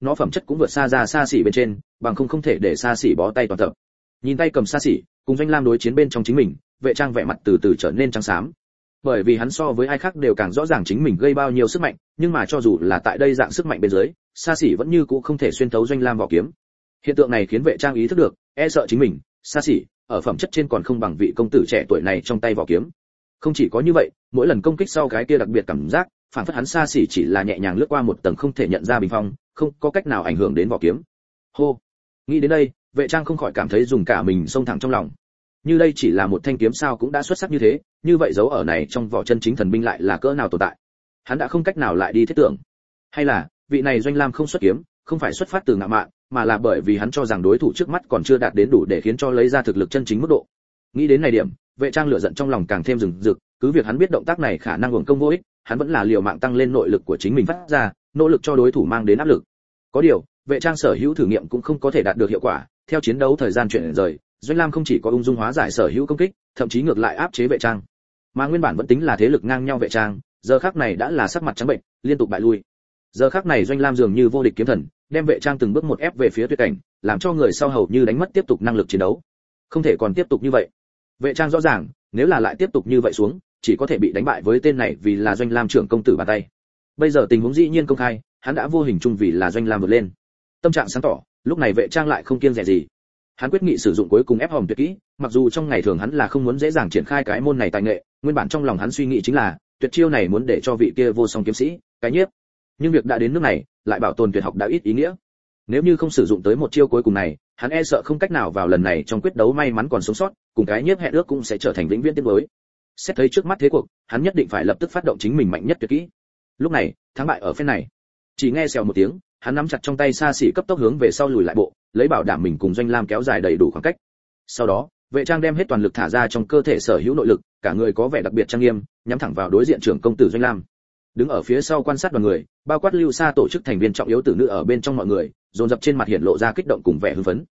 nó phẩm chất cũng vượt xa ra xa xỉ bên trên, bằng không thể để xa xỉ bó tay toàn tập. Nhìn tay cầm xa xỉ, cùng Doanh Lam đối chiến bên trong chính mình, Vệ Trang vẻ mặt từ từ trở nên trắng xám. Bởi vì hắn so với ai khác đều càng rõ ràng chính mình gây bao nhiêu sức mạnh, nhưng mà cho dù là tại đây dạng sức mạnh bên dưới, xa xỉ vẫn như cũ không thể xuyên thấu Doanh Lam vỏ kiếm. Hiện tượng này khiến Vệ Trang ý thức được, e sợ chính mình, xa xỉ, ở phẩm chất trên còn không bằng vị công tử trẻ tuổi này trong tay vỏ kiếm. Không chỉ có như vậy, mỗi lần công kích sau cái kia đặc biệt cảm giác, phản phất hắn xa xỉ chỉ là nhẹ nhàng lướt qua một tầng không thể nhận ra bình phong, không có cách nào ảnh hưởng đến vỏ kiếm. Hô, nghĩ đến đây, Vệ Trang không khỏi cảm thấy dùng cả mình xông thẳng trong lòng. Như đây chỉ là một thanh kiếm sao cũng đã xuất sắc như thế, như vậy dấu ở này trong vỏ chân chính thần binh lại là cỡ nào tồn tại. Hắn đã không cách nào lại đi thiết tưởng. Hay là, vị này Doanh Lam không xuất kiếm, không phải xuất phát từ ngạo mạn, mà là bởi vì hắn cho rằng đối thủ trước mắt còn chưa đạt đến đủ để khiến cho lấy ra thực lực chân chính mức độ. Nghĩ đến này điểm, Vệ Trang lửa giận trong lòng càng thêm rừng rực, cứ việc hắn biết động tác này khả năng uổng công vô ích, hắn vẫn là liều mạng tăng lên nội lực của chính mình phát ra, nỗ lực cho đối thủ mang đến áp lực. Có điều, Vệ Trang sở hữu thử nghiệm cũng không có thể đạt được hiệu quả, theo chiến đấu thời gian chuyển rời, Doanh Lam không chỉ có ung dung hóa giải sở hữu công kích, thậm chí ngược lại áp chế Vệ Trang. Mà nguyên bản vẫn tính là thế lực ngang nhau Vệ Trang, giờ khắc này đã là sắc mặt trắng bệnh, liên tục bại lui. Giờ khắc này Doanh Lam dường như vô địch kiếm thần, đem Vệ Trang từng bước một ép về phía tuyệt cảnh, làm cho người sau hầu như đánh mất tiếp tục năng lực chiến đấu. Không thể còn tiếp tục như vậy. Vệ Trang rõ ràng, nếu là lại tiếp tục như vậy xuống, chỉ có thể bị đánh bại với tên này vì là Doanh Lam trưởng công tử bàn tay. Bây giờ tình huống dĩ nhiên công khai, hắn đã vô hình chung vì là Doanh Lam vượt lên. Tâm trạng sáng tỏ, lúc này Vệ Trang lại không kiêng dè gì. Hắn quyết nghị sử dụng cuối cùng ép hòm tuyệt kỹ, mặc dù trong ngày thường hắn là không muốn dễ dàng triển khai cái môn này tài nghệ, nguyên bản trong lòng hắn suy nghĩ chính là, tuyệt chiêu này muốn để cho vị kia vô song kiếm sĩ, cái nhiếp. Nhưng việc đã đến nước này, lại bảo tồn tuyệt học đã ít ý nghĩa. Nếu như không sử dụng tới một chiêu cuối cùng này, hắn e sợ không cách nào vào lần này trong quyết đấu may mắn còn sống sót, cùng cái nhiếp hẹn ước cũng sẽ trở thành vĩnh viễn tiếc nuối. Xét thấy trước mắt thế cuộc, hắn nhất định phải lập tức phát động chính mình mạnh nhất tuyệt kỹ. Lúc này, thắng bại ở phen này. Chỉ nghe xèo một tiếng, hắn nắm chặt trong tay xa xỉ cấp tốc hướng về sau lùi lại bộ, lấy bảo đảm mình cùng Doanh Lam kéo dài đầy đủ khoảng cách. Sau đó, Vệ Trang đem hết toàn lực thả ra trong cơ thể sở hữu nội lực, cả người có vẻ đặc biệt trang nghiêm, nhắm thẳng vào đối diện trưởng công tử Doanh Lam. Đứng ở phía sau quan sát đoàn người, bao quát Lưu Sa tổ chức thành viên trọng yếu tử nữ ở bên trong mọi người, dồn dập trên mặt hiện lộ ra kích động cùng vẻ hưng phấn.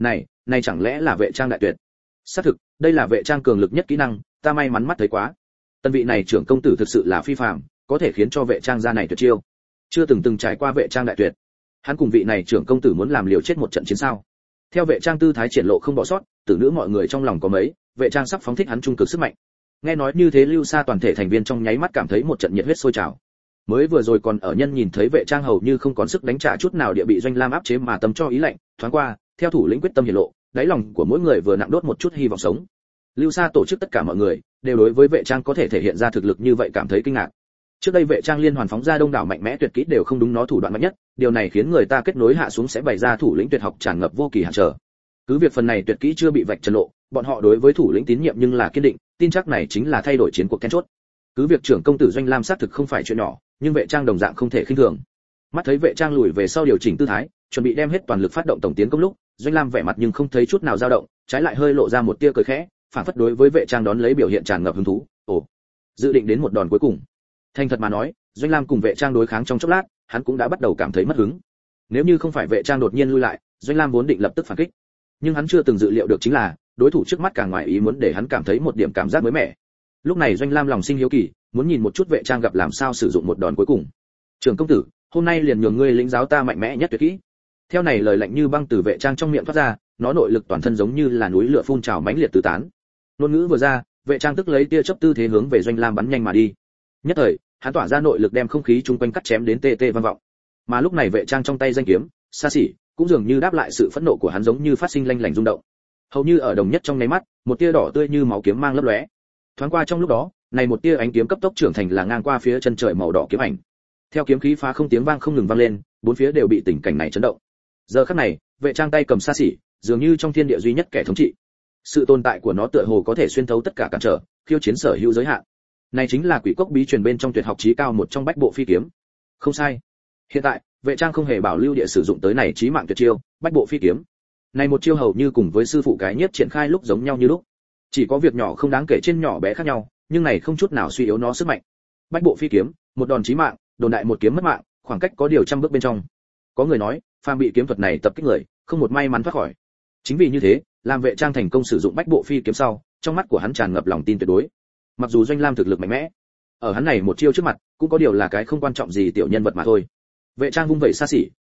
Này chẳng lẽ là Vệ Trang đại tuyệt? Xác thực, đây là Vệ Trang cường lực nhất kỹ năng, ta may mắn mắt thấy quá. Tân vị này trưởng công tử thực sự là phi phàm, có thể khiến cho Vệ Trang ra này tuyệt chiêu. Chưa từng trải qua Vệ Trang đại tuyệt. Hắn cùng vị này trưởng công tử muốn làm liều chết một trận chiến sao? Theo Vệ Trang tư thái triển lộ không bỏ sót, tử nữ mọi người trong lòng có mấy, Vệ Trang sắp phóng thích hắn trung cực sức mạnh. Nghe nói như thế Lưu Sa toàn thể thành viên trong nháy mắt cảm thấy một trận nhiệt huyết sôi trào. Mới vừa rồi còn ở nhân nhìn thấy Vệ Trang hầu như không còn sức đánh trả chút nào địa bị Doanh Lam áp chế mà tâm cho ý lạnh, thoáng qua, theo thủ lĩnh quyết tâm hiển lộ, đáy lòng của mỗi người vừa nặng đốt một chút hy vọng sống. Lưu Sa tổ chức tất cả mọi người đều đối với Vệ Trang có thể thể hiện ra thực lực như vậy cảm thấy kinh ngạc. Trước đây Vệ Trang liên hoàn phóng ra đông đảo mạnh mẽ tuyệt kỹ đều không đúng nó thủ đoạn mạnh nhất, điều này khiến người ta kết nối hạ xuống sẽ bày ra thủ lĩnh tuyệt học tràn ngập vô kỳ hạn trở. Cứ việc phần này tuyệt kỹ chưa bị vạch trần lộ, bọn họ đối với thủ lĩnh tín nhiệm nhưng là kiên định, tin chắc này chính là thay đổi chiến cuộc then chốt. Cứ việc trưởng công tử Doanh Lam xác thực không phải chuyện nhỏ, nhưng Vệ Trang đồng dạng không thể khinh thường. Mắt thấy Vệ Trang lùi về sau điều chỉnh tư thái, chuẩn bị đem hết toàn lực phát động tổng tiến công lúc, Doanh Lam vẻ mặt nhưng không thấy chút nào dao động, trái lại hơi lộ ra một tia cười khẽ, phản phất đối với Vệ Trang đón lấy biểu hiện tràn ngập hứng thú. Ồ, dự định đến một đòn cuối cùng. Thành thật mà nói, Doanh Lam cùng Vệ Trang đối kháng trong chốc lát, hắn cũng đã bắt đầu cảm thấy mất hứng. Nếu như không phải Vệ Trang đột nhiên lui lại, Doanh Lam vốn định lập tức phản kích. Nhưng hắn chưa từng dự liệu được chính là, đối thủ trước mắt càng ngoài ý muốn để hắn cảm thấy một điểm cảm giác mới mẻ. Lúc này Doanh Lam lòng sinh hiếu kỳ, muốn nhìn một chút Vệ Trang gặp làm sao sử dụng một đòn cuối cùng. Trưởng công tử, hôm nay liền nhường ngươi lĩnh giáo ta mạnh mẽ nhất tuyệt kỹ. Theo này lời lạnh như băng từ Vệ Trang trong miệng thoát ra, nó nội lực toàn thân giống như là núi lửa phun trào mãnh liệt tứ tán. Ngôn ngữ vừa ra, Vệ Trang tức lấy tia chớp tư thế hướng về Doanh Lam bắn nhanh mà đi. Nhất thời, hắn tỏa ra nội lực đem không khí chung quanh cắt chém đến tê tê vang vọng. Mà lúc này Vệ Trang trong tay danh kiếm, xa xỉ, cũng dường như đáp lại sự phẫn nộ của hắn giống như phát sinh lanh lảnh rung động. Hầu như ở đồng nhất trong nháy mắt, một tia đỏ tươi như máu kiếm mang lấp lóe. Thoáng qua trong lúc đó, này một tia ánh kiếm cấp tốc trưởng thành là ngang qua phía chân trời màu đỏ kiếm ảnh. Theo kiếm khí phá không tiếng vang không ngừng vang lên, bốn phía đều bị tình cảnh này chấn động. Giờ khắc này, Vệ Trang tay cầm xa xỉ, dường như trong thiên địa duy nhất kẻ thống trị. Sự tồn tại của nó tựa hồ có thể xuyên thấu tất cả cản trở, khiêu chiến sở hữu giới hạn. Này chính là Quỷ Cốc bí truyền bên trong tuyệt học chí cao một trong bách bộ phi kiếm. Không sai. Hiện tại, Vệ Trang không hề bảo lưu địa sử dụng tới này chí mạng tuyệt chiêu, bách bộ phi kiếm. Này một chiêu hầu như cùng với sư phụ cái nhiếp triển khai lúc giống nhau như lúc. Chỉ có việc nhỏ không đáng kể trên nhỏ bé khác nhau, nhưng này không chút nào suy yếu nó sức mạnh. Bách bộ phi kiếm, một đòn chí mạng, đồn đại một kiếm mất mạng, khoảng cách có điều trăm bước bên trong. Có người nói, phàm bị kiếm thuật này tập kích người, không một may mắn thoát khỏi. Chính vì như thế, làm Vệ Trang thành công sử dụng bách bộ phi kiếm sau, trong mắt của hắn tràn ngập lòng tin tuyệt đối. Mặc dù Doanh Lam thực lực mạnh mẽ, ở hắn này một chiêu trước mặt, cũng có điều là cái không quan trọng gì tiểu nhân vật mà thôi. Vệ Trang vung vẩy xa xỉ,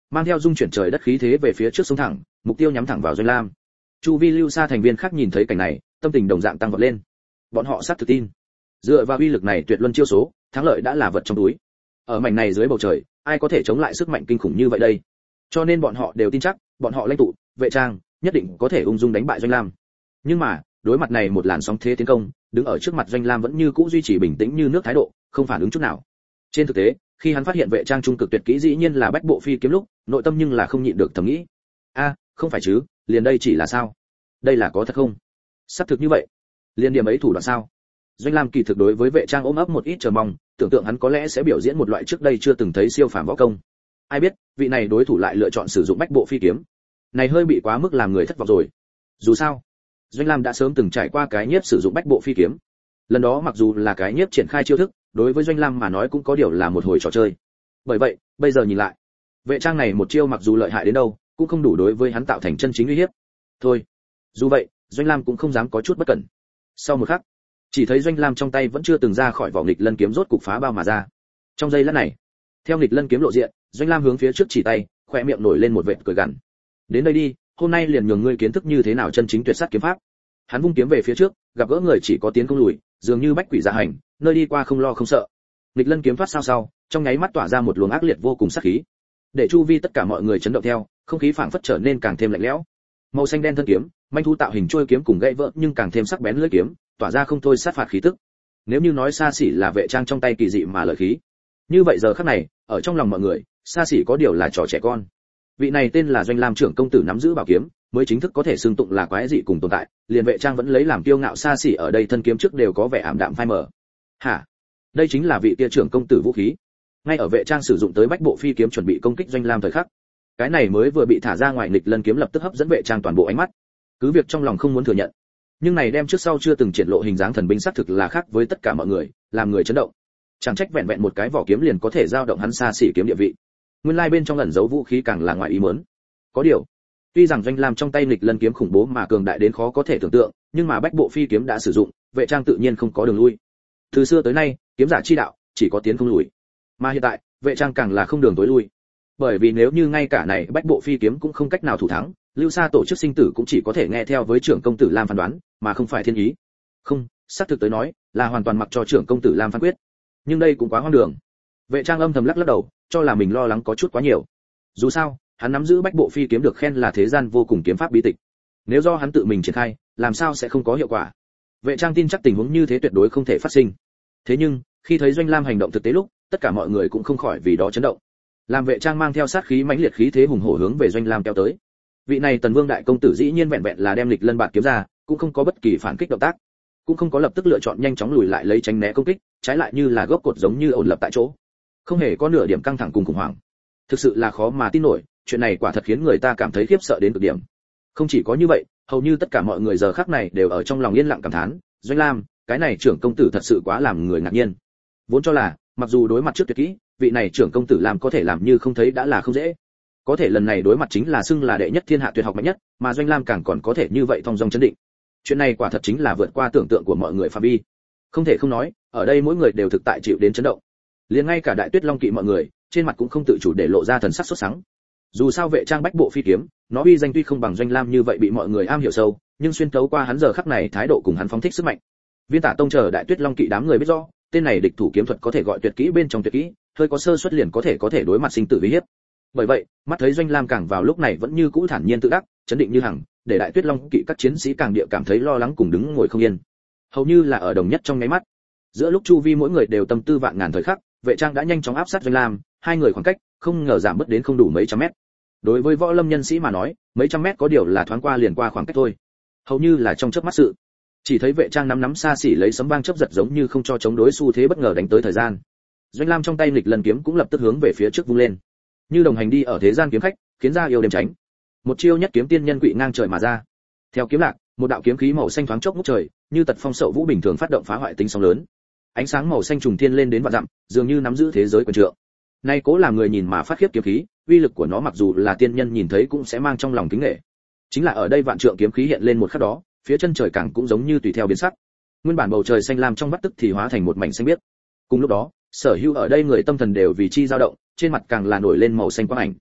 mang theo dung chuyển trời đất khí thế về phía trước sông thẳng, mục tiêu nhắm thẳng vào Doanh Lam. Chu vi lưu xa thành viên khác nhìn thấy cảnh này, tâm tình đồng dạng tăng vọt lên. Bọn họ xác thực tin, dựa vào uy lực này tuyệt luân chiêu số, thắng lợi đã là vật trong túi. Ở mảnh này dưới bầu trời, ai có thể chống lại sức mạnh kinh khủng như vậy đây? Cho nên bọn họ đều tin chắc, bọn họ lãnh tụ, Vệ Trang, nhất định có thể ung dung đánh bại Doanh Lam. Nhưng mà, đối mặt này một làn sóng thế tiến công, đứng ở trước mặt Doanh Lam vẫn như cũ duy trì bình tĩnh như nước thái độ, không phản ứng chút nào. Trên thực tế, khi hắn phát hiện Vệ Trang trung cực tuyệt kỹ dĩ nhiên là bách bộ phi kiếm lúc, nội tâm nhưng là không nhịn được thầm nghĩ. Không phải chứ, liền đây chỉ là sao? Đây là có thật không? Xác thực như vậy. Liên điểm ấy thủ đoạn sao? Doanh Lam kỳ thực đối với Vệ Trang ôm ấp một ít chờ mong, tưởng tượng hắn có lẽ sẽ biểu diễn một loại trước đây chưa từng thấy siêu phàm võ công. Ai biết, vị này đối thủ lại lựa chọn sử dụng bách bộ phi kiếm. Này hơi bị quá mức làm người thất vọng rồi. Dù sao, Doanh Lam đã sớm từng trải qua cái nhiếp sử dụng bách bộ phi kiếm. Lần đó mặc dù là cái nhiếp triển khai chiêu thức, đối với Doanh Lam mà nói cũng có điều là một hồi trò chơi. Bởi vậy, bây giờ nhìn lại, Vệ Trang này một chiêu mặc dù lợi hại đến đâu, cũng không đủ đối với hắn tạo thành chân chính uy hiếp. Thôi, dù vậy, Doanh Lam cũng không dám có chút bất cẩn. Sau một khắc, chỉ thấy Doanh Lam trong tay vẫn chưa từng ra khỏi vỏ nghịch lân kiếm rốt cục phá bao mà ra. Trong giây lát này, theo nghịch lân kiếm lộ diện, Doanh Lam hướng phía trước chỉ tay, khóe miệng nổi lên một vệt cười gằn. Đến đây đi, hôm nay liền nhường ngươi kiến thức như thế nào chân chính tuyệt sát kiếm pháp. Hắn vung kiếm về phía trước, gặp gỡ người chỉ có tiến không lùi, dường như bách quỷ dạ hành, nơi đi qua không lo không sợ. Nghịch lân kiếm thoát sao sau, trong nháy mắt tỏa ra một luồng ác liệt vô cùng sát khí, để chu vi tất cả mọi người chấn động theo, không khí phảng phất trở nên càng thêm lạnh lẽo. Màu xanh đen thân kiếm, manh thu tạo hình trôi kiếm cùng gãy vỡ nhưng càng thêm sắc bén lưỡi kiếm, tỏa ra không thôi sát phạt khí tức. Nếu như nói xa xỉ là Vệ Trang trong tay kỳ dị mà lợi khí, như vậy giờ khắc này, ở trong lòng mọi người, xa xỉ có điều là trò trẻ con. Vị này tên là Doanh Lam trưởng công tử nắm giữ bảo kiếm, mới chính thức có thể xưng tụng là quái dị cùng tồn tại, liền Vệ Trang vẫn lấy làm kiêu ngạo xa xỉ ở đây thân kiếm trước đều có vẻ ảm đạm phai mờ. Hả? Đây chính là vị kia trưởng công tử vũ khí. Ngay ở Vệ Trang sử dụng tới bách bộ phi kiếm chuẩn bị công kích Doanh Lam thời khắc, cái này mới vừa bị thả ra ngoài nghịch lân kiếm lập tức hấp dẫn Vệ Trang toàn bộ ánh mắt. Cứ việc trong lòng không muốn thừa nhận, nhưng này đem trước sau chưa từng triển lộ hình dáng thần binh xác thực là khác với tất cả mọi người, làm người chấn động. Chẳng trách vẹn vẹn một cái vỏ kiếm liền có thể dao động hắn xa xỉ kiếm địa vị. Nguyên lai bên trong ẩn giấu vũ khí càng là ngoài ý muốn. Có điều, tuy rằng Doanh Lam trong tay nghịch lân kiếm khủng bố mà cường đại đến khó có thể tưởng tượng, nhưng mà bách bộ phi kiếm đã sử dụng, Vệ Trang tự nhiên không có đường lui. Từ xưa tới nay, kiếm giả chi đạo chỉ có tiến không lùi, mà hiện tại, Vệ Trang càng là không đường tối lui. Bởi vì nếu như ngay cả này bách bộ phi kiếm cũng không cách nào thủ thắng, Lưu Sa tổ chức sinh tử cũng chỉ có thể nghe theo với trưởng công tử Lam phán đoán, mà không phải thiên ý. Không, xác thực tới nói, là hoàn toàn mặc cho trưởng công tử Lam phán quyết. Nhưng đây cũng quá hoang đường. Vệ Trang âm thầm lắc lắc đầu, cho là mình lo lắng có chút quá nhiều. Dù sao, hắn nắm giữ bách bộ phi kiếm được khen là thế gian vô cùng kiếm pháp bí tịch. Nếu do hắn tự mình triển khai, làm sao sẽ không có hiệu quả? Vệ Trang tin chắc tình huống như thế tuyệt đối không thể phát sinh. Thế nhưng, khi thấy Doanh Lam hành động thực tế lúc, tất cả mọi người cũng không khỏi vì đó chấn động. Làm Vệ Trang mang theo sát khí mãnh liệt khí thế hùng hổ hướng về Doanh Lam kéo tới. Vị này Tần Vương đại công tử dĩ nhiên vẹn vẹn là đem lịch lân bạt kiếm ra, cũng không có bất kỳ phản kích động tác, cũng không có lập tức lựa chọn nhanh chóng lùi lại lấy tránh né công kích, trái lại như là gốc cột giống như ổn lập tại chỗ, không hề có nửa điểm căng thẳng cùng khủng hoảng. Thực sự là khó mà tin nổi, chuyện này quả thật khiến người ta cảm thấy khiếp sợ đến cực điểm. Không chỉ có như vậy, hầu như tất cả mọi người giờ khắc này đều ở trong lòng yên lặng cảm thán, Doanh Lam, cái này trưởng công tử thật sự quá làm người ngạc nhiên. Vốn cho là, mặc dù đối mặt trước tuyệt kỹ, vị này trưởng công tử làm có thể làm như không thấy đã là không dễ. Có thể lần này đối mặt chính là xưng là đệ nhất thiên hạ tuyệt học mạnh nhất, mà Doanh Lam càng còn có thể như vậy thong dong chấn định. Chuyện này quả thật chính là vượt qua tưởng tượng của mọi người phạm vi. Không thể không nói, ở đây mỗi người đều thực tại chịu đến chấn động. Liền ngay cả Đại Tuyết Long kỵ mọi người, trên mặt cũng không tự chủ để lộ ra thần sắc sốt sắng. Dù sao Vệ Trang bách bộ phi kiếm, nó uy danh tuy không bằng Doanh Lam như vậy bị mọi người am hiểu sâu, nhưng xuyên thấu qua hắn giờ khắc này thái độ cùng hắn phóng thích sức mạnh. Viên Tả Tông chờ Đại Tuyết Long kỵ đám người biết rõ, tên này địch thủ kiếm thuật có thể gọi tuyệt kỹ bên trong tuyệt kỹ, hơi có sơ suất liền có thể đối mặt sinh tử uy hiếp. Bởi vậy, mắt thấy Doanh Lam càng vào lúc này vẫn như cũ thản nhiên tự đắc, chấn định như hằng, để Đại Tuyết Long kỵ các chiến sĩ càng địa cảm thấy lo lắng cùng đứng ngồi không yên. Hầu như là ở đồng nhất trong nháy mắt, giữa lúc chu vi mỗi người đều tâm tư vạn ngàn thời khắc, Vệ Trang đã nhanh chóng áp sát Doanh Lam, hai người khoảng cách không ngờ giảm bớt đến không đủ mấy trăm mét. Đối với võ lâm nhân sĩ mà nói, mấy trăm mét có điều là thoáng qua liền qua khoảng cách thôi, hầu như là trong chớp mắt sự. Chỉ thấy Vệ Trang nắm xa xỉ lấy sấm vang chớp giật giống như không cho chống đối xu thế bất ngờ đánh tới thời gian. Doanh Lam trong tay nghịch lần kiếm cũng lập tức hướng về phía trước vung lên, như đồng hành đi ở thế gian kiếm khách, khiến ra yêu đêm tránh. Một chiêu nhất kiếm tiên nhân quỵ ngang trời mà ra. Theo kiếm lạc, một đạo kiếm khí màu xanh thoáng chốc ngút trời, như tật phong sậu vũ bình thường phát động phá hoại tính sóng lớn. Ánh sáng màu xanh trùng thiên lên đến vạn dặm, dường như nắm giữ thế giới quyền trượng. Nay cố làm người nhìn mà phát khiếp kiếm khí, uy lực của nó mặc dù là tiên nhân nhìn thấy cũng sẽ mang trong lòng kính nể. Chính là ở đây vạn trượng kiếm khí hiện lên một khắc đó, phía chân trời càng cũng giống như tùy theo biến sắc. Nguyên bản bầu trời xanh lam trong vắt tức thì hóa thành một mảnh xanh biếc. Cùng lúc đó, sở hữu ở đây người tâm thần đều vì chi dao động, trên mặt càng là nổi lên màu xanh quang ảnh.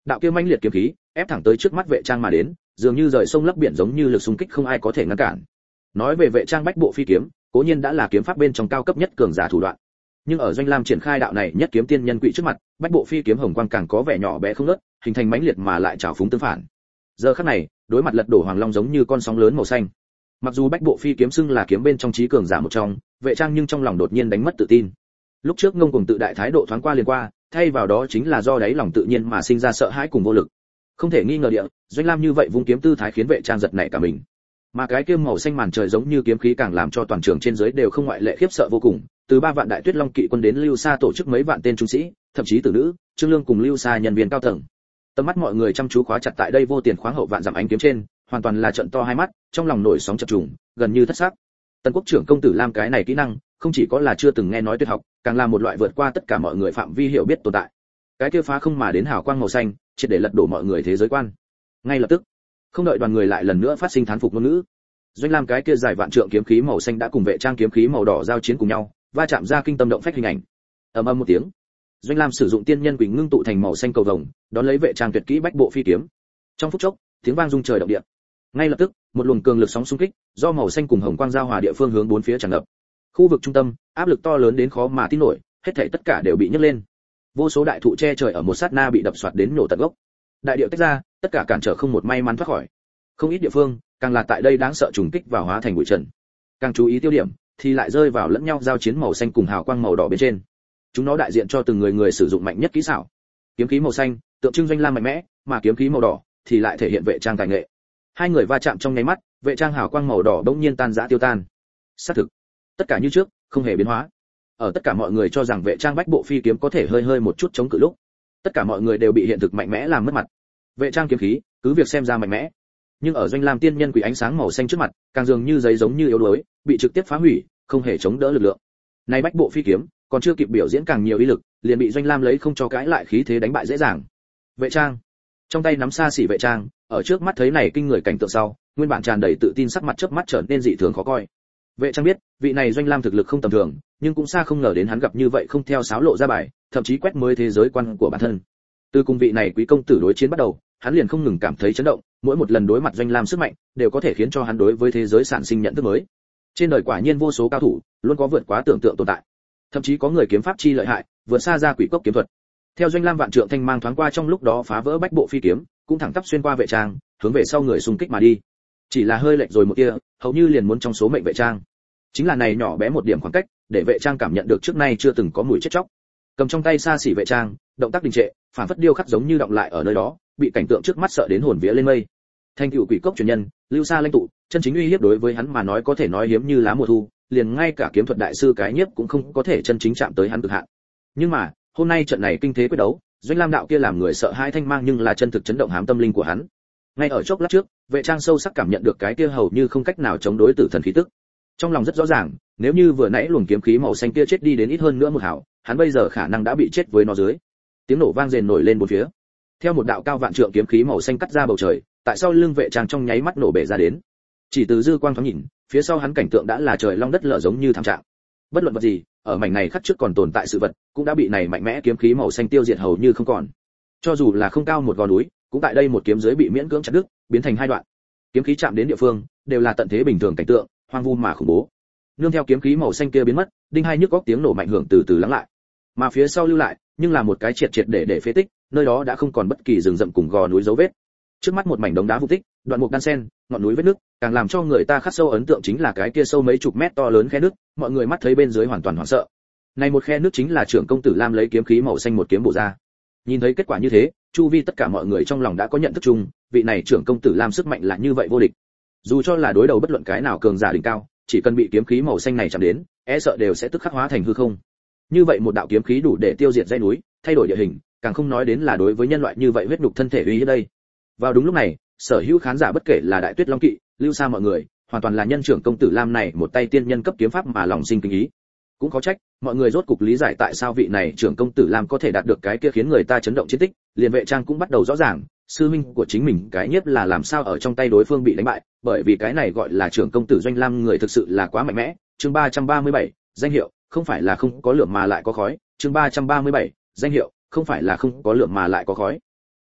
Đạo kia mãnh liệt kiếm khí ép thẳng tới trước mắt vệ trang mà đến, dường như rời sông lấp biển, giống như lực xung kích không ai có thể ngăn cản. Nói về vệ trang bách bộ phi kiếm, cố nhiên đã là kiếm pháp bên trong cao cấp nhất cường giả thủ đoạn, nhưng ở Doanh Lam triển khai đạo này nhất kiếm tiên nhân quỷ trước mặt, bách bộ phi kiếm hồng quang càng có vẻ nhỏ bé không ngớt, hình thành mãnh liệt mà lại trào phúng tương phản. Giờ khắc này, đối mặt lật đổ hoàng long giống như con sóng lớn màu xanh. Mặc dù bách bộ phi kiếm xưng là kiếm bên trong trí cường giả một trong, vệ trang nhưng trong lòng đột nhiên đánh mất tự tin. Lúc trước ngông cuồng tự đại thái độ thoáng qua liền qua, thay vào đó chính là do đáy lòng tự nhiên mà sinh ra sợ hãi cùng vô lực. Không thể nghi ngờ địa, Doanh Lam như vậy vung kiếm tư thái khiến vệ trang giật nảy cả mình. Mà cái kiếm màu xanh màn trời giống như kiếm khí càng làm cho toàn trường trên dưới đều không ngoại lệ khiếp sợ vô cùng, từ 3 vạn đại tuyết long kỵ quân đến Lưu Sa tổ chức mấy vạn tên trung sĩ, thậm chí tử nữ, Trương Lương cùng Lưu Sa nhân viên cao tầng. Tầm mắt mọi người chăm chú khóa chặt tại đây vô tiền khoáng hậu vạn dặm ánh kiếm trên, hoàn toàn là trợn to hai mắt, trong lòng nổi sóng chập trùng, gần như thất xác. Tần Quốc trưởng công tử Lam cái này kỹ năng, không chỉ có là chưa từng nghe nói tuyệt học, càng là một loại vượt qua tất cả mọi người phạm vi hiểu biết tồn tại. Cái kia phá không mà đến hào quang màu xanh, triệt để lật đổ mọi người thế giới quan. Ngay lập tức, không đợi đoàn người lại lần nữa phát sinh thán phục ngôn ngữ, Doanh Lam cái kia dài vạn trượng kiếm khí màu xanh đã cùng vệ trang kiếm khí màu đỏ giao chiến cùng nhau, va chạm ra kinh tâm động phách hình ảnh. Ầm ầm một tiếng, Doanh Lam sử dụng tiên nhân quỷ ngưng tụ thành màu xanh cầu vồng, đón lấy vệ trang tuyệt kỹ bách bộ phi kiếm. Trong phút chốc, tiếng vang rung trời động địa. Ngay lập tức, một luồng cường lực sóng xung kích, do màu xanh cùng hồng quang giao hòa địa phương hướng bốn phía tràn ngập. Khu vực trung tâm, áp lực to lớn đến khó mà tin nổi, hết thảy tất cả đều bị nhấc lên. Vô số đại thụ che trời ở một sát na bị đập xoạt đến nổ tận gốc. Đại địa tách ra, tất cả cản trở không một may mắn thoát khỏi. Không ít địa phương, càng là tại đây đáng sợ trùng kích vào hóa thành bụi trần. Càng chú ý tiêu điểm, thì lại rơi vào lẫn nhau giao chiến màu xanh cùng hào quang màu đỏ bên trên. Chúng nó đại diện cho từng người sử dụng mạnh nhất kỹ xảo. Kiếm khí màu xanh tượng trưng Doanh Lam mạnh mẽ, mà kiếm khí màu đỏ thì lại thể hiện vệ trang tài nghệ. Hai người va chạm trong nháy mắt, vệ trang hào quang màu đỏ bỗng nhiên tan rã tiêu tan. Xác thực, tất cả như trước, không hề biến hóa. Ở tất cả mọi người cho rằng vệ trang bách bộ phi kiếm có thể hơi một chút chống cự lúc, tất cả mọi người đều bị hiện thực mạnh mẽ làm mất mặt. Vệ trang kiếm khí, cứ việc xem ra mạnh mẽ, nhưng ở Doanh Lam tiên nhân quỷ ánh sáng màu xanh trước mặt, càng dường như giấy giống như yếu đuối, bị trực tiếp phá hủy, không hề chống đỡ lực lượng. Này bách bộ phi kiếm, còn chưa kịp biểu diễn càng nhiều uy lực, liền bị Doanh Lam lấy không cho cãi lại khí thế đánh bại dễ dàng. Vệ trang, trong tay nắm xa xỉ vệ trang, ở trước mắt thấy này kinh người cảnh tượng sau, nguyên bản tràn đầy tự tin sắc mặt chớp mắt trở nên dị thường khó coi. Vệ trang biết, vị này Doanh Lam thực lực không tầm thường, nhưng cũng xa không ngờ đến hắn gặp như vậy không theo sáo lộ ra bài, thậm chí quét mới thế giới quan của bản thân. Từ cùng vị này quý công tử đối chiến bắt đầu, hắn liền không ngừng cảm thấy chấn động, mỗi một lần đối mặt Doanh Lam sức mạnh, đều có thể khiến cho hắn đối với thế giới sản sinh nhận thức mới. Trên đời quả nhiên vô số cao thủ, luôn có vượt quá tưởng tượng tồn tại. Thậm chí có người kiếm pháp chi lợi hại, vượt xa ra quỷ cốc kiếm thuật. Theo Doanh Lam vạn trượng thanh mang thoáng qua trong lúc đó phá vỡ bách bộ phi kiếm, cũng thẳng tắp xuyên qua vệ trang, hướng về sau người xung kích mà đi. Chỉ là hơi lệch rồi một tia, hầu như liền muốn trong số mệnh vệ trang. Chính là này nhỏ bé một điểm khoảng cách, để vệ trang cảm nhận được trước nay chưa từng có mùi chết chóc. Cầm trong tay xa xỉ vệ trang, động tác đình trệ, phản phất điêu khắc giống như động lại ở nơi đó, bị cảnh tượng trước mắt sợ đến hồn vía lên mây. Thanh cựu quỷ cốc truyền nhân, Lưu Sa lãnh tụ, chân chính uy hiếp đối với hắn mà nói có thể nói hiếm như lá mùa thu, liền ngay cả kiếm thuật đại sư cái nhiếp cũng không có thể chân chính chạm tới hắn cực hạn. Nhưng mà, hôm nay trận này kinh thế quyết đấu, Doanh Lam đạo kia làm người sợ hai thanh mang nhưng là chân thực chấn động hám tâm linh của hắn. Ngay ở chốc lát trước, vệ trang sâu sắc cảm nhận được cái kia hầu như không cách nào chống đối tử thần khí tức. Trong lòng rất rõ ràng, nếu như vừa nãy luồng kiếm khí màu xanh kia chết đi đến ít hơn nữa một hào, hắn bây giờ khả năng đã bị chết với nó dưới. Tiếng nổ vang rền nổi lên bốn phía. Theo một đạo cao vạn trượng kiếm khí màu xanh cắt ra bầu trời, tại sau lưng vệ trang trong nháy mắt nổ bể ra đến. Chỉ từ dư quang thoáng nhìn, phía sau hắn cảnh tượng đã là trời long đất lở giống như thảm trạng. Bất luận vật gì, ở mảnh này khắc trước còn tồn tại sự vật, cũng đã bị này mạnh mẽ kiếm khí màu xanh tiêu diệt hầu như không còn. Cho dù là không cao một gò núi, cũng tại đây một kiếm dưới bị miễn cưỡng chặt đứt, biến thành hai đoạn. Kiếm khí chạm đến địa phương, đều là tận thế bình thường cảnh tượng, hoang vu mà khủng bố. Nương theo kiếm khí màu xanh kia biến mất, đinh hai nhức góc tiếng nổ mạnh hưởng từ từ lắng lại. Mà phía sau lưu lại, nhưng là một cái triệt để phế tích, nơi đó đã không còn bất kỳ rừng rậm cùng gò núi dấu vết. Trước mắt một mảnh đống đá vụn tích, đoạn mục đan sen, ngọn núi vết nước, càng làm cho người ta khắc sâu ấn tượng chính là cái kia sâu mấy chục mét to lớn khe nước, mọi người mắt thấy bên dưới hoàn toàn hoảng sợ. Này một khe nước chính là trưởng công tử Lam lấy kiếm khí màu xanh một kiếm bổ ra. Nhìn thấy kết quả như thế, chu vi tất cả mọi người trong lòng đã có nhận thức chung, vị này trưởng công tử Lam sức mạnh là như vậy vô địch. Dù cho là đối đầu bất luận cái nào cường giả đỉnh cao, chỉ cần bị kiếm khí màu xanh này chạm đến, e sợ đều sẽ tức khắc hóa thành hư không. Như vậy một đạo kiếm khí đủ để tiêu diệt dãy núi, thay đổi địa hình, càng không nói đến là đối với nhân loại như vậy huyết nhục thân thể uy hiếp đây. Vào đúng lúc này, sở hữu khán giả bất kể là Đại Tuyết Long Kỵ, Lưu Sa mọi người, hoàn toàn là nhân trưởng công tử Lam này một tay tiên nhân cấp kiếm pháp mà lòng sinh kính ý. Cũng có trách, mọi người rốt cục lý giải tại sao vị này trưởng công tử Lam có thể đạt được cái kia khiến người ta chấn động chiến tích, liền vệ trang cũng bắt đầu rõ ràng, sư minh của chính mình cái nhiếp là làm sao ở trong tay đối phương bị đánh bại, bởi vì cái này gọi là trưởng công tử Doanh Lam người thực sự là quá mạnh mẽ. Chương 337, danh hiệu, không phải là không có lửa mà lại có khói. Chương 337, danh hiệu, không phải là không có lửa mà lại có khói.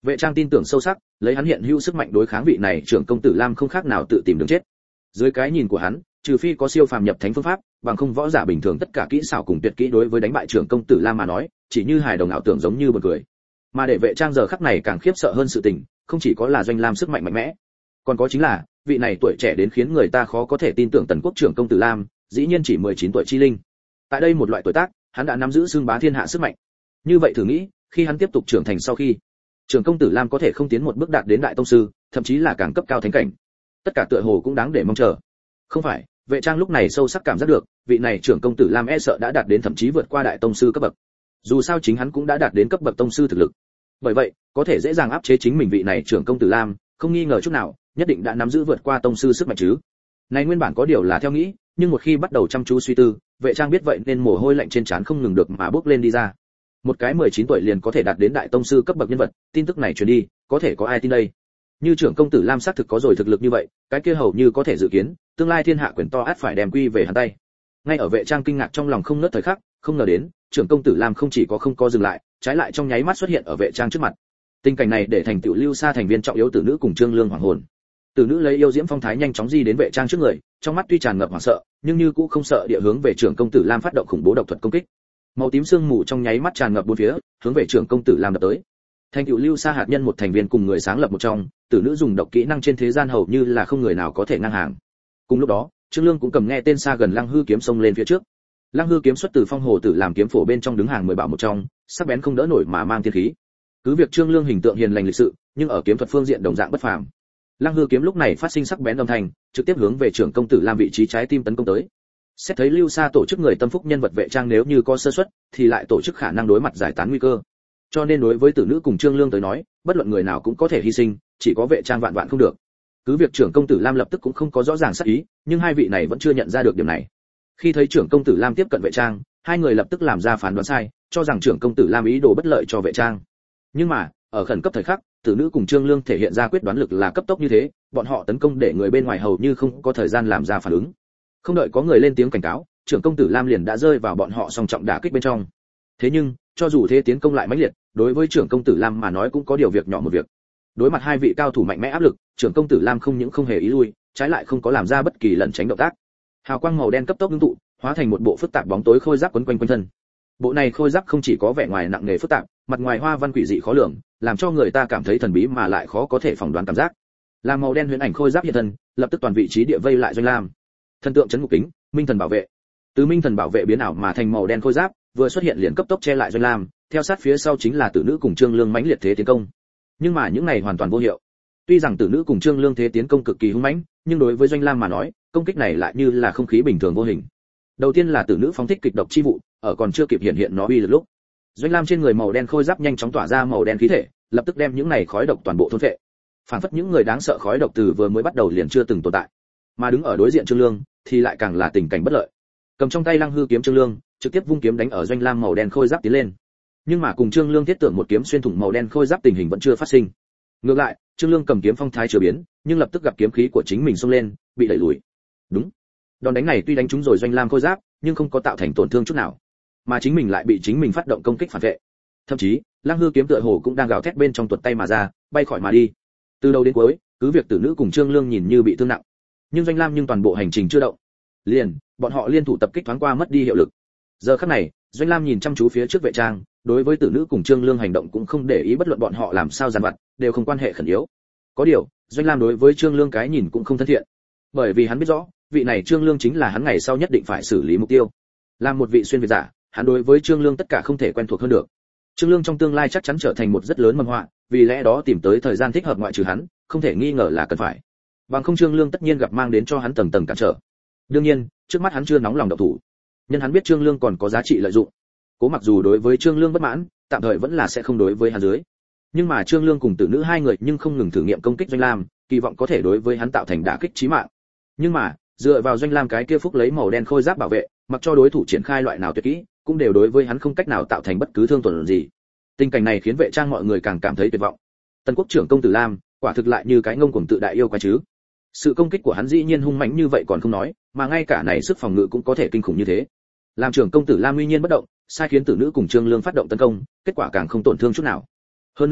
Vệ Trang tin tưởng sâu sắc, lấy hắn hiện hữu sức mạnh đối kháng vị này trưởng công tử Lam không khác nào tự tìm đường chết. Dưới cái nhìn của hắn, trừ phi có siêu phàm nhập thánh phương pháp, bằng không võ giả bình thường tất cả kỹ xảo cùng tuyệt kỹ đối với đánh bại trưởng công tử Lam mà nói, chỉ như hài đồng ảo tưởng giống như buồn cười. Mà để Vệ Trang giờ khắc này càng khiếp sợ hơn sự tình, không chỉ có là Doanh Lam sức mạnh mạnh mẽ, còn có chính là vị này tuổi trẻ đến khiến người ta khó có thể tin tưởng Tần Quốc trưởng công tử Lam, dĩ nhiên chỉ 19 tuổi chi linh. Tại đây một loại tuổi tác, hắn đã nắm giữ xương bá thiên hạ sức mạnh. Như vậy thử nghĩ, khi hắn tiếp tục trưởng thành sau khi, trưởng công tử Lam có thể không tiến một bước đạt đến đại tông sư, thậm chí là càng cấp cao thánh cảnh. Tất cả tựa hồ cũng đáng để mong chờ. Không phải, Vệ Trang lúc này sâu sắc cảm giác được, vị này trưởng công tử Lam e sợ đã đạt đến thậm chí vượt qua đại tông sư cấp bậc. Dù sao chính hắn cũng đã đạt đến cấp bậc tông sư thực lực. Bởi vậy, có thể dễ dàng áp chế chính mình vị này trưởng công tử Lam, không nghi ngờ chút nào, nhất định đã nắm giữ vượt qua tông sư sức mạnh chứ. Này nguyên bản có điều là theo nghĩ, nhưng một khi bắt đầu chăm chú suy tư, Vệ Trang biết vậy nên mồ hôi lạnh trên trán không ngừng được mà bốc lên đi ra. Một cái 19 tuổi liền có thể đạt đến đại tông sư cấp bậc nhân vật, tin tức này truyền đi, có thể có ai tin đây? Như trưởng công tử Lam xác thực có rồi thực lực như vậy, cái kia hầu như có thể dự kiến, tương lai thiên hạ quyền to ắt phải đem quy về hắn tay. Ngay ở Vệ Trang kinh ngạc trong lòng không ngớt thời khắc, không ngờ đến, trưởng công tử Lam không chỉ có không co dừng lại, trái lại trong nháy mắt xuất hiện ở Vệ Trang trước mặt. Tình cảnh này để thành tựu Lưu Sa thành viên trọng yếu tử nữ cùng Trương Lương hoàng hồn. Tử nữ lấy yêu diễm phong thái nhanh chóng di đến Vệ Trang trước người, trong mắt tuy tràn ngập hoảng sợ, nhưng như cũ không sợ địa hướng về trưởng công tử Lam phát động khủng bố độc thuật công kích. Màu tím sương mù trong nháy mắt tràn ngập bốn phía, hướng về trưởng công tử Lam đập tới. Thành tựu Lưu Sa hạt nhân một thành viên cùng người sáng lập một trong, tử nữ dùng độc kỹ năng trên thế gian hầu như là không người nào có thể ngang hàng. Cùng lúc đó, Trương Lương cũng cầm nghe tên xa gần Lăng Hư kiếm xông lên phía trước. Lăng Hư kiếm xuất từ Phong Hồ Tử làm kiếm phổ bên trong đứng hàng 10 bảo một trong, sắc bén không đỡ nổi mà mang thiên khí. Cứ việc Trương Lương hình tượng hiền lành lịch sự, nhưng ở kiếm thuật phương diện đồng dạng bất phàm. Lăng Hư kiếm lúc này phát sinh sắc bén âm thanh, trực tiếp hướng về trưởng công tử Lam vị trí trái tim tấn công tới. Xét thấy Lưu Sa tổ chức người tâm phúc nhân vật Vệ Trang nếu như có sơ suất, thì lại tổ chức khả năng đối mặt giải tán nguy cơ. Cho nên đối với tử nữ cùng Trương Lương tới nói, bất luận người nào cũng có thể hy sinh, chỉ có Vệ Trang vạn vạn không được. Cứ việc trưởng công tử Lam lập tức cũng không có rõ ràng sắc ý, nhưng hai vị này vẫn chưa nhận ra được điểm này. Khi thấy trưởng công tử Lam tiếp cận Vệ Trang, hai người lập tức làm ra phán đoán sai, cho rằng trưởng công tử Lam ý đồ bất lợi cho Vệ Trang. Nhưng mà, ở khẩn cấp thời khắc, tử nữ cùng Trương Lương thể hiện ra quyết đoán lực là cấp tốc như thế, bọn họ tấn công để người bên ngoài hầu như không có thời gian làm ra phản ứng. Không đợi có người lên tiếng cảnh cáo, trưởng công tử Lam liền đã rơi vào bọn họ song trọng đả kích bên trong. Thế nhưng, cho dù thế tiến công lại mãnh liệt, đối với trưởng công tử Lam mà nói cũng có điều việc nhỏ một việc. Đối mặt hai vị cao thủ mạnh mẽ áp lực, trưởng công tử Lam không những không hề ý lui, trái lại không có làm ra bất kỳ lẩn tránh động tác. Hào quang màu đen cấp tốc ngưng tụ, hóa thành một bộ phức tạp bóng tối khôi giáp quấn quanh quanh thân. Bộ này khôi giáp không chỉ có vẻ ngoài nặng nề phức tạp, mặt ngoài hoa văn quỷ dị khó lường, làm cho người ta cảm thấy thần bí mà lại khó có thể phỏng đoán cảm giác. Làm màu đen huyễn ảnh khôi giáp hiện thân, lập tức toàn vị trí địa vây lại Doanh Lam. Thần tượng chấn ngục kính, minh thần bảo vệ. Từ minh thần bảo vệ biến ảo mà thành màu đen khôi giáp, vừa xuất hiện liền cấp tốc che lại Doanh Lam, theo sát phía sau chính là tử nữ cùng Trương Lương mãnh liệt thế tiến công. Nhưng mà những này hoàn toàn vô hiệu. Tuy rằng tử nữ cùng Trương Lương thế tiến công cực kỳ hung mãnh, nhưng đối với Doanh Lam mà nói, công kích này lại như là không khí bình thường vô hình. Đầu tiên là tử nữ phóng thích kịch độc chi vụ, ở còn chưa kịp hiện hiện nó uy lực lúc, Doanh Lam trên người màu đen khôi giáp nhanh chóng tỏa ra màu đen khí thể, lập tức đem những này khói độc toàn bộ thôn phệ. Phản phất những người đáng sợ khói độc từ vừa mới bắt đầu liền chưa từng tồn tại. Mà đứng ở đối diện Trương Lương thì lại càng là tình cảnh bất lợi. Cầm trong tay Lăng Hư kiếm Trương Lương, trực tiếp vung kiếm đánh ở Doanh Lam màu đen khôi giáp tiến lên. Nhưng mà cùng Trương Lương thiết tưởng một kiếm xuyên thủng màu đen khôi giáp tình hình vẫn chưa phát sinh. Ngược lại, Trương Lương cầm kiếm phong thái chưa biến, nhưng lập tức gặp kiếm khí của chính mình xông lên, bị đẩy lùi. Đúng. Đòn đánh này tuy đánh trúng rồi Doanh Lam khôi giáp, nhưng không có tạo thành tổn thương chút nào, mà chính mình lại bị chính mình phát động công kích phản vệ. Thậm chí, Lăng Hư kiếm tựa hồ cũng đang gào thét bên trong tuột tay mà ra, bay khỏi mà đi. Từ đầu đến cuối, cứ việc tử nữ cùng Trương Lương nhìn như bị thương nặng, nhưng Doanh Lam nhưng toàn bộ hành trình chưa động. Liền, bọn họ liên thủ tập kích thoáng qua mất đi hiệu lực. Giờ khắc này, Doanh Lam nhìn chăm chú phía trước Vệ Trang, đối với tử nữ cùng Trương Lương hành động cũng không để ý, bất luận bọn họ làm sao giàn vặt, đều không quan hệ khẩn yếu. Có điều, Doanh Lam đối với Trương Lương cái nhìn cũng không thân thiện, bởi vì hắn biết rõ, vị này Trương Lương chính là hắn ngày sau nhất định phải xử lý mục tiêu. Làm một vị xuyên việt giả, hắn đối với Trương Lương tất cả không thể quen thuộc hơn được. Trương Lương trong tương lai chắc chắn trở thành một rất lớn mầm họa, vì lẽ đó tìm tới thời gian thích hợp ngoại trừ hắn, không thể nghi ngờ là cần phải. Bằng không Trương Lương tất nhiên gặp mang đến cho hắn tầng tầng cản trở. Đương nhiên, trước mắt hắn chưa nóng lòng động thủ, nhưng hắn biết Trương Lương còn có giá trị lợi dụng. Cố mặc dù đối với Trương Lương bất mãn, tạm thời vẫn là sẽ không đối với hắn dưới. Nhưng mà Trương Lương cùng tử nữ hai người nhưng không ngừng thử nghiệm công kích Doanh Lam, kỳ vọng có thể đối với hắn tạo thành đả kích chí mạng. Nhưng mà, dựa vào Doanh Lam cái kia phúc lấy màu đen khôi giáp bảo vệ, mặc cho đối thủ triển khai loại nào tuyệt kỹ, cũng đều đối với hắn không cách nào tạo thành bất cứ thương tổn gì. Tình cảnh này khiến Vệ Trang mọi người càng cảm thấy tuyệt vọng. Tần Quốc trưởng công tử Lam, quả thực lại như cái ngông cuồng tự đại yêu quái chứ. Sự công kích của hắn dĩ nhiên hung mãnh như vậy còn không nói, mà ngay cả này sức phòng ngự cũng có thể kinh khủng như thế. Làm trưởng công tử Lam uy nhiên bất động, sai khiến tử nữ cùng Trương Lương phát động tấn công, kết quả càng không tổn thương chút nào. Hơn nữa,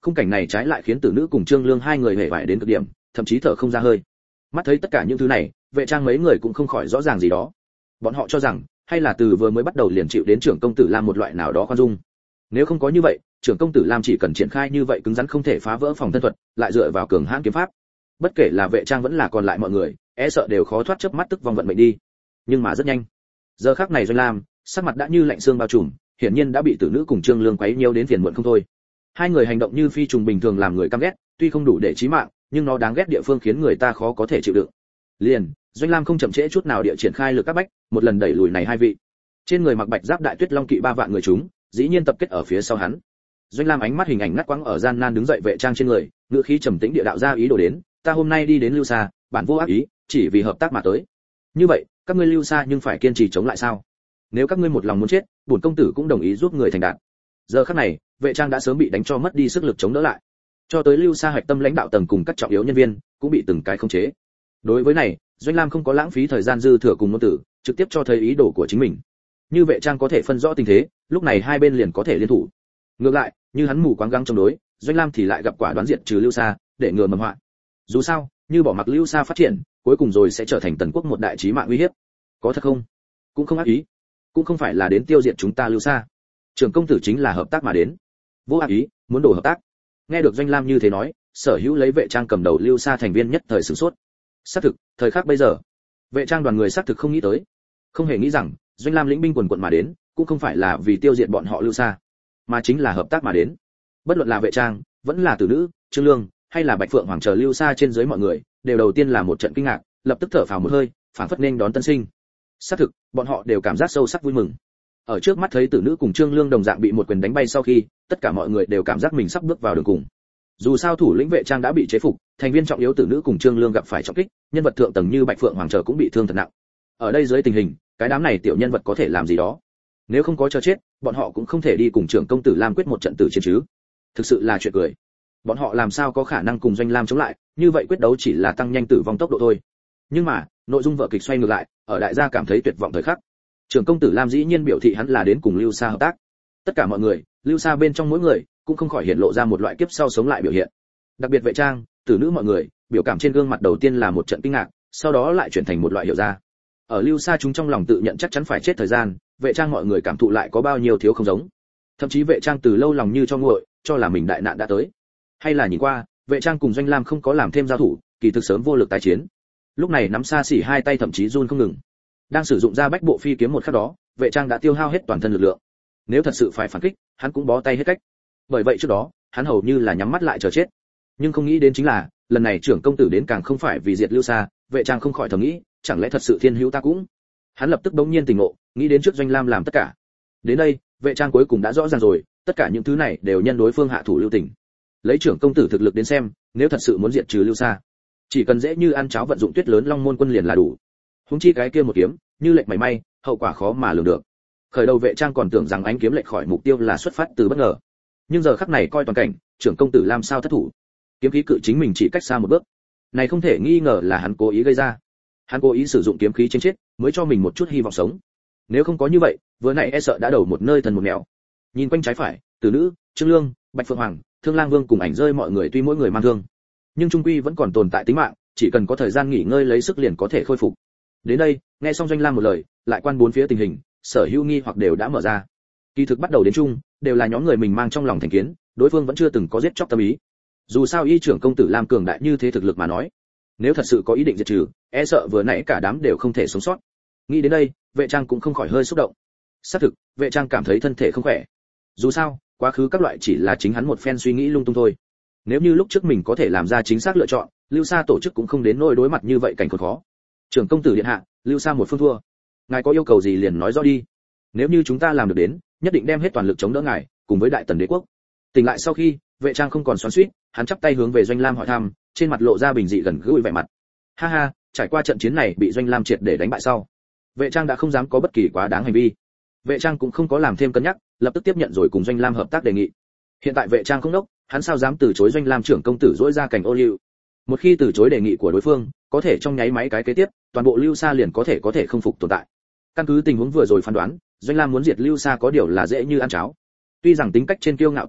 khung cảnh này trái lại khiến Tử Nữ cùng Trương Lương hai người hề vải đến cực điểm, thậm chí thở không ra hơi. Mắt thấy tất cả những thứ này, Vệ Trang mấy người cũng không khỏi rõ ràng gì đó. Bọn họ cho rằng, hay là từ vừa mới bắt đầu liền chịu đến trưởng công tử Lam một loại nào đó khoan dung. Nếu không có như vậy, trưởng công tử Lam chỉ cần triển khai như vậy cứng rắn không thể phá vỡ phòng thân thuật, lại dựa vào cường hãn kiếm pháp, bất kể là Vệ Trang vẫn là còn lại mọi người, e sợ đều khó thoát chớp mắt tức vong vận mệnh đi. Nhưng mà rất nhanh, giờ khắc này Doanh Lam, sắc mặt đã như lạnh xương bao trùm, hiển nhiên đã bị Tử Nữ cùng Trương Lương quấy nhiễu đến phiền muộn không thôi. Hai người hành động như phi trùng bình thường làm người căm ghét, tuy không đủ để chí mạng, nhưng nó đáng ghét địa phương khiến người ta khó có thể chịu đựng. Liền, Doanh Lam không chậm trễ chút nào địa triển khai lực các bách, một lần đẩy lùi này hai vị. Trên người mặc bạch giáp đại tuyết long kỵ 3 vạn người chúng, dĩ nhiên tập kết ở phía sau hắn. Doanh Lam ánh mắt hình ảnh ngắt quãng ở gian nan đứng dậy Vệ Trang trên người, ngữ khí trầm tĩnh địa đạo ra ý đồ đến, ta hôm nay đi đến Lưu Sa, bản vô ác ý, chỉ vì hợp tác mà tới. Như vậy, các ngươi Lưu Sa nhưng phải kiên trì chống lại sao? Nếu các ngươi một lòng muốn chết, bổn công tử cũng đồng ý giúp người thành đạt. Giờ khắc này, Vệ Trang đã sớm bị đánh cho mất đi sức lực chống đỡ lại. Cho tới Lưu Sa hạch tâm lãnh đạo tầng cùng các trọng yếu nhân viên, cũng bị từng cái khống chế. Đối với này, Doanh Lam không có lãng phí thời gian dư thừa cùng ngôn tử, trực tiếp cho thấy ý đồ của chính mình. Như Vệ Trang có thể phân rõ tình thế, lúc này hai bên liền có thể liên thủ. Ngược lại, như hắn mù quáng gắng chống đối, Doanh Lam thì lại gặp quả đoán diệt trừ Lưu Sa, để ngừa mầm họa. Dù sao, như bỏ mặc Lưu Sa phát triển, cuối cùng rồi sẽ trở thành tần quốc một đại chí mạng uy hiếp. Có thật không? Cũng không ác ý, cũng không phải là đến tiêu diệt chúng ta Lưu Sa. Trưởng công tử chính là hợp tác mà đến. Vô ác ý, muốn đổ hợp tác. Nghe được Doanh Lam như thế nói, Sở Hữu lấy Vệ Trang cầm đầu Lưu Sa thành viên nhất thời sửng sốt. Xác thực, thời khắc bây giờ, Vệ Trang đoàn người xác thực không nghĩ tới, không hề nghĩ rằng Doanh Lam lĩnh binh quần quật mà đến, cũng không phải là vì tiêu diệt bọn họ Lưu Sa, mà chính là hợp tác mà đến. Bất luận là Vệ Trang, vẫn là Tử Nữ, Trương Lương, hay là Bạch Phượng Hoàng chờ Lưu Sa trên dưới mọi người, đều đầu tiên là một trận kinh ngạc, lập tức thở phào một hơi, phảng phất nên đón tân sinh. Xác thực, bọn họ đều cảm giác sâu sắc vui mừng. Ở trước mắt thấy Tử Nữ cùng Trương Lương đồng dạng bị một quyền đánh bay sau khi, tất cả mọi người đều cảm giác mình sắp bước vào đường cùng. Dù sao thủ lĩnh Vệ Trang đã bị chế phục, thành viên trọng yếu Tử Nữ cùng Trương Lương gặp phải trọng kích, nhân vật thượng tầng như Bạch Phượng Hoàng chờ cũng bị thương thật nặng. Ở đây dưới tình hình, cái đám này tiểu nhân vật có thể làm gì đó? Nếu không có cho chết, bọn họ cũng không thể đi cùng trưởng công tử Lam quyết một trận tử chiến chứ. Thực sự là chuyện cười. Bọn họ làm sao có khả năng cùng Doanh Lam chống lại, như vậy quyết đấu chỉ là tăng nhanh tử vong tốc độ thôi. Nhưng mà, nội dung vở kịch xoay ngược lại, ở đại gia cảm thấy tuyệt vọng thời khắc. Trưởng công tử Lam dĩ nhiên biểu thị hắn là đến cùng Lưu Sa hợp tác. Tất cả mọi người, Lưu Sa bên trong mỗi người, cũng không khỏi hiện lộ ra một loại kiếp sau sống lại biểu hiện. Đặc biệt Vệ Trang, Tử Nữ mọi người, biểu cảm trên gương mặt đầu tiên là một trận kinh ngạc, sau đó lại chuyển thành một loại hiểu ra. Ở Lưu Sa chúng trong lòng tự nhận chắc chắn phải chết thời gian, Vệ Trang mọi người cảm thụ lại có bao nhiêu thiếu không giống. Thậm chí Vệ Trang từ lâu lòng như cho nguội, cho là mình đại nạn đã tới. Hay là nhìn qua, Vệ Trang cùng Doanh Lam không có làm thêm giao thủ, kỳ thực sớm vô lực tái chiến. Lúc này nắm xa xỉ hai tay thậm chí run không ngừng. Đang sử dụng ra bách bộ phi kiếm một khắc đó, Vệ Trang đã tiêu hao hết toàn thân lực lượng. Nếu thật sự phải phản kích, hắn cũng bó tay hết cách. Bởi vậy trước đó, hắn hầu như là nhắm mắt lại chờ chết. Nhưng không nghĩ đến chính là, lần này trưởng công tử đến càng không phải vì diệt Lưu Sa, Vệ Trang không khỏi thầm nghĩ, chẳng lẽ thật sự thiên hữu ta cũng. Hắn lập tức bỗng nhiên tỉnh ngộ, nghĩ đến trước Doanh Lam làm tất cả. Đến đây, Vệ Trang cuối cùng đã rõ ràng rồi, tất cả những thứ này đều nhân đối phương hạ thủ lưu tình. Lấy trưởng công tử thực lực đến xem, nếu thật sự muốn diệt trừ Lưu Sa, chỉ cần dễ như ăn cháo vận dụng Tuyết lớn Long môn quân liền là đủ. Huống chi cái kia một kiếm, như lệch mảy may, hậu quả khó mà lường được. Khởi đầu Vệ Trang còn tưởng rằng ánh kiếm lệch khỏi mục tiêu là xuất phát từ bất ngờ, nhưng giờ khắc này coi toàn cảnh, trưởng công tử làm sao thất thủ? Kiếm khí cự chính mình chỉ cách xa một bước, này không thể nghi ngờ là hắn cố ý gây ra. Hắn cố ý sử dụng kiếm khí trên chết, mới cho mình một chút hy vọng sống. Nếu không có như vậy, vừa nãy e sợ đã đầu một nơi thần một nẻo. Nhìn quanh trái phải, Tử Nữ, Trương Lương, Bạch Phượng Hoàng, Thương Lang Vương cùng ảnh rơi mọi người tuy mỗi người mang thương, nhưng trung quy vẫn còn tồn tại tính mạng, chỉ cần có thời gian nghỉ ngơi lấy sức liền có thể khôi phục. Đến đây, nghe xong Doanh Lam một lời, lại quan bốn phía tình hình, Sở Hữu nghi hoặc đều đã mở ra. Kỳ thực bắt đầu đến chung, đều là nhóm người mình mang trong lòng thành kiến, đối phương vẫn chưa từng có giết chóc tâm ý. Dù sao y trưởng công tử Lam cường đại như thế thực lực mà nói, nếu thật sự có ý định diệt trừ, e sợ vừa nãy cả đám đều không thể sống sót. Nghĩ đến đây, Vệ Trang cũng không khỏi hơi xúc động. Xác thực, Vệ Trang cảm thấy thân thể không khỏe. Dù sao, quá khứ các loại chỉ là chính hắn một phen suy nghĩ lung tung thôi. Nếu như lúc trước mình có thể làm ra chính xác lựa chọn, Lưu Sa tổ chức cũng không đến nỗi đối mặt như vậy cảnh khốn khó. Trưởng công tử điện hạ, Lưu Sa một phương thua, ngài có yêu cầu gì liền nói rõ đi. Nếu như chúng ta làm được đến, nhất định đem hết toàn lực chống đỡ ngài, cùng với Đại Tần Đế quốc. Tỉnh lại sau khi, Vệ Trang không còn xoắn xuýt, hắn chắp tay hướng về Doanh Lam hỏi thăm, trên mặt lộ ra bình dị gần gũi vẻ mặt. Ha ha, trải qua trận chiến này bị Doanh Lam triệt để đánh bại sau, Vệ Trang đã không dám có bất kỳ quá đáng hành vi. Vệ Trang cũng không có làm thêm cân nhắc, lập tức tiếp nhận rồi cùng Doanh Lam hợp tác đề nghị. Hiện tại Vệ Trang không đốc, hắn sao dám từ chối Doanh Lam trưởng công tử dỗi ra cảnh ô liu. Một khi từ chối đề nghị của đối phương, có thể trong nháy máy cái kế tiếp, toàn bộ Lưu Sa liền có thể không phục tồn tại. Căn cứ tình huống vừa rồi phán đoán, Doanh Lam muốn diệt Lưu Sa có điều là dễ như ăn cháo. Tuy rằng tính cách trên kiêu ngạo tự đại,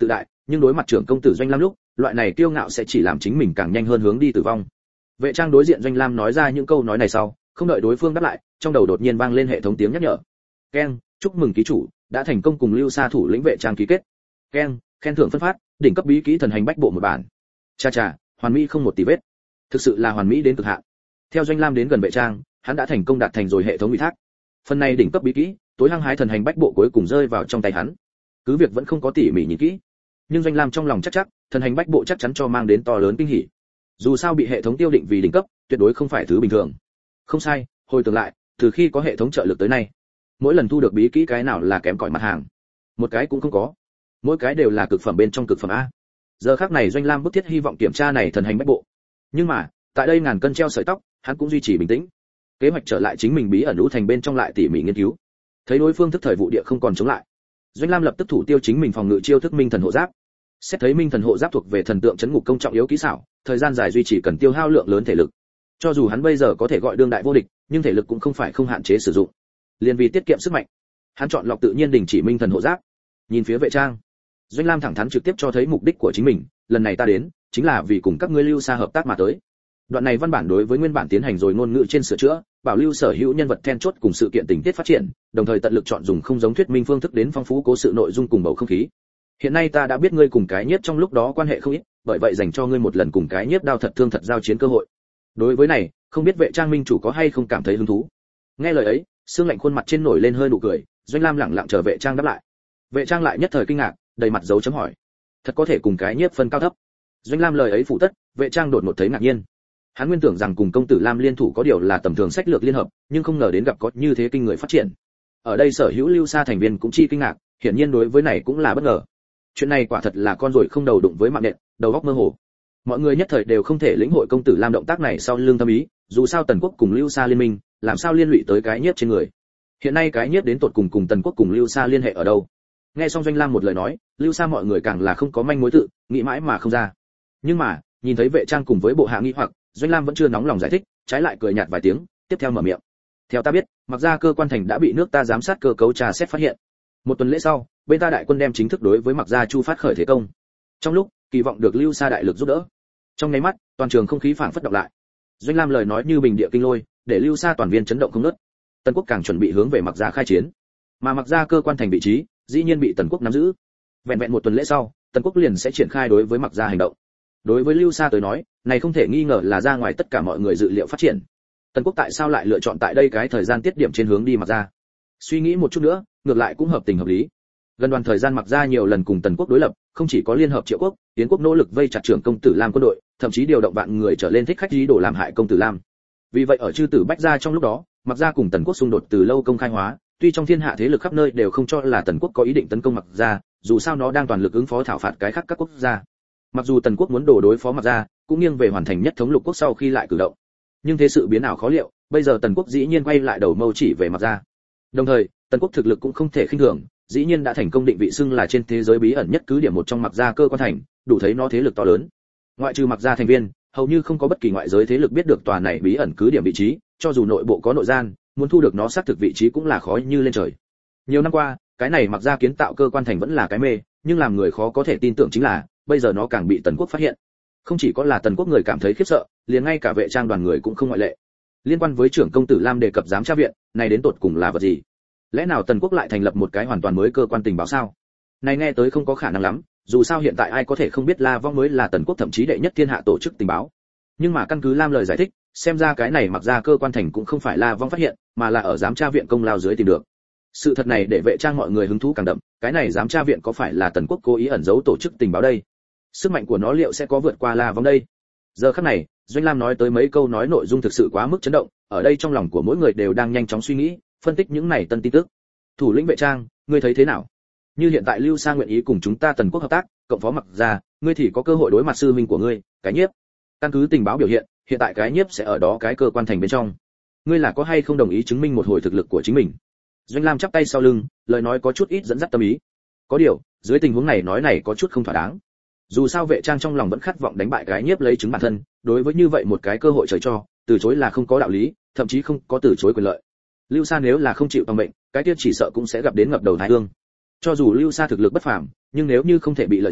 nhưng đối mặt trưởng công tử Doanh Lam lúc, loại này kiêu ngạo sẽ chỉ làm chính mình càng nhanh hơn hướng đi tử vong. Vệ Trang đối diện Doanh Lam nói ra những câu nói này sau, không đợi đối phương đáp lại, trong đầu đột nhiên vang lên hệ thống tiếng nhắc nhở. Keng, chúc mừng ký chủ đã thành công cùng Lưu Sa thủ lĩnh Vệ Trang ký kết. Keng, khen thưởng phân phát, đỉnh cấp bí kỹ thần hành bách bộ một bản. Cha cha, hoàn mỹ không một tì vết. Thực sự là hoàn mỹ đến cực hạn. Theo Doanh Lam đến gần Vệ Trang, hắn đã thành công đạt thành rồi hệ thống ủy thác. Phần này đỉnh cấp bí kỹ, tối hăng hái thần hành bách bộ cuối cùng rơi vào trong tay hắn. Cứ việc vẫn không có tỉ mỉ nhìn kỹ, nhưng Doanh Lam trong lòng chắc thần hành bách bộ chắc chắn cho mang đến to lớn kinh hỉ. Dù sao bị hệ thống tiêu định vì đỉnh cấp, tuyệt đối không phải thứ bình thường. Không sai, hồi tưởng lại, từ khi có hệ thống trợ lực tới nay, mỗi lần thu được bí kỹ cái nào là kém cỏi mặt hàng, một cái cũng không có. Mỗi cái đều là cực phẩm bên trong cực phẩm a. Giờ khắc này Doanh Lam bức thiết hy vọng kiểm tra này thần hành bách bộ. Nhưng mà, tại đây ngàn cân treo sợi tóc, hắn cũng duy trì bình tĩnh. Kế hoạch trở lại chính mình bí ẩn lũ thành bên trong lại tỉ mỉ nghiên cứu. Thấy đối phương thức thời vụ địa không còn chống lại, Doanh Lam lập tức thủ tiêu chính mình phòng ngự chiêu thức Minh Thần hộ giáp. Xét thấy Minh Thần hộ giáp thuộc về thần tượng chấn ngục công trọng yếu kỹ xảo, thời gian dài duy trì cần tiêu hao lượng lớn thể lực. Cho dù hắn bây giờ có thể gọi đương đại vô địch, nhưng thể lực cũng không phải không hạn chế sử dụng. Liên vì tiết kiệm sức mạnh, hắn chọn lọc tự nhiên đình chỉ Minh Thần hộ giáp. Nhìn phía Vệ Trang, Doanh Lam thẳng thắn trực tiếp cho thấy mục đích của chính mình, lần này ta đến, chính là vì cùng các ngươi Lưu Sa hợp tác mà tới. Đoạn này văn bản đối với nguyên bản tiến hành rồi ngôn ngữ trên sửa chữa, bảo lưu sở hữu nhân vật then chốt cùng sự kiện tình tiết phát triển, đồng thời tận lực chọn dùng không giống thuyết minh phương thức đến phong phú cố sự nội dung cùng bầu không khí. Hiện nay ta đã biết ngươi cùng cái nhiếp trong lúc đó quan hệ không ít, bởi vậy dành cho ngươi một lần cùng cái nhiếp đao thật thương thật giao chiến cơ hội. Đối với này, không biết Vệ Trang minh chủ có hay không cảm thấy hứng thú. Nghe lời ấy, xương lạnh khuôn mặt trên nổi lên hơi nụ cười, Doanh Lam lẳng lặng chờ Vệ Trang đáp lại. Vệ Trang lại nhất thời kinh ngạc, đầy mặt dấu chấm hỏi. Thật có thể cùng cái nhiếp phân cao thấp? Doanh Lam lời ấy phụ tất, Vệ Trang đột ngột thấy ngạc nhiên. Hắn nguyên tưởng rằng cùng công tử Lam liên thủ có điều là tầm thường sách lược liên hợp, nhưng không ngờ đến gặp có như thế kinh người phát triển. Ở đây sở hữu Lưu Sa thành viên cũng chi kinh ngạc, hiển nhiên đối với này cũng là bất ngờ. Chuyện này quả thật là con ruồi không đầu đụng với mạng nện, đầu óc mơ hồ. Mọi người nhất thời đều không thể lĩnh hội công tử Lam động tác này sau lưng tâm ý, dù sao Tần Quốc cùng Lưu Sa liên minh, làm sao liên lụy tới cái nhiếp trên người. Hiện nay cái nhiếp đến tột cùng Tần Quốc cùng Lưu Sa liên hệ ở đâu? Nghe xong Doanh Lam một lời nói, Lưu Sa mọi người càng là không có manh mối tự, nghĩ mãi mà không ra. Nhưng mà, nhìn thấy Vệ Trang cùng với bộ hạ nghi hoặc, Doanh Lam vẫn chưa nóng lòng giải thích, trái lại cười nhạt vài tiếng, tiếp theo mở miệng. Theo ta biết, mặc ra cơ quan thành đã bị nước ta giám sát cơ cấu tra xét phát hiện. Một tuần lễ sau, bên ta đại quân đem chính thức đối với mặc ra chu phát khởi thế công. Trong lúc kỳ vọng được Lưu Sa đại lực giúp đỡ, trong nháy mắt, toàn trường không khí phảng phất đọc lại. Doanh Lam lời nói như bình địa kinh lôi, để Lưu Sa toàn viên chấn động không ngớt. Tần Quốc càng chuẩn bị hướng về mặc ra khai chiến, mà mặc ra cơ quan thành vị trí, dĩ nhiên bị Tần Quốc nắm giữ. Vẹn vẹn một tuần lễ sau, Tần Quốc liền sẽ triển khai đối với mặc ra hành động. Đối với Lưu Sa tới nói, này không thể nghi ngờ là ra ngoài tất cả mọi người dự liệu phát triển. Tần Quốc tại sao lại lựa chọn tại đây cái thời gian tiết điểm trên hướng đi mặc ra? Suy nghĩ một chút nữa, ngược lại cũng hợp tình hợp lý. Gần đoạn thời gian mặc ra nhiều lần cùng Tần Quốc đối lập, không chỉ có liên hợp Triệu Quốc, Yến Quốc nỗ lực vây chặt trưởng công tử Lam quân đội, thậm chí điều động vạn người trở lên thích khách ý đồ làm hại công tử Lam. Vì vậy ở chư tử bách gia trong lúc đó, mặc ra cùng Tần Quốc xung đột từ lâu công khai hóa, tuy trong thiên hạ thế lực khắp nơi đều không cho là Tần Quốc có ý định tấn công mặc ra, dù sao nó đang toàn lực ứng phó thảo phạt cái khác các quốc gia. Mặc dù Tần Quốc muốn đổ đối phó mặc ra, cũng nghiêng về hoàn thành nhất thống lục quốc sau khi lại cử động. Nhưng thế sự biến ảo khó liệu, bây giờ Tần Quốc dĩ nhiên quay lại đầu mâu chỉ về mặc ra. Đồng thời, Tần Quốc thực lực cũng không thể khinh thường, dĩ nhiên đã thành công định vị xưng là trên thế giới bí ẩn nhất cứ điểm một trong mặc ra cơ quan thành, đủ thấy nó thế lực to lớn. Ngoại trừ mặc ra thành viên, hầu như không có bất kỳ ngoại giới thế lực biết được tòa này bí ẩn cứ điểm vị trí, cho dù nội bộ có nội gian, muốn thu được nó xác thực vị trí cũng là khó như lên trời. Nhiều năm qua, cái này mặc ra kiến tạo cơ quan thành vẫn là cái mê, nhưng làm người khó có thể tin tưởng chính là, bây giờ nó càng bị Tần Quốc phát hiện. Không chỉ có là Tần Quốc người cảm thấy khiếp sợ, liền ngay cả Vệ Trang đoàn người cũng không ngoại lệ. Liên quan với trưởng công tử Lam đề cập giám tra viện, này đến tột cùng là vật gì? Lẽ nào Tần Quốc lại thành lập một cái hoàn toàn mới cơ quan tình báo sao? Này nghe tới không có khả năng lắm, dù sao hiện tại ai có thể không biết La Vong mới là Tần Quốc thậm chí đệ nhất thiên hạ tổ chức tình báo. Nhưng mà căn cứ Lam lời giải thích, xem ra cái này mặc ra cơ quan thành cũng không phải La Vong phát hiện, mà là ở giám tra viện công lao dưới tìm được. Sự thật này để Vệ Trang mọi người hứng thú càng đậm, cái này giám tra viện có phải là Tần Quốc cố ý ẩn giấu tổ chức tình báo đây? Sức mạnh của nó liệu sẽ có vượt qua La Vong đây? Giờ khắc này, Doanh Lam nói tới mấy câu nói nội dung thực sự quá mức chấn động, ở đây trong lòng của mỗi người đều đang nhanh chóng suy nghĩ, phân tích những này tân tin tức. Thủ lĩnh Vệ Trang, ngươi thấy thế nào? Như hiện tại Lưu Sa nguyện ý cùng chúng ta Tần Quốc hợp tác, cộng phó mặc ra, ngươi thì có cơ hội đối mặt sư huynh của ngươi, cái nhiếp. Căn cứ tình báo biểu hiện, hiện tại cái nhiếp sẽ ở đó cái cơ quan thành bên trong. Ngươi là có hay không đồng ý chứng minh một hồi thực lực của chính mình? Doanh Lam chắp tay sau lưng, lời nói có chút ít dẫn dắt tâm ý. Có điều, dưới tình huống này nói này có chút không thỏa đáng. Dù sao Vệ Trang trong lòng vẫn khát vọng đánh bại cái nhiếp lấy chứng bản thân, đối với như vậy một cái cơ hội trời cho, từ chối là không có đạo lý, thậm chí không có từ chối quyền lợi. Lưu Sa nếu là không chịu toàn mệnh, cái kia chỉ sợ cũng sẽ gặp đến ngập đầu thái ương. Cho dù Lưu Sa thực lực bất phàm, nhưng nếu như không thể bị lợi dụng,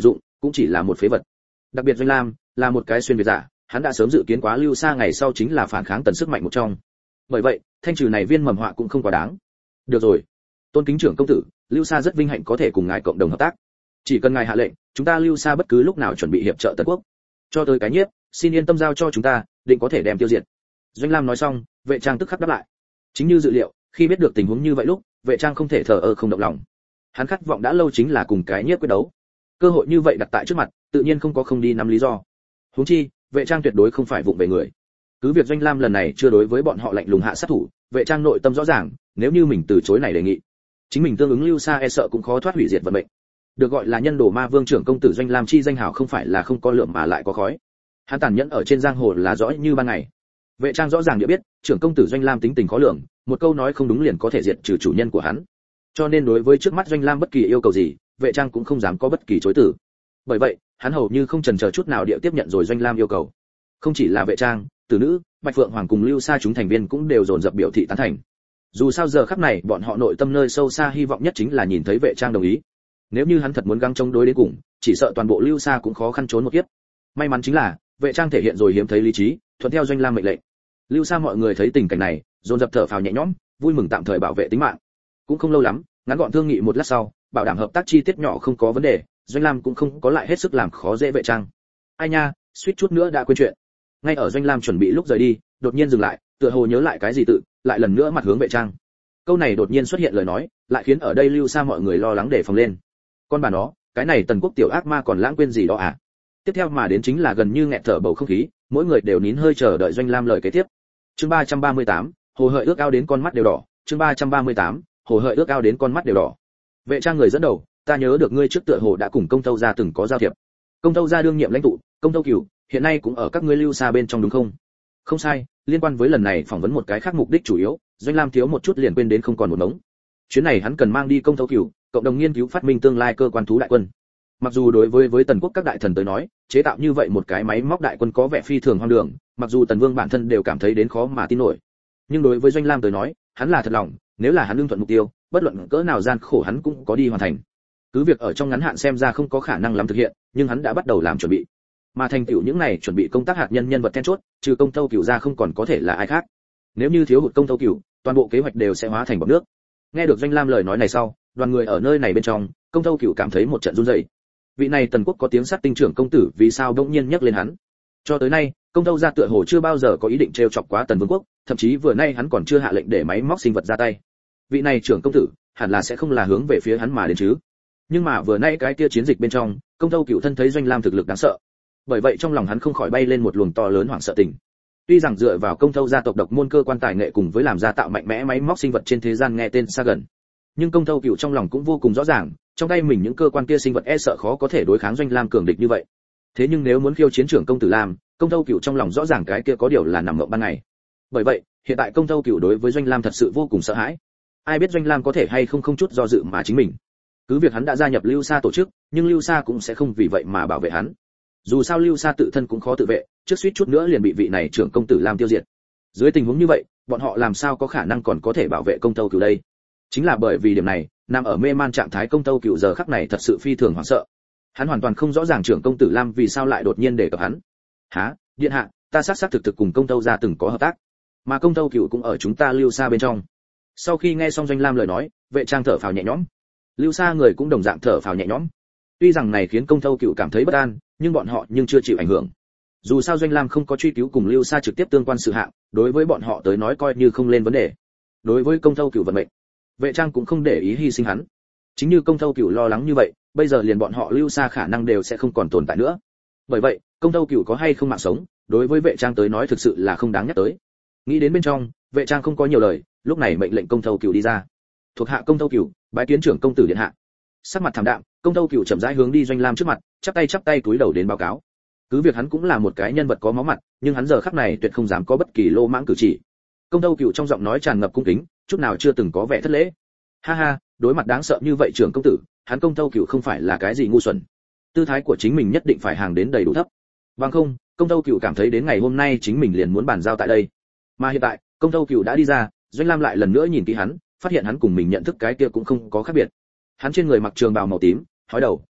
cũng chỉ là một phế vật. Đặc biệt Doanh Lam là một cái xuyên việt giả, hắn đã sớm dự kiến quá Lưu Sa ngày sau chính là phản kháng tần sức mạnh một trong. Bởi vậy, thanh trừ này viên mầm họa cũng không quá đáng. Được rồi, tôn kính trưởng công tử, Lưu Sa rất vinh hạnh có thể cùng ngài cộng đồng hợp tác. Chỉ cần ngài hạ lệnh, chúng ta Lưu Sa bất cứ lúc nào chuẩn bị hiệp trợ Tần quốc. Cho tới cái nhiếp, xin yên tâm giao cho chúng ta, định có thể đem tiêu diệt. Doanh Lam nói xong, Vệ Trang tức khắc đáp lại. Chính như dự liệu, khi biết được tình huống như vậy lúc, Vệ Trang không thể thờ ơ không động lòng. Hắn khát vọng đã lâu chính là cùng cái nhiếp quyết đấu. Cơ hội như vậy đặt tại trước mặt, tự nhiên không có không đi nắm lý do. Huống chi, Vệ Trang tuyệt đối không phải vụng về người. Cứ việc Doanh Lam lần này chưa đối với bọn họ lạnh lùng hạ sát thủ, Vệ Trang nội tâm rõ ràng, nếu như mình từ chối này đề nghị, chính mình tương ứng Lưu Sa e sợ cũng khó thoát hủy diệt vận mệnh. Được gọi là nhân đồ ma vương trưởng công tử Doanh Lam chi danh hào không phải là không có lượm mà lại có khói. Hắn tàn nhẫn ở trên giang hồ là rõ như ban ngày. Vệ Trang rõ ràng địa biết, trưởng công tử Doanh Lam tính tình khó lường, một câu nói không đúng liền có thể diệt trừ chủ nhân của hắn. Cho nên đối với trước mắt Doanh Lam bất kỳ yêu cầu gì, Vệ Trang cũng không dám có bất kỳ chối từ. Bởi vậy, hắn hầu như không chần chờ chút nào địa tiếp nhận rồi Doanh Lam yêu cầu. Không chỉ là Vệ Trang, Tử Nữ, Bạch Phượng Hoàng cùng Lưu Sa chúng thành viên cũng đều dồn dập biểu thị tán thành. Dù sao giờ khắc này, bọn họ nội tâm nơi sâu xa hy vọng nhất chính là nhìn thấy Vệ Trang đồng ý. Nếu như hắn thật muốn gắng chống đối đến cùng, chỉ sợ toàn bộ Lưu Sa cũng khó khăn trốn một kiếp. May mắn chính là, Vệ Trang thể hiện rồi hiếm thấy lý trí, thuận theo Doanh Lam mệnh lệnh. Lưu Sa mọi người thấy tình cảnh này, dồn dập thở phào nhẹ nhõm, vui mừng tạm thời bảo vệ tính mạng. Cũng không lâu lắm, ngắn gọn thương nghị một lát sau, bảo đảm hợp tác chi tiết nhỏ không có vấn đề, Doanh Lam cũng không có lại hết sức làm khó dễ Vệ Trang. Ai nha, suýt chút nữa đã quên chuyện. Ngay ở Doanh Lam chuẩn bị lúc rời đi, đột nhiên dừng lại, tựa hồ nhớ lại cái gì tự, lại lần nữa mặt hướng Vệ Trang. Câu này đột nhiên xuất hiện lời nói, lại khiến ở đây Lưu Sa mọi người lo lắng đề phòng lên. Con bà nó, cái này Tần quốc tiểu ác ma còn lãng quên gì đó à? Tiếp theo mà đến chính là gần như nghẹt thở bầu không khí, mỗi người đều nín hơi chờ đợi Doanh Lam lời kế tiếp. Chương 338, hồ hợi ước ao đến con mắt đều đỏ, chương 338, hồ hợi ước ao đến con mắt đều đỏ. Vệ Trang người dẫn đầu, ta nhớ được ngươi trước tựa hồ đã cùng Công Tâu gia từng có giao thiệp. Công Tâu gia đương nhiệm lãnh tụ, Công Tâu Cửu, hiện nay cũng ở các ngươi Lưu Sa bên trong đúng không? Không sai, liên quan với lần này phỏng vấn một cái khác mục đích chủ yếu, Doanh Lam thiếu một chút liền quên đến không còn một mống. Chuyến này hắn cần mang đi Công Tâu Cửu, cộng đồng nghiên cứu phát minh tương lai cơ quan thú đại quân. Mặc dù đối với Tần quốc các đại thần tới nói, chế tạo như vậy một cái máy móc đại quân có vẻ phi thường hoang đường, mặc dù Tần Vương bản thân đều cảm thấy đến khó mà tin nổi. Nhưng đối với Doanh Lam tới nói, hắn là thật lòng, nếu là hắn lương thuận mục tiêu, bất luận cỡ nào gian khổ hắn cũng có đi hoàn thành. Cứ việc ở trong ngắn hạn xem ra không có khả năng lắm thực hiện, nhưng hắn đã bắt đầu làm chuẩn bị. Mà thành tựu những này chuẩn bị công tác hạt nhân nhân vật then chốt, trừ Công Tâu Cửu ra không còn có thể là ai khác. Nếu như thiếu hụt Công Tâu Cửu, toàn bộ kế hoạch đều sẽ hóa thành bọt nước. Nghe được Doanh Lam lời nói này sau, đoàn người ở nơi này bên trong, Công Tâu Cửu cảm thấy một trận run rẩy. Vị này Tần quốc có tiếng sắt tinh trưởng công tử vì sao bỗng nhiên nhắc lên hắn? Cho tới nay, Công Tâu gia tựa hồ chưa bao giờ có ý định trêu chọc quá Tần Vương quốc, thậm chí vừa nay hắn còn chưa hạ lệnh để máy móc sinh vật ra tay. Vị này trưởng công tử, hẳn là sẽ không là hướng về phía hắn mà đến chứ? Nhưng mà vừa nay cái kia chiến dịch bên trong, Công Tâu Cửu thân thấy Doanh Lam thực lực đáng sợ. Bởi vậy trong lòng hắn không khỏi bay lên một luồng to lớn hoảng sợ tình. Tuy rằng dựa vào Công Tâu gia tộc độc môn cơ quan tài nghệ cùng với làm ra tạo mạnh mẽ máy móc sinh vật trên thế gian nghe tên xa gần, nhưng Công Tâu Cửu trong lòng cũng vô cùng rõ ràng, trong tay mình những cơ quan kia sinh vật e sợ khó có thể đối kháng Doanh Lam cường địch như vậy. Thế nhưng nếu muốn khiêu chiến trưởng công tử Lam, Công Tâu Cửu trong lòng rõ ràng cái kia có điều là nằm mộng ban ngày. Bởi vậy, hiện tại Công Tâu Cửu đối với Doanh Lam thật sự vô cùng sợ hãi. Ai biết Doanh Lam có thể hay không chút do dự mà chính mình. Cứ việc hắn đã gia nhập Lưu Sa tổ chức, nhưng Lưu Sa cũng sẽ không vì vậy mà bảo vệ hắn. Dù sao Lưu Sa tự thân cũng khó tự vệ, trước suýt chút nữa liền bị vị này trưởng công tử Lam tiêu diệt. Dưới tình huống như vậy, bọn họ làm sao có khả năng còn có thể bảo vệ Công Tâu Cửu đây? Chính là bởi vì điểm này, nằm ở mê man trạng thái Công Tâu Cửu giờ khắc này thật sự phi thường hoảng sợ. Hắn hoàn toàn không rõ ràng trưởng công tử Lam vì sao lại đột nhiên đề cập hắn. Hả, điện hạ, ta xác thực cùng Công Tâu gia từng có hợp tác, mà Công Tâu Cửu cũng ở chúng ta Lưu Sa bên trong. Sau khi nghe xong Doanh Lam lời nói, Vệ Trang thở phào nhẹ nhõm. Lưu Sa người cũng đồng dạng thở phào nhẹ nhõm. Tuy rằng này khiến Công Tâu Cửu cảm thấy bất an, nhưng bọn họ chưa chịu ảnh hưởng. Dù sao Doanh Lam không có truy cứu cùng Lưu Sa trực tiếp tương quan sự hạng, đối với bọn họ tới nói coi như không lên vấn đề. Đối với Công Tâu Cửu vận mệnh, Vệ Trang cũng không để ý hy sinh hắn. Chính như Công Tâu Cửu lo lắng như vậy, bây giờ liền bọn họ Lưu Sa khả năng đều sẽ không còn tồn tại nữa. Bởi vậy, Công Tâu Cửu có hay không mạng sống, đối với Vệ Trang tới nói thực sự là không đáng nhắc tới. Nghĩ đến bên trong, Vệ Trang không có nhiều lời, lúc này mệnh lệnh Công Tâu Cửu đi ra. Thuộc hạ Công Tâu Cửu, bái kiến trưởng công tử điện hạ. Sắc mặt thảm đạm, Công Tâu Cửu chậm rãi hướng đi Doanh Lam trước mặt, chắp tay cúi đầu đến báo cáo. Cứ việc hắn cũng là một cái nhân vật có máu mặt, nhưng hắn giờ khắc này tuyệt không dám có bất kỳ lô mãng cử chỉ. Công Tâu Cửu trong giọng nói tràn ngập cung kính, chút nào chưa từng có vẻ thất lễ. Ha ha, đối mặt đáng sợ như vậy trưởng công tử, hắn Công Tâu Cửu không phải là cái gì ngu xuẩn. Tư thái của chính mình nhất định phải hàng đến đầy đủ thấp. Bằng không, Công Tâu Cửu cảm thấy đến ngày hôm nay chính mình liền muốn bàn giao tại đây. Mà hiện tại, Công Tâu Cửu đã đi ra, Doanh Lam lại lần nữa nhìn kỹ hắn, phát hiện hắn cùng mình nhận thức cái kia cũng không có khác biệt. Hắn trên người mặc trường bào màu tím, hói đầu,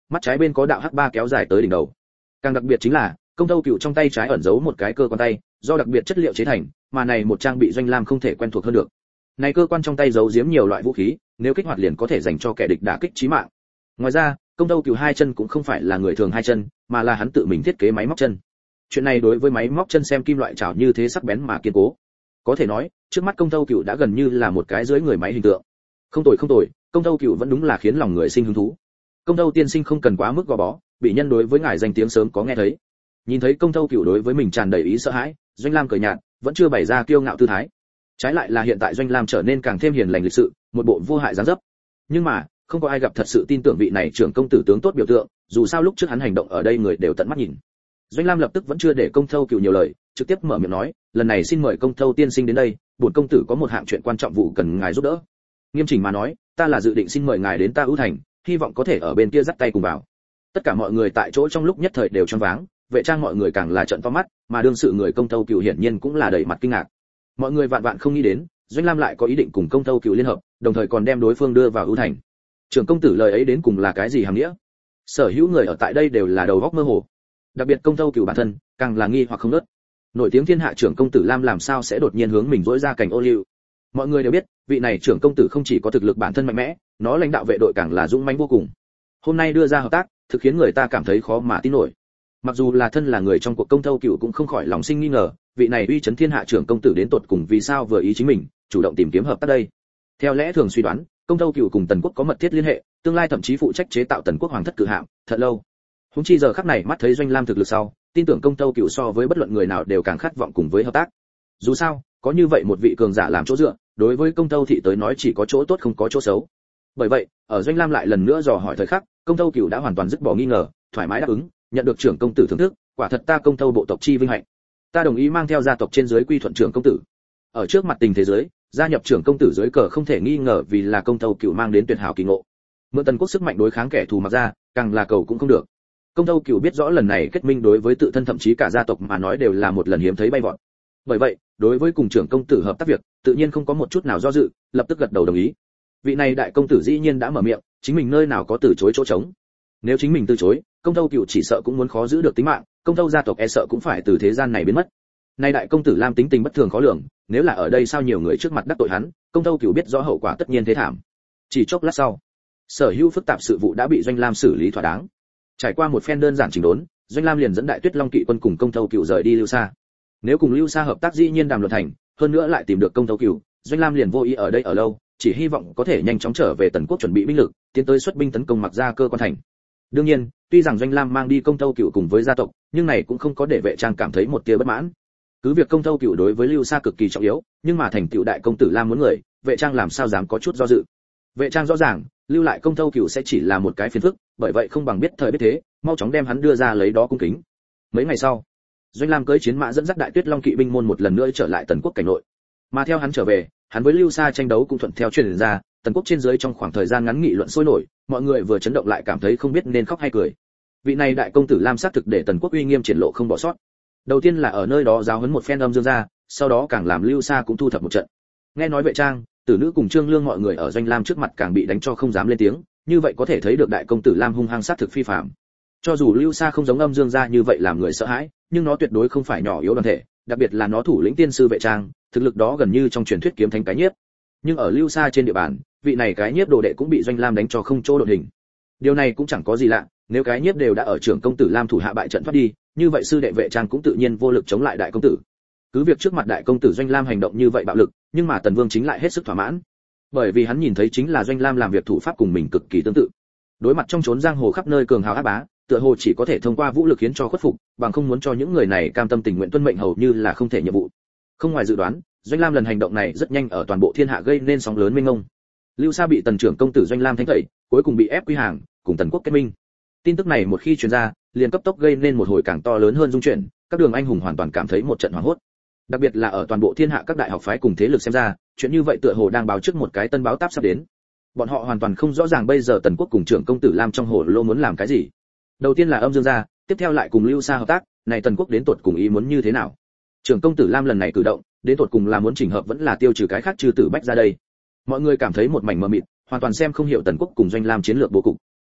mắt trái bên có đạo hắc ba kéo dài tới đỉnh đầu. Càng đặc biệt chính là công thâu cựu trong tay trái ẩn giấu một cái cơ quan tay, do đặc biệt chất liệu chế thành, mà này một trang bị Doanh Lam không thể quen thuộc hơn được. Này cơ quan trong tay giấu giếm nhiều loại vũ khí, nếu kích hoạt liền có thể dành cho kẻ địch đả kích chí mạng. Ngoài ra, công thâu cựu hai chân cũng không phải là người thường hai chân, mà là hắn tự mình thiết kế máy móc chân. Chuyện này đối với máy móc chân xem kim loại chảo như thế sắc bén mà kiên cố. Có thể nói, trước mắt công thâu cựu đã gần như là một cái dưới người máy hình tượng. Không tồi, công thâu cựu vẫn đúng là khiến lòng người sinh hứng thú. Công thâu tiên sinh không cần quá mức gò bó, bị nhân đối với ngài danh tiếng sớm có nghe thấy. Nhìn thấy công thâu cựu đối với mình tràn đầy ý sợ hãi, Doanh Lam cười nhạt, vẫn chưa bày ra kiêu ngạo tư thái. Trái lại là hiện tại Doanh Lam trở nên càng thêm hiền lành lịch sự, một bộ vô hại dáng dấp. Nhưng mà, không có ai gặp thật sự tin tưởng vị này trưởng công tử tướng tốt biểu tượng, dù sao lúc trước hắn hành động ở đây người đều tận mắt nhìn. Doanh Lam lập tức vẫn chưa để công thâu cựu nhiều lời, trực tiếp mở miệng nói, lần này xin mời công thâu tiên sinh đến đây, bổn công tử có một hạng chuyện quan trọng vụ cần ngài giúp đỡ. Nghiêm chỉnh mà nói, ta là dự định xin mời ngài đến ta ưu thành, hy vọng có thể ở bên kia dắt tay cùng vào. Tất cả mọi người tại chỗ trong lúc nhất thời đều choáng váng, vệ trang mọi người càng là trợn to mắt, mà đương sự người công thâu cựu hiển nhiên cũng là đầy mặt kinh ngạc. Mọi người vạn vạn không nghĩ đến, Doanh Lam lại có ý định cùng công thâu cựu liên hợp, đồng thời còn đem đối phương đưa vào ưu thành. Trưởng công tử lời ấy đến cùng là cái gì hàm nghĩa? Sở hữu người ở tại đây đều là đầu óc mơ hồ. Đặc biệt công thâu cựu bản thân, càng là nghi hoặc không ngớt. Nổi tiếng thiên hạ trưởng công tử Lam làm sao sẽ đột nhiên hướng mình dỗi ra cảnh ô liu? Mọi người đều biết, vị này trưởng công tử không chỉ có thực lực bản thân mạnh mẽ, nó lãnh đạo vệ đội càng là dũng mãnh vô cùng. Hôm nay đưa ra hợp tác, thực khiến người ta cảm thấy khó mà tin nổi. Mặc dù là thân là người trong cuộc công thâu cựu cũng không khỏi lòng sinh nghi ngờ, vị này uy chấn thiên hạ trưởng công tử đến tột cùng vì sao vừa ý chính mình, chủ động tìm kiếm hợp tác đây. Theo lẽ thường suy đoán, công thâu cựu cùng Tần Quốc có mật thiết liên hệ, tương lai thậm chí phụ trách chế tạo Tần Quốc hoàng thất cử hạm, thật lâu. Húng chi giờ khắc này mắt thấy Doanh Lam thực lực sau, tin tưởng công thâu cựu so với bất luận người nào đều càng khát vọng cùng với hợp tác. Dù sao, có như vậy một vị cường giả làm chỗ dựa, đối với công thâu thị tới nói chỉ có chỗ tốt không có chỗ xấu. Bởi vậy, ở Doanh Lam lại lần nữa dò hỏi thời khắc, công thâu cựu đã hoàn toàn dứt bỏ nghi ngờ, thoải mái đáp ứng, nhận được trưởng công tử thưởng thức, quả thật ta công thâu bộ tộc chi vinh hạnh. Ta đồng ý mang theo gia tộc trên dưới quy thuận trưởng công tử. Ở trước mặt tình thế giới, gia nhập trưởng công tử dưới cờ không thể nghi ngờ vì là công thâu cựu mang đến tuyệt hảo kỳ ngộ. Mượn Tần Quốc sức mạnh đối kháng kẻ thù mặc ra, càng là cầu cũng không được. Công thâu cựu biết rõ lần này kết minh đối với tự thân thậm chí cả gia tộc mà nói đều là một lần hiếm thấy bay vọt. Bởi vậy, đối với cùng trưởng công tử hợp tác việc, tự nhiên không có một chút nào do dự, lập tức gật đầu đồng ý. Vị này đại công tử dĩ nhiên đã mở miệng, chính mình nơi nào có từ chối chỗ trống. Nếu chính mình từ chối, công thâu cựu chỉ sợ cũng muốn khó giữ được tính mạng, công thâu gia tộc e sợ cũng phải từ thế gian này biến mất. Nay đại công tử Lam tính tình bất thường khó lường, nếu là ở đây sao nhiều người trước mặt đắc tội hắn, công thâu cựu biết rõ hậu quả tất nhiên thế thảm. Chỉ chốc lát sau, sở hữu phức tạp sự vụ đã bị Doanh Lam xử lý thỏa đáng. Trải qua một phen đơn giản chỉnh đốn, Doanh Lam liền dẫn Đại Tuyết Long kỵ quân cùng công thâu cựu rời đi Lưu Sa. Nếu cùng Lưu Sa hợp tác dĩ nhiên đàm luận thành, hơn nữa lại tìm được công thâu cựu, Doanh Lam liền vô ý ở đây ở lâu, chỉ hy vọng có thể nhanh chóng trở về Tần Quốc chuẩn bị binh lực, tiến tới xuất binh tấn công Mặc Gia cơ quan thành. Đương nhiên, tuy rằng Doanh Lam mang đi công thâu cựu cùng với gia tộc, nhưng này cũng không có để vệ trang cảm thấy một tia bất mãn. Cứ việc công thâu cựu đối với Lưu Sa cực kỳ trọng yếu, nhưng mà thành tựu đại công tử Lam muốn người, vệ trang làm sao dám có chút do dự. Vệ trang rõ ràng, lưu lại công thâu cựu sẽ chỉ là một cái phiền phức, bởi vậy không bằng biết thời biết thế, mau chóng đem hắn đưa ra lấy đó cung kính. Mấy ngày sau, Doanh Lam cưỡi chiến mã dẫn dắt Đại Tuyết Long kỵ binh môn một lần nữa trở lại Tần Quốc cảnh nội. Mà theo hắn trở về, hắn với Lưu Sa tranh đấu cũng thuận theo truyền ra, Tần Quốc trên dưới trong khoảng thời gian ngắn nghị luận sôi nổi, mọi người vừa chấn động lại cảm thấy không biết nên khóc hay cười. Vị này đại công tử Lam xác thực để Tần Quốc uy nghiêm triển lộ không bỏ sót. Đầu tiên là ở nơi đó giáo huấn một phen âm dương gia, sau đó càng làm Lưu Sa cũng thu thập một trận. Nghe nói vệ trang, Tử Nữ cùng Trương Lương mọi người ở Doanh Lam trước mặt càng bị đánh cho không dám lên tiếng, như vậy có thể thấy được đại công tử Lam hung hăng sát thực phi phàm. Cho dù Lưu Sa không giống âm dương gia như vậy làm người sợ hãi, nhưng nó tuyệt đối không phải nhỏ yếu đoàn thể, đặc biệt là nó thủ lĩnh tiên sư vệ trang, thực lực đó gần như trong truyền thuyết kiếm thánh cái nhiếp. Nhưng ở Lưu Sa trên địa bàn, vị này cái nhiếp đồ đệ cũng bị Doanh Lam đánh cho không chỗ đột hình. Điều này cũng chẳng có gì lạ, nếu cái nhiếp đều đã ở trưởng công tử Lam thủ hạ bại trận thoát đi, như vậy sư đệ vệ trang cũng tự nhiên vô lực chống lại đại công tử. Cứ việc trước mặt đại công tử Doanh Lam hành động như vậy bạo lực, nhưng mà Tần Vương chính lại hết sức thỏa mãn, bởi vì hắn nhìn thấy chính là Doanh Lam làm việc thủ pháp cùng mình cực kỳ tương tự. Đối mặt trong chốn giang hồ khắp nơi cường hào áp bá, tựa hồ chỉ có thể thông qua vũ lực khiến cho khuất phục, bằng không muốn cho những người này cam tâm tình nguyện tuân mệnh hầu như là không thể nhiệm vụ. Không ngoài dự đoán, Doanh Lam lần hành động này rất nhanh ở toàn bộ thiên hạ gây nên sóng lớn mênh mông. Lưu Sa bị Tần trưởng công tử Doanh Lam thánh tẩy, cuối cùng bị ép quy hàng, cùng Tần Quốc kết minh. Tin tức này một khi truyền ra, liền cấp tốc gây nên một hồi càng to lớn hơn dung chuyển, các đường anh hùng hoàn toàn cảm thấy một trận hoảng hốt. Đặc biệt là ở toàn bộ thiên hạ các đại học phái cùng thế lực xem ra, chuyện như vậy tựa hồ đang báo trước một cái tân báo táp sắp đến. Bọn họ hoàn toàn không rõ ràng bây giờ Tần Quốc cùng trưởng công tử Lam trong hồ lô muốn làm cái gì. Đầu tiên là âm dương gia, tiếp theo lại cùng Lưu Sa hợp tác, này Tần Quốc đến tột cùng ý muốn như thế nào? Trưởng công tử Lam lần này cử động, đến tột cùng là muốn chỉnh hợp vẫn là tiêu trừ cái khác trừ tử bách ra đây. Mọi người cảm thấy một mảnh mờ mịt, hoàn toàn xem không hiểu Tần Quốc cùng Doanh Lam chiến lược bố cục.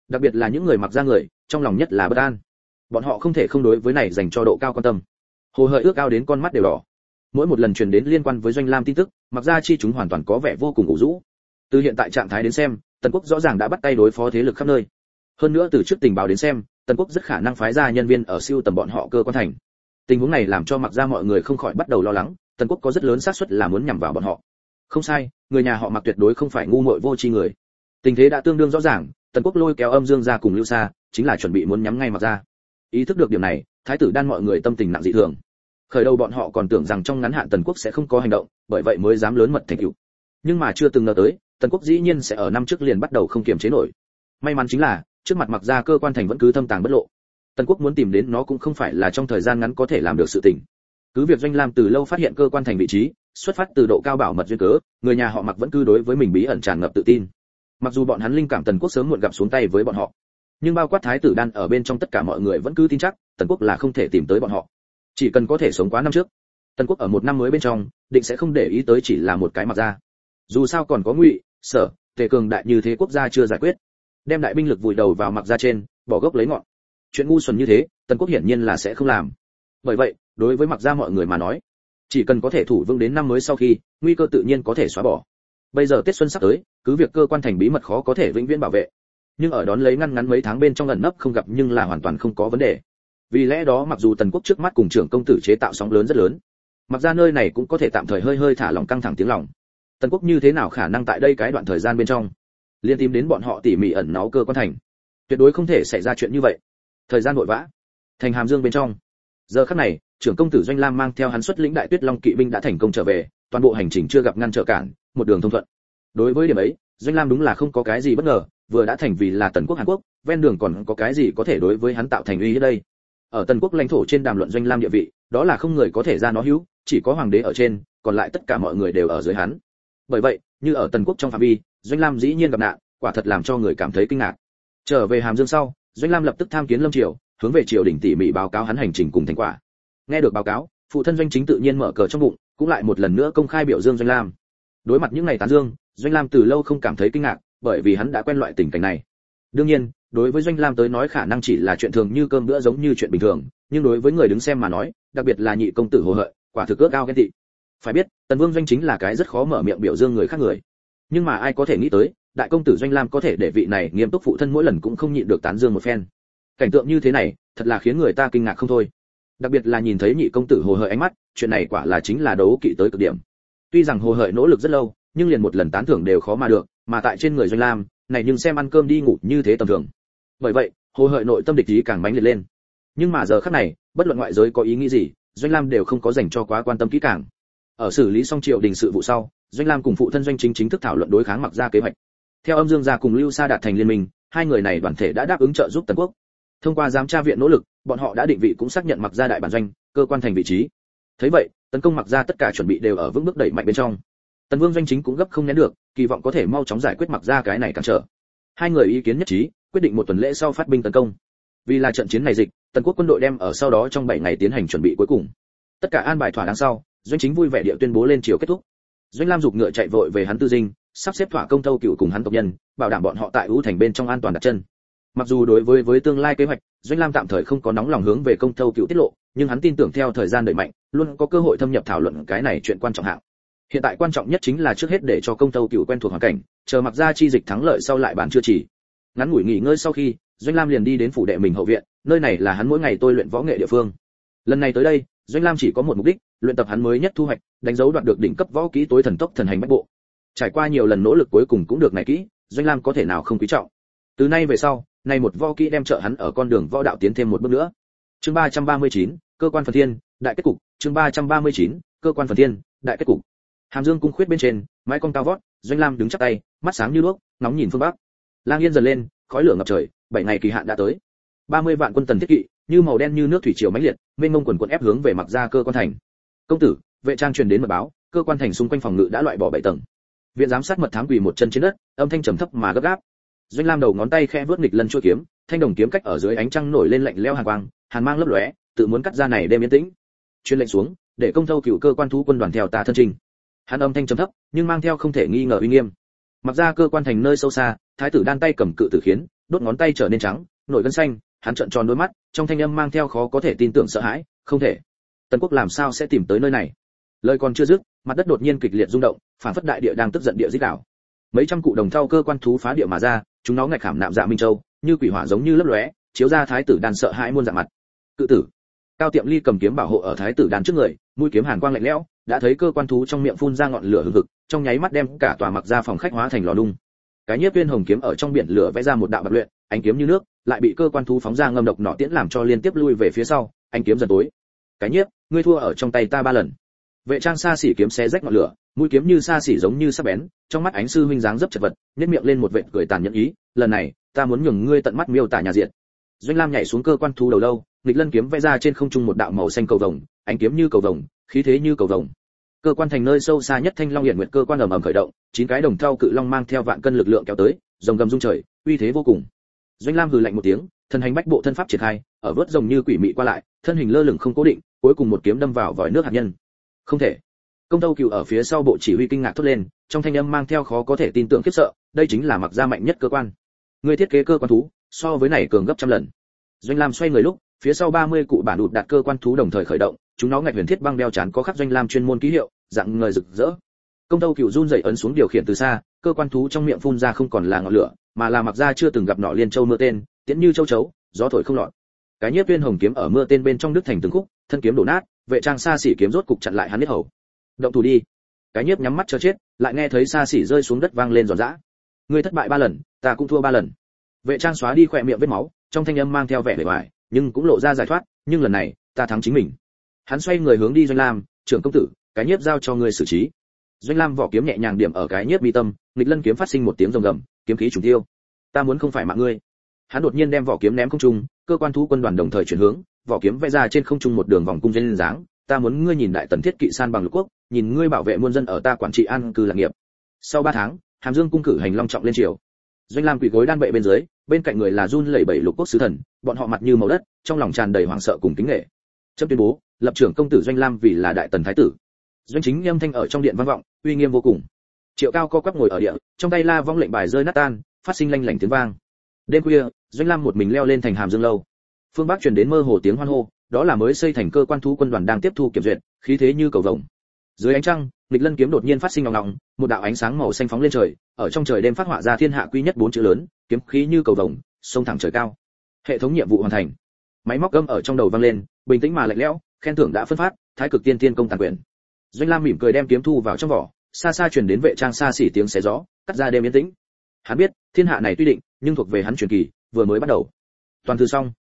đặc biệt là những người mặc ra người, trong lòng nhất là bất an. Bọn họ không thể không đối với này dành cho độ cao quan tâm. Hồ Hợi ước ao đến con mắt đều đỏ. Mỗi một lần truyền đến liên quan với Doanh Lam tin tức, mặc ra chi chúng hoàn toàn có vẻ vô cùng ủ rũ. Từ hiện tại trạng thái đến xem, Tần Quốc rõ ràng đã bắt tay đối phó thế lực khắp nơi. Hơn nữa từ trước tình báo đến xem, Tần Quốc rất khả năng phái ra nhân viên ở siêu tầm bọn họ cơ quan thành. Tình huống này làm cho mặc ra mọi người không khỏi bắt đầu lo lắng, Tần Quốc có rất lớn xác suất là muốn nhằm vào bọn họ. Không sai, người nhà họ Mặc tuyệt đối không phải ngu muội vô tri người. Tình thế đã tương đương rõ ràng, Tần Quốc lôi kéo Âm Dương ra cùng Lưu Sa, chính là chuẩn bị muốn nhắm ngay Mặc ra. Ý thức được điểm này, Thái tử Đan mọi người tâm tình nặng dị thường. Khởi đầu bọn họ còn tưởng rằng trong ngắn hạn Tần Quốc sẽ không có hành động, bởi vậy mới dám lớn mật thành tựu. Nhưng mà chưa từng ngờ tới, Tần Quốc dĩ nhiên sẽ ở năm trước liền bắt đầu không kiềm chế nổi. May mắn chính là, trước mặt Mặc ra cơ quan thành vẫn cứ thâm tàng bất lộ. Tần Quốc muốn tìm đến nó cũng không phải là trong thời gian ngắn có thể làm được sự tình. Cứ việc Doanh Lam từ lâu phát hiện cơ quan thành vị trí, xuất phát từ độ cao bảo mật duyên cớ, người nhà họ Mặc vẫn cứ đối với mình bí ẩn tràn ngập tự tin. Mặc dù bọn hắn linh cảm Tần Quốc sớm muộn gặp xuống tay với bọn họ, nhưng bao quát Thái tử Đan ở bên trong tất cả mọi người vẫn cứ tin chắc, Tần Quốc là không thể tìm tới bọn họ. Chỉ cần có thể sống quá năm trước, Tần Quốc ở một năm mới bên trong, định sẽ không để ý tới chỉ là một cái Mặc ra. Dù sao còn có Ngụy, Sở, Tề cường đại như thế quốc gia chưa giải quyết, đem đại binh lực vùi đầu vào Mặc ra trên, bỏ gốc lấy ngọn. Chuyện ngu xuẩn như thế, Tần Quốc hiển nhiên là sẽ không làm. Bởi vậy, đối với Mặc ra mọi người mà nói, chỉ cần có thể thủ vững đến năm mới sau khi, nguy cơ tự nhiên có thể xóa bỏ. Bây giờ Tết xuân sắp tới, cứ việc cơ quan thành bí mật khó có thể vĩnh viễn bảo vệ, nhưng ở đón lấy ngăn ngắn mấy tháng bên trong ẩn nấp không gặp nhưng là hoàn toàn không có vấn đề. Vì lẽ đó mặc dù Tần Quốc trước mắt cùng trưởng công tử chế tạo sóng lớn rất lớn, mặc ra nơi này cũng có thể tạm thời hơi thả lỏng căng thẳng tiếng lòng. Tần Quốc như thế nào khả năng tại đây cái đoạn thời gian bên trong liên tìm đến bọn họ tỉ mỉ ẩn náu cơ quan thành, tuyệt đối không thể xảy ra chuyện như vậy. Thời gian vội vã, thành Hàm Dương bên trong, giờ khắc này trưởng công tử Doanh Lam mang theo hắn xuất lĩnh Đại Tuyết Long kỵ binh đã thành công trở về, toàn bộ hành trình chưa gặp ngăn trở cản, một đường thông thuận. Đối với điểm ấy, Doanh Lam đúng là không có cái gì bất ngờ, vừa đã thành vì là Tần Quốc Hàn Quốc, ven đường còn có cái gì có thể đối với hắn tạo thành uy hiếp đây. Ở Tần Quốc lãnh thổ trên đàm luận Doanh Lam địa vị, đó là không người có thể ra nó hữu, chỉ có hoàng đế ở trên, còn lại tất cả mọi người đều ở dưới hắn. Bởi vậy, như ở Tần Quốc trong phạm vi, Doanh Lam dĩ nhiên gặp nạn, quả thật làm cho người cảm thấy kinh ngạc. Trở về Hàm Dương sau, Doanh Lam lập tức tham kiến Lâm Triều, hướng về triều đình tỉ mỉ báo cáo hắn hành trình cùng thành quả. Nghe được báo cáo, phụ thân Doanh Chính tự nhiên mở cờ trong bụng, cũng lại một lần nữa công khai biểu dương Doanh Lam. Đối mặt những ngày tán dương, Doanh Lam từ lâu không cảm thấy kinh ngạc, bởi vì hắn đã quen loại tình cảnh này. Đương nhiên, đối với Doanh Lam tới nói khả năng chỉ là chuyện thường như cơm bữa giống như chuyện bình thường, nhưng đối với người đứng xem mà nói, đặc biệt là nhị công tử Hồ Hợi, quả thực ước ao ghen tị. Phải biết, Tần Vương Doanh Chính là cái rất khó mở miệng biểu dương người khác người. Nhưng mà ai có thể nghĩ tới, đại công tử Doanh Lam có thể để vị này nghiêm túc phụ thân mỗi lần cũng không nhịn được tán dương một phen. Cảnh tượng như thế này, thật là khiến người ta kinh ngạc không thôi. Đặc biệt là nhìn thấy nhị công tử Hồ Hợi ánh mắt, chuyện này quả là chính là đấu kỵ tới cực điểm. Tuy rằng Hồ Hợi nỗ lực rất lâu, nhưng liền một lần tán thưởng đều khó mà được, mà tại trên người Doanh Lam, này nhưng xem ăn cơm đi ngủ như thế tầm thường. Bởi vậy, Hồ Hợi nội tâm địch ý càng mãnh liệt lên. Nhưng mà giờ khắc này, bất luận ngoại giới có ý nghĩ gì, Doanh Lam đều không có dành cho quá quan tâm kỹ càng. Ở xử lý xong triều đình sự vụ sau, Doanh Lam cùng phụ thân Doanh Chính chính thức thảo luận đối kháng Mặc ra kế hoạch. Theo Âm Dương gia cùng Lưu Sa đạt thành liên minh, hai người này đoàn thể đã đáp ứng trợ giúp Tần Quốc. Thông qua giám tra viện nỗ lực, bọn họ đã định vị cũng xác nhận Mặc ra đại bản doanh, cơ quan thành vị trí. Thấy vậy, tấn công Mặc ra tất cả chuẩn bị đều ở vững bước đẩy mạnh bên trong. Tần Vương Doanh Chính cũng gấp không nén được, kỳ vọng có thể mau chóng giải quyết Mặc ra cái này cản trở. Hai người ý kiến nhất trí, quyết định một tuần lễ sau phát binh tấn công. Vì là trận chiến này dịch, Tần Quốc quân đội đem ở sau đó trong 7 ngày tiến hành chuẩn bị cuối cùng. Tất cả an bài thỏa đáng sau, Doanh Chính vui vẻ địa tuyên bố lên chiều kết thúc. Doanh Lam dục ngựa chạy vội về hắn tư dinh, sắp xếp thỏa công Thâu Cựu cùng hắn tộc nhân, bảo đảm bọn họ tại Vũ Thành bên trong an toàn đặt chân. Mặc dù đối với tương lai kế hoạch, Doanh Lam tạm thời không có nóng lòng hướng về công Thâu Cựu tiết lộ, nhưng hắn tin tưởng theo thời gian đẩy mạnh, luôn có cơ hội thâm nhập thảo luận cái này chuyện quan trọng hạng. Hiện tại quan trọng nhất chính là trước hết để cho công Thâu Cựu quen thuộc hoàn cảnh, chờ Mặc ra chi dịch thắng lợi sau lại bàn chưa chỉ. Ngắn ngủi nghỉ ngơi sau khi, Doanh Lam liền đi đến phủ đệ mình hậu viện, nơi này là hắn mỗi ngày tôi luyện võ nghệ địa phương. Lần này tới đây, Doanh Lam chỉ có một mục đích, luyện tập hắn mới nhất thu hoạch, đánh dấu đoạt được đỉnh cấp võ kỹ tối thần tốc thần hành bách bộ. Trải qua nhiều lần nỗ lực cuối cùng cũng được này kỹ, Doanh Lam có thể nào không quý trọng. Từ nay về sau, này một võ kỹ đem trợ hắn ở con đường võ đạo tiến thêm một bước nữa. Chương 339, cơ quan phần thiên, đại kết cục. Chương 339, cơ quan phần thiên, đại kết cục. Hàm Dương cung khuyết bên trên, mái cong cao vót, Doanh Lam đứng chắp tay, mắt sáng như đuốc, ngóng nhìn phương bắc. Lang yên dần lên, khói lửa ngập trời, 7 ngày kỳ hạn đã tới. 30 vạn quân Tần thiết kỵ, như màu đen như nước thủy triều mãnh liệt, mênh mông quần quần ép hướng về Mặc ra cơ quan thành. Công tử, vệ trang truyền đến mật báo, cơ quan thành xung quanh phòng ngự đã loại bỏ 7 tầng. Viện giám sát mật thám quỳ một chân trên đất, âm thanh trầm thấp mà gấp gáp. Doanh Lam đầu ngón tay khẽ vuốt nghịch lân chuôi kiếm, thanh đồng kiếm cách ở dưới ánh trăng nổi lên lạnh lẽo hàn quang, hàn mang lấp lóe, tự muốn cắt ra này đêm yên tĩnh. Truyền lệnh xuống, để công Thâu Cựu cơ quan thú quân đoàn theo ta thân trình. Hắn âm thanh trầm thấp, nhưng mang theo không thể nghi ngờ uy nghiêm. Mặc ra cơ quan thành nơi sâu xa, thái tử đan tay cầm cự tử khiến, đốt ngón tay trở nên trắng, nổi gân xanh, hắn trợn tròn đôi mắt, trong thanh âm mang theo khó có thể tin tưởng sợ hãi, không thể. Tần Quốc làm sao sẽ tìm tới nơi này? Lời còn chưa dứt, mặt đất đột nhiên kịch liệt rung động, phản phất đại địa đang tức giận địa rít đảo. Mấy trăm cụ đồng thau cơ quan thú phá địa mà ra, chúng nó ngạch khảm nạm dạ minh châu, như quỷ hỏa giống như lấp lóe, chiếu ra thái tử đàn sợ hãi muôn dạng mặt. Cự tử. Cao Tiệm Ly cầm kiếm bảo hộ ở thái tử đàn trước người, mũi kiếm hàn quang lạnh lẽo, đã thấy cơ quan thú trong miệng phun ra ngọn lửa hừng hực, trong nháy mắt đem cả tòa mặc ra phòng khách hóa thành lò nung. Cái nhiếp viên hồng kiếm ở trong biển lửa vẽ ra một đạo bạc luyện, ánh kiếm như nước, lại bị cơ quan thú phóng ra ngâm độc nọ tiễn làm cho liên tiếp lui về phía sau, ánh kiếm dần tối. Cái nhiếp, ngươi thua ở trong tay ta 3 lần. Vệ trang xa xỉ kiếm xé rách ngọn lửa, mũi kiếm như xa xỉ giống như sắc bén, trong mắt ánh sư huynh dáng dấp chật vật, nhếch miệng lên một vệt cười tàn nhẫn ý, lần này, ta muốn nhường ngươi tận mắt miêu tả nhà diện. Doanh Lam nhảy xuống cơ quan thú đầu lâu, nghịch lân kiếm vẽ ra trên không trung một đạo màu xanh cầu vồng, ánh kiếm như cầu vồng, khí thế như cầu vồng. Cơ quan thành nơi sâu xa nhất Thanh Long Hiển Nguyệt cơ quan ầm ầm khởi động, 9 cái đồng thau cự long mang theo vạn cân lực lượng kéo tới, rồng gầm rung trời, uy thế vô cùng. Doanh Lam hừ lạnh một tiếng, thần hành bách bộ thân pháp triển khai, ở vớt rồng như quỷ mị qua lại, thân hình lơ lửng không cố định, cuối cùng một kiếm đâm vào vòi nước hạt nhân. Không thể. Công Tâu Cửu ở phía sau bộ chỉ huy kinh ngạc thốt lên, trong thanh âm mang theo khó có thể tin tưởng khiếp sợ, đây chính là mặc ra mạnh nhất cơ quan. Người thiết kế cơ quan thú, so với này cường gấp trăm lần. Doanh Lam xoay người lúc, phía sau 30 cụ bản đụt đạt cơ quan thú đồng thời khởi động, chúng nó ngạch huyền thiết băng đeo chán có khắc Doanh Lam chuyên môn ký hiệu, dạng ngời rực rỡ. Công Tâu Cửu run rẩy ấn xuống điều khiển từ xa, cơ quan thú trong miệng phun ra không còn là ngọn lửa, mà là mặc ra chưa từng gặp nọ liên châu mưa tên, tiễn như châu chấu, gió thổi không lọt. Cái nhiếp viên hồng kiếm ở mưa tên bên trong đứt thành từng khúc, thân kiếm đổ nát, vệ trang xa xỉ kiếm rốt cục chặn lại hắn huyết hầu. Động thủ đi. Cái nhiếp nhắm mắt chờ chết, lại nghe thấy xa xỉ rơi xuống đất vang lên giòn giã. Ngươi thất bại 3 lần, ta cũng thua 3 lần. Vệ trang xóa đi khỏe miệng vết máu, trong thanh âm mang theo vẻ bề ngoài, nhưng cũng lộ ra giải thoát, nhưng lần này, ta thắng chính mình. Hắn xoay người hướng đi Doanh Lam, trưởng công tử, cái nhiếp giao cho ngươi xử trí. Doanh Lam vỏ kiếm nhẹ nhàng điểm ở cái nhiếp mi tâm, nghịch lân kiếm phát sinh một tiếng rồng gầm, kiếm khí trùng tiêu. Ta muốn không phải mạng ngươi. Hắn đột nhiên đem vỏ kiếm ném không trung, cơ quan thú quân đoàn đồng thời chuyển hướng, vỏ kiếm vẽ ra trên không trung một đường vòng cung duyên dáng. Ta muốn ngươi nhìn đại tần thiết kỵ san bằng lục quốc, nhìn ngươi bảo vệ muôn dân ở ta quản trị an cư lạc nghiệp. Sau 3 tháng, Hàm Dương cung cử hành long trọng lên triều. Doanh Lam quỳ gối đan bệ bên dưới, bên cạnh người là run lẩy bẩy lục quốc sứ thần, bọn họ mặt như màu đất, trong lòng tràn đầy hoảng sợ cùng kính nể. Chấp tuyên bố, lập trưởng công tử Doanh Lam vì là đại tần thái tử. Doanh chính âm thanh ở trong điện vang vọng, uy nghiêm vô cùng. Triệu Cao co quắp ngồi ở địa, trong tay la vong lệnh bài rơi nát tan, phát sinh lanh lảnh tiếng vang. Đêm khuya, Doanh Lam một mình leo lên thành Hàm Dương lâu. Phương Bắc truyền đến mơ hồ tiếng hoan hô, đó là mới xây thành cơ quan thú quân đoàn đang tiếp thu kiểm duyệt, khí thế như cầu vồng. Dưới ánh trăng, nghịch lân kiếm đột nhiên phát sinh ngọng ngọng, một đạo ánh sáng màu xanh phóng lên trời, ở trong trời đêm phát họa ra thiên hạ quy nhất 4 chữ lớn, kiếm khí như cầu vồng, xông thẳng trời cao. Hệ thống nhiệm vụ hoàn thành. Máy móc gầm ở trong đầu vang lên, bình tĩnh mà lạnh lẽo, khen thưởng đã phân phát, thái cực tiên tiên công tàn quyền. Doanh Lam mỉm cười đem kiếm thu vào trong vỏ, xa xa truyền đến vệ trang xa xỉ tiếng xé gió, cắt ra đêm yên tĩnh. Hắn biết, thiên hạ này tuy định, nhưng thuộc về hắn truyền kỳ, vừa mới bắt đầu. Toàn thư xong.